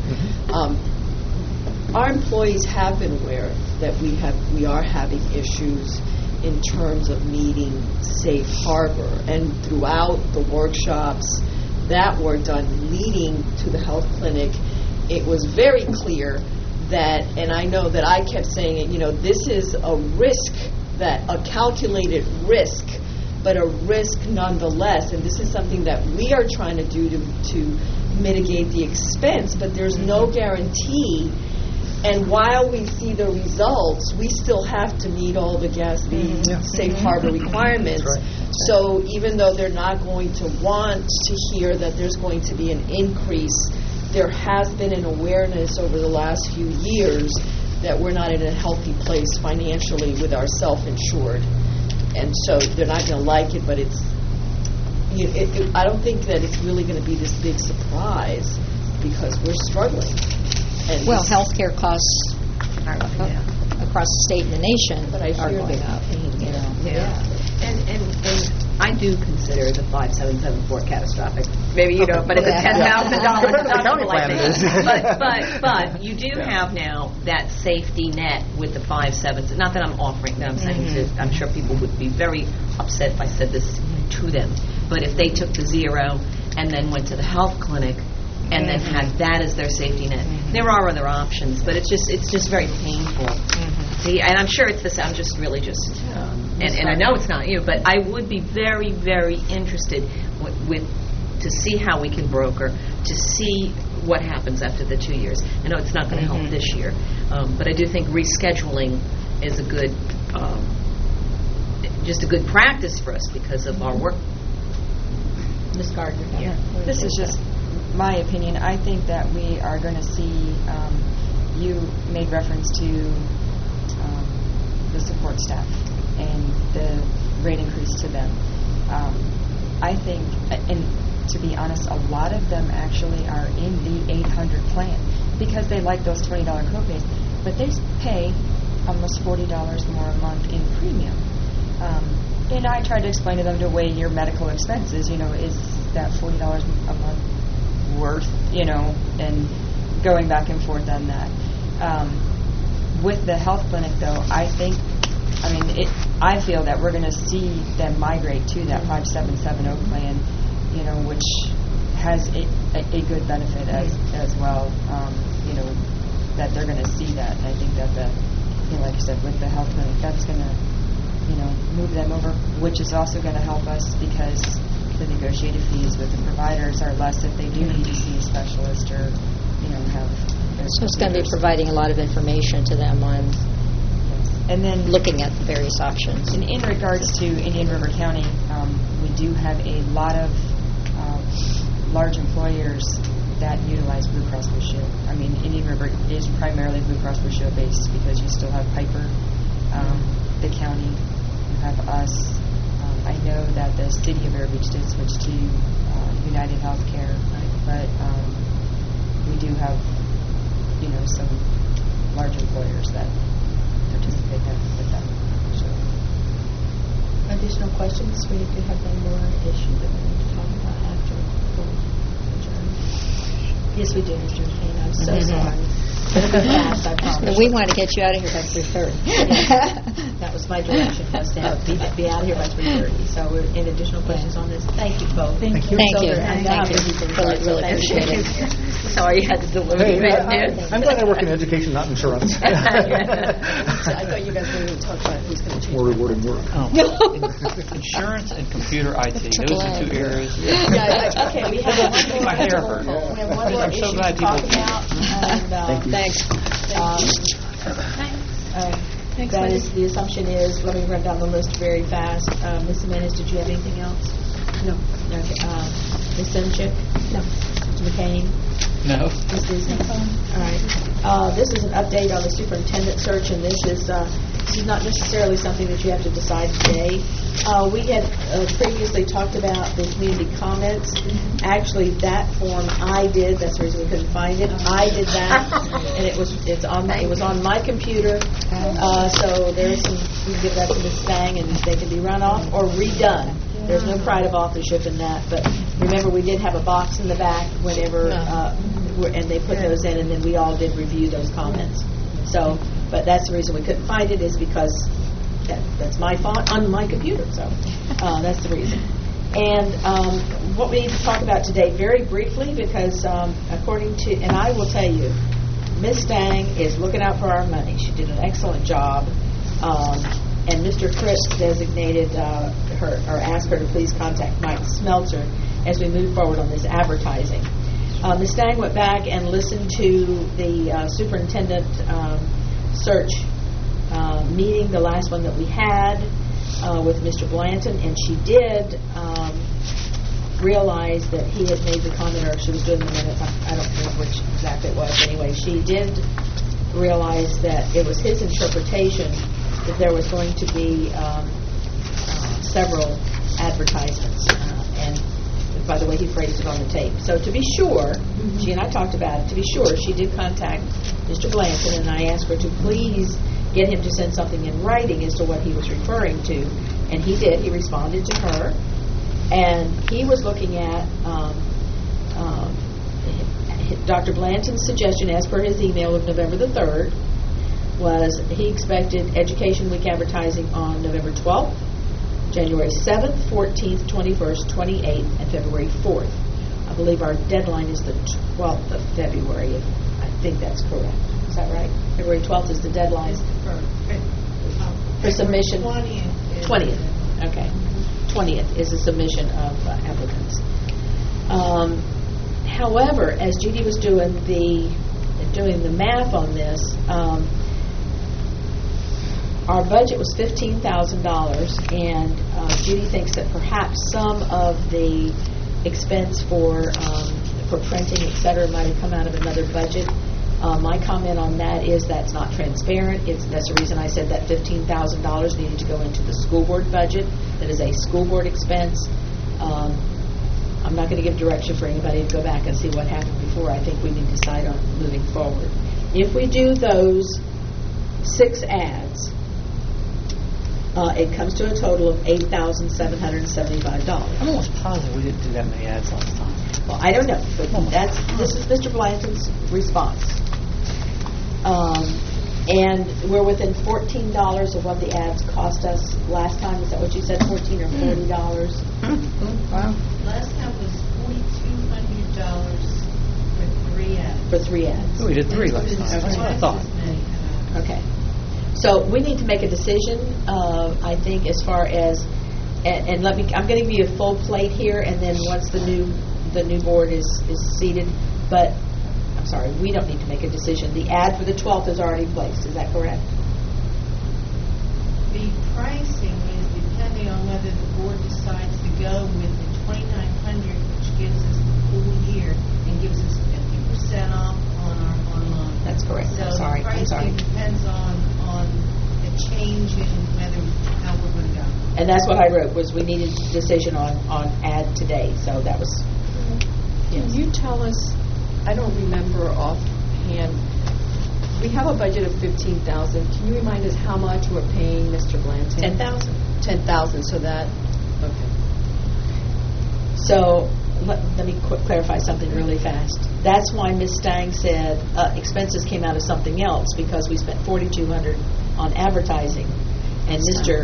Our employees have been aware that we are having issues in terms of meeting Safe Harbor, and throughout the workshops that were done leading to the health clinic, it was very clear that, and I know that I kept saying it, this is a risk, that a calculated risk, but a risk nonetheless, and this is something that we are trying to do to mitigate the expense, but there's no guarantee. And while we see the results, we still have to meet all the Safe Harbor requirements. Right. So even though they're not going to want to hear that there's going to be an increase, there has been an awareness over the last few years that we're not in a healthy place financially with our self-insured. And so they're not going to like it, but I don't think that it's really going to be this big surprise because we're struggling. And healthcare costs across the state and the nation but I are going up. And I I do consider the 5774 catastrophic. Maybe you don't, but it's a $10,000 deductible. But you do have now that safety net with the 5/7. Not that I'm offering that. I'm saying I'm sure people would be very upset if I said this to them. But if they took the 0 and then went to the health clinic and then had that as their safety net, there are other options. But it's just very painful. See, and I'm sure it's this. I'm just really and I know it's not you, but I would be very, very interested to see how we can broker, to see what happens after the 2 years. I know it's not going to help this year, but I do think rescheduling is a good, just a good practice for us because of our work. Ms. Gardner. Yeah. This is just my opinion. I think that we are going to see, you made reference to the support staff and the rate increase to them. I think, and to be honest, a lot of them actually are in the 800 plan because they like those $20 copays, but they pay almost $40 more a month in premium. And I tried to explain to them to weigh your medical expenses, is that $40 a month worth, and going back and forth on that. With the health clinic, though, I feel that we're going to see them migrate to that 5770 plan, which has a good benefit as well, that they're going to see that. And I think that like I said, with the health clinic, that's going to, move them over, which is also going to help us because the negotiated fees with the providers are less if they do need to see a specialist or, have. So it's going to be providing a lot of information to them on and then looking at the various options. In regards to Indian River County, we do have a lot of large employers that utilize Blue Cross Blue Shield. Indian River is primarily Blue Cross Blue Shield based because you still have Piper, the county, you have us. I know that the city of Vero Beach did switch to United Healthcare, but we do have, some large employers that participate with them. So. Additional questions? We do have one more issue that we need to talk about after we adjourn. Yes, we do, Mr. McCain. I'm so sorry. It'll be fast, I promise. We want to get you out of here by 3:30. Yes. That was my direction, was to be out of here by 3:30. So, any additional questions on this? Thank you both. Thank you. Thank you. Thank you. Really appreciate it. Sorry you had to deliver the great news. I'm glad I work in education, not insurance. I thought you guys were going to talk about who's going to change. More rewarding work. Insurance and computer IT. Those are two areas. Okay, we have one more. My hair hurt. We have one more I'm issue so to glad talk people. about. And, Thank you. Thanks. That is, the assumption is, let me run down the list very fast. Ms. Jimenez, did you have anything else? No. Okay. Ms. Simchick? No. Mr. McCain? No. Ms. Disney? All right. This is an update on the superintendent search, and this is not necessarily something that you have to decide today. We had previously talked about the community comments. Actually, that form I did. That's the reason we couldn't find it. I did that, and it was on my computer. So there's some. You can give that to Ms. Stang, and they can be run off or redone. There's no pride of authorship in that. But remember, we did have a box in the back whenever, and they put those in, and then we all did review those comments. So, but that's the reason we couldn't find it is because that's my font on my computer. So that's the reason. And what we need to talk about today, very briefly, because according to, and I will tell you, Ms. Stang is looking out for our money. She did an excellent job. And Mr. Crisp designated her, or asked her to please contact Mike Smeltzer as we move forward on this advertising. Ms. Stang went back and listened to the superintendent search meeting, the last one that we had with Mr. Blanton, and she did realize that he had made the comment, or she was doing the minutes, I don't remember which exactly it was. Anyway, she did realize that it was his interpretation that there was going to be several advertisements, and by the way he phrased it on the tape. So to be sure, she and I talked about it, to be sure, she did contact Mr. Blanton, and I asked her to please get him to send something in writing as to what he was referring to, and he did. He responded to her, And he was looking at Dr. Blanton's suggestion, as per his email of November the 3rd, was he expected Education Week advertising on November 12th, January 7th, 14th, 21st, 28th, and February 4th. I believe our deadline is the 12th of February. I think that's correct. Is that right? February 12th is the deadline for submission. 20th. Okay. 20th is the submission of applicants. However, as Judy was doing the math on this, our budget was $15,000, and Judy thinks that perhaps some of the expense for printing, et cetera, might have come out of another budget. My comment on that is that's not transparent. That's the reason I said that $15,000 needed to go into the school board budget. That is a school board expense. I'm not going to give direction for anybody to go back and see what happened before. I think we need to decide on moving forward. If we do those 6 ads, it comes to a total of $8,775. I'm almost positive we didn't do that many ads last time. Well, I don't know, but this is Mr. Blanton's response. And we're within $14 of what the ads cost us last time. Is that what you said, $14 or $40? Wow. Last time was $4,200 for 3 ads. For 3 ads. Oh, we did 3 last time. That's what I thought. Okay. So we need to make a decision, I think, as far as, and I'm going to give you a full plate here, and then once the new board is seated, but I'm sorry, we don't need to make a decision. The ad for the 12th is already placed. Is that correct? The pricing is depending on whether the board decides to go with the $2,900, which gives us the full year and gives us 50% off on our online. That's correct. So I'm sorry. the pricing depends on the change in how we're going to go. And that's what I wrote, was we needed a decision on ad today. So that was, yes. Can you tell us, I don't remember offhand, we have a budget of $15,000. Can you remind us how much we're paying Mr. Blanton? $10,000. $10,000, so that, okay. So let me clarify something really fast. That's why Ms. Stang said expenses came out of something else, because we spent $4,200 on advertising, and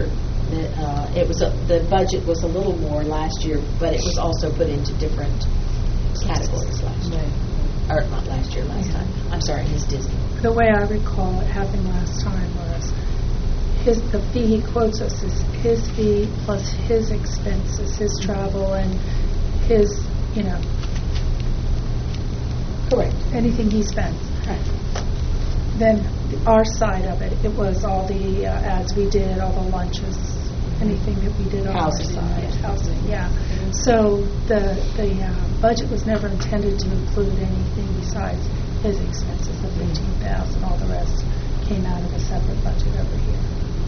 the budget was a little more last year, but it was also put into different categories last year. Or not last year, last time. I'm sorry, Ms. Disney. The way I recall what happened last time was the fee he quotes us is his fee plus his expenses, his travel and his, Correct. anything he spends. Right. Then our side of it, it was all the ads we did, all the lunches, anything that we did on Housing Thursday side. night, housing, yeah. So the budget was never intended to include anything besides his expenses, the $15,000. All the rest came out of a separate budget every year.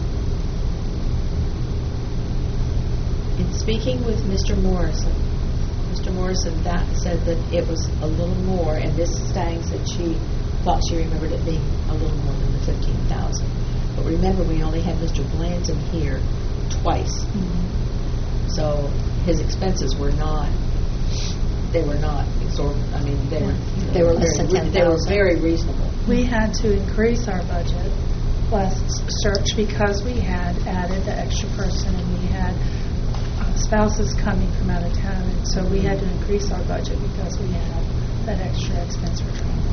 In speaking with Mr. Morrison that said that it was a little more, and Ms. Stang said she thought she remembered it being a little more than the $15,000. But remember, we only had Mr. Blanton here twice. Mm-hmm. So his expenses were not exorbitant. I mean, they were very reasonable. We had to increase our budget last search because we had added the extra person and we had spouses coming from out of town, and so we had to increase our budget because we had that extra expense for travel.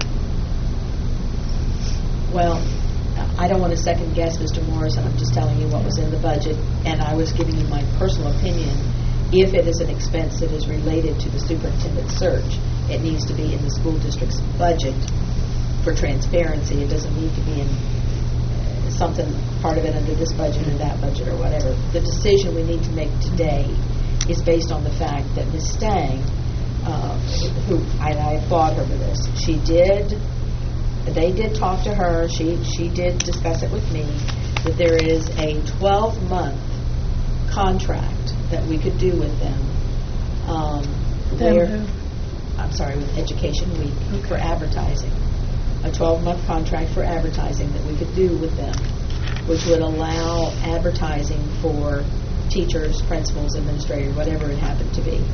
Well, I don't want to second guess Mr. Morrison. I'm just telling you what was in the budget, and I was giving you my personal opinion. If it is an expense that is related to the superintendent search, it needs to be in the school district's budget for transparency. It doesn't need to be in something, part of it under this budget or that budget or whatever. The decision we need to make today is based on the fact that Ms. Stang, who I applaud her for this, they did talk to her, she did discuss it with me, that there is a 12-month contract that we could do with them. With Education Week for advertising. A 12-month contract for advertising that we could do with them, which would allow advertising for teachers, principals, administrators, whatever it happened to be.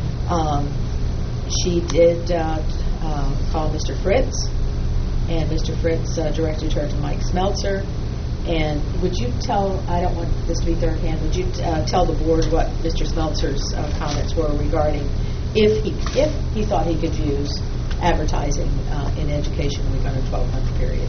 She did call Mr. Fritz, and Mr. Fritz directed her to Mike Smeltzer. And would you tell, I don't want this to be third hand, would you tell the board what Mr. Smeltzer's comments were regarding if he thought he could use advertising in Education Week on a 12-month period?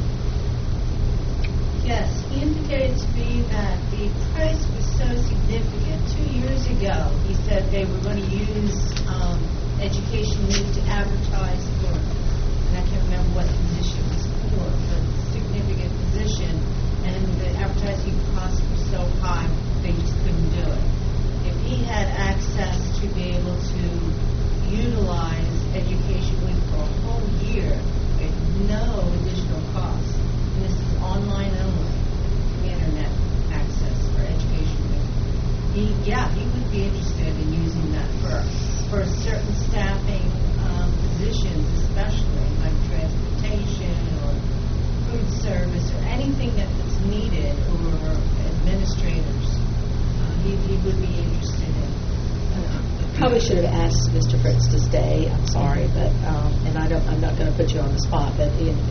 Yes, he indicated to me that the price was so significant. 2 years ago, he said they were going to use Education Week to advertise for, and I can't remember what the position was for, but significant position, and the advertising costs were so high, they just couldn't do it. If he had access to be able to utilize Education Week for a whole year at no additional cost, and this is online only, internet access for Education Week, he would be interested in using that for certain staffing positions, especially like transportation or food service or anything that's needed, or administrators. He would be interested in. Probably should have asked Mr. Fritz to stay. I'm sorry, but and I'm not going to put you on the spot, but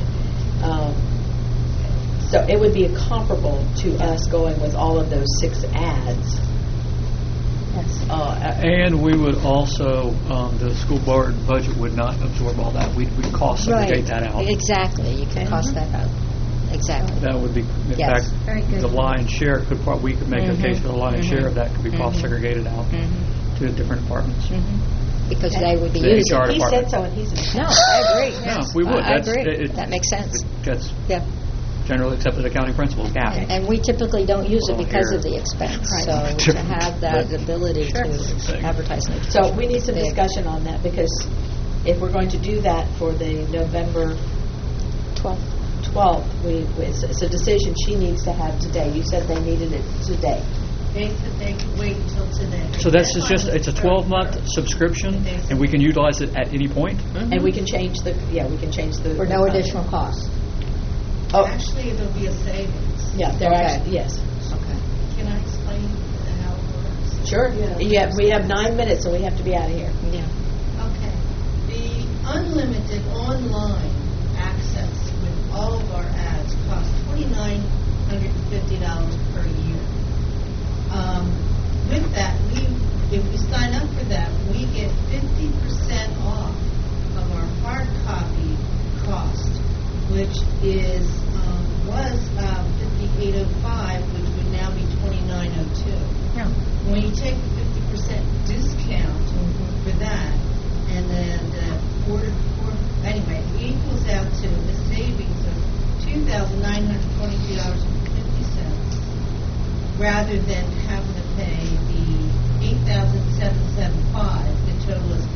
so it would be comparable to us going with all of those 6 ads. Yes. And we would also, the school board budget would not absorb all that. We'd cost segregate that out. Exactly. You can cost that out. Exactly. That would be, in Yes. fact, Very good. the lion's share we could make a case for the lion's share of that could be cost segregated out to different departments. Because they would be The using HR He department. said so, and he's in. No, I agree. No, we would. I That's- agree. it- That makes sense. That's Yeah. generally accepted accounting principles, GAAP. And we typically don't use it Well, because here- of the expense. Right. So to have that But- ability to Thing. advertise in So education we need some is big. discussion on that, because if we're going to do that for the November 12th, it's a decision she needs to have today. You said they needed it today. They said they could wait until today. So that's just, it's a 12-month subscription, and we can utilize it at any point? And we can change the. For no additional cost. Oh, Actually, there'll be a savings. yeah, they're Okay. actually, yes. Can I explain how it works? Sure. Yeah, we have 9 minutes, and we have to be out of here. Yeah. Okay. The unlimited online access with all of our ads costs $2,950 per year. With that, if we sign up for that, we get 50% off of our hard copy cost, which was $5,805, which would now be $2,902. Yeah. When you take the 50% discount for that, and then anyway, it equals out to a savings of $2,922.50, rather than having to pay the $8,775. The total is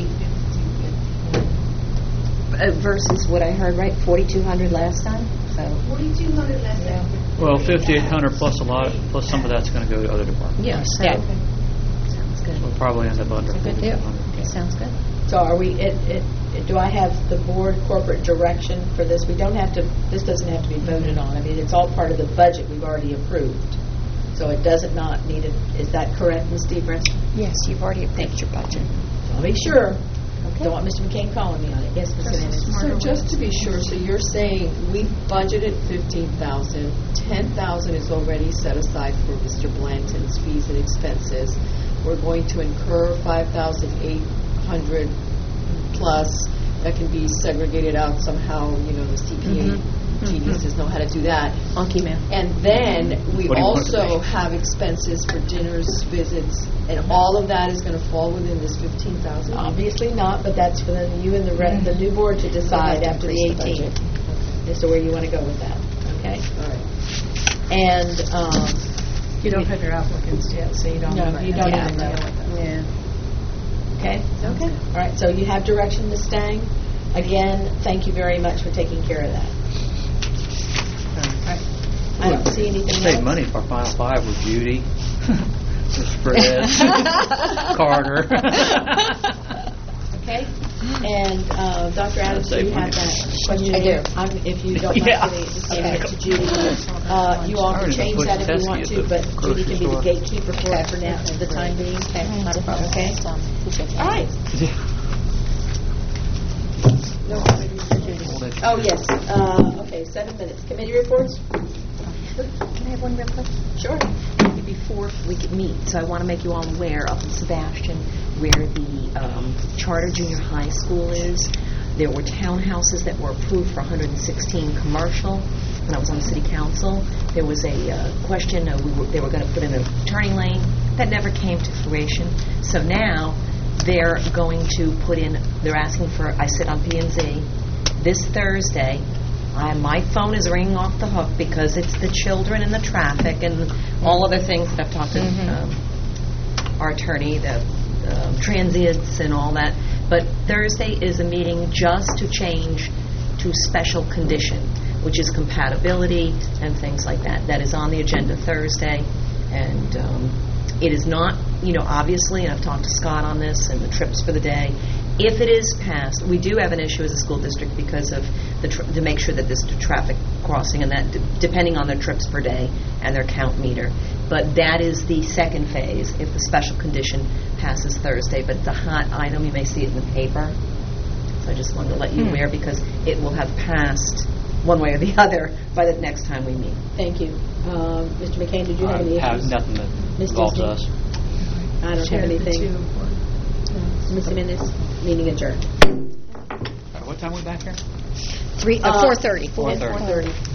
$5,852.50. Versus what I heard, right, 4,200 last time? So $4,200 less than. Well, 5,800 plus plus some of that's going to go to other departments. yeah, so Yeah. sounds good. So we'll probably end up under Good deal. 4,200. Sounds good. So are we, do I have the board corporate direction for this? We don't have to, this doesn't have to be voted on. I mean, it's all part of the budget we've already approved. So it doesn't not need it, is that correct, Ms. DeBrest? Yes, you've already approved your budget. I'll make sure. Don't want Mr. McCain calling me on it. Yes, Ms. Hernandez. So just to be sure, so you're saying we budgeted $15,000, $10,000 is already set aside for Mr. Blanton's fees and expenses. We're going to incur $5,800 plus. That can be segregated out somehow. The CPA geniuses know how to do that. Monkey man. And then we What do you want it to also be? have expenses for dinners, visits, and all of that is going to fall within this $15,000. Obviously not, but that's for you and the new board to decide to after the increase the 18th as to where you want to go with that. Okay? All right. And You don't have your applicants yet, so you don't no, know. you don't Yeah. even know. Yeah. Okay? Okay. All right, so you have direction, Ms. Stang. Again, thank you very much for taking care of that. I don't see anything else. Save money if our final 5 were Judy, Mr. Fred, Carter. Okay? And Dr. Adams, do you have that question? I do. If you don't mind just giving it to Judy. You all can change that if you want to, but Judy can be the gatekeeper for it for now, for the time being. Okay, not a problem. Okay. Appreciate that. All right. Oh, yes. Okay, 7 minutes. Committee reports? Can I have one real quick? Sure. Before we could meet, so I want to make you all aware up in Sebastian where the charter junior high school is. There were townhouses that were approved for 116 commercial when I was on the city council. There was a question, they were going to put in a turning lane. That never came to fruition. So now they're going to put in, they're asking for, I sit on P&Z, this Thursday. My phone is ringing off the hook because it's the children and the traffic and all other things that I've talked to our attorney, the transients and all that. But Thursday is a meeting just to change to special condition, which is compatibility and things like that. That is on the agenda Thursday. And it is not, obviously, and I've talked to Scott on this and the trips for the day. If it is passed, we do have an issue as a school district because of to make sure that there's traffic crossing and that depending on their trips per day and their count meter. But that is the second phase if the special condition passes Thursday. But it's a hot item. You may see it in the paper. So I just wanted to let you aware because it will have passed one way or the other by the next time we meet. Thank you. Mr. McCain, did you have any issues? I have nothing that Ms. involves Disney? us. I don't have anything. Ms. Jimenez, meeting adjourned. What time are we back here? 4:30. 4:30. 4:30.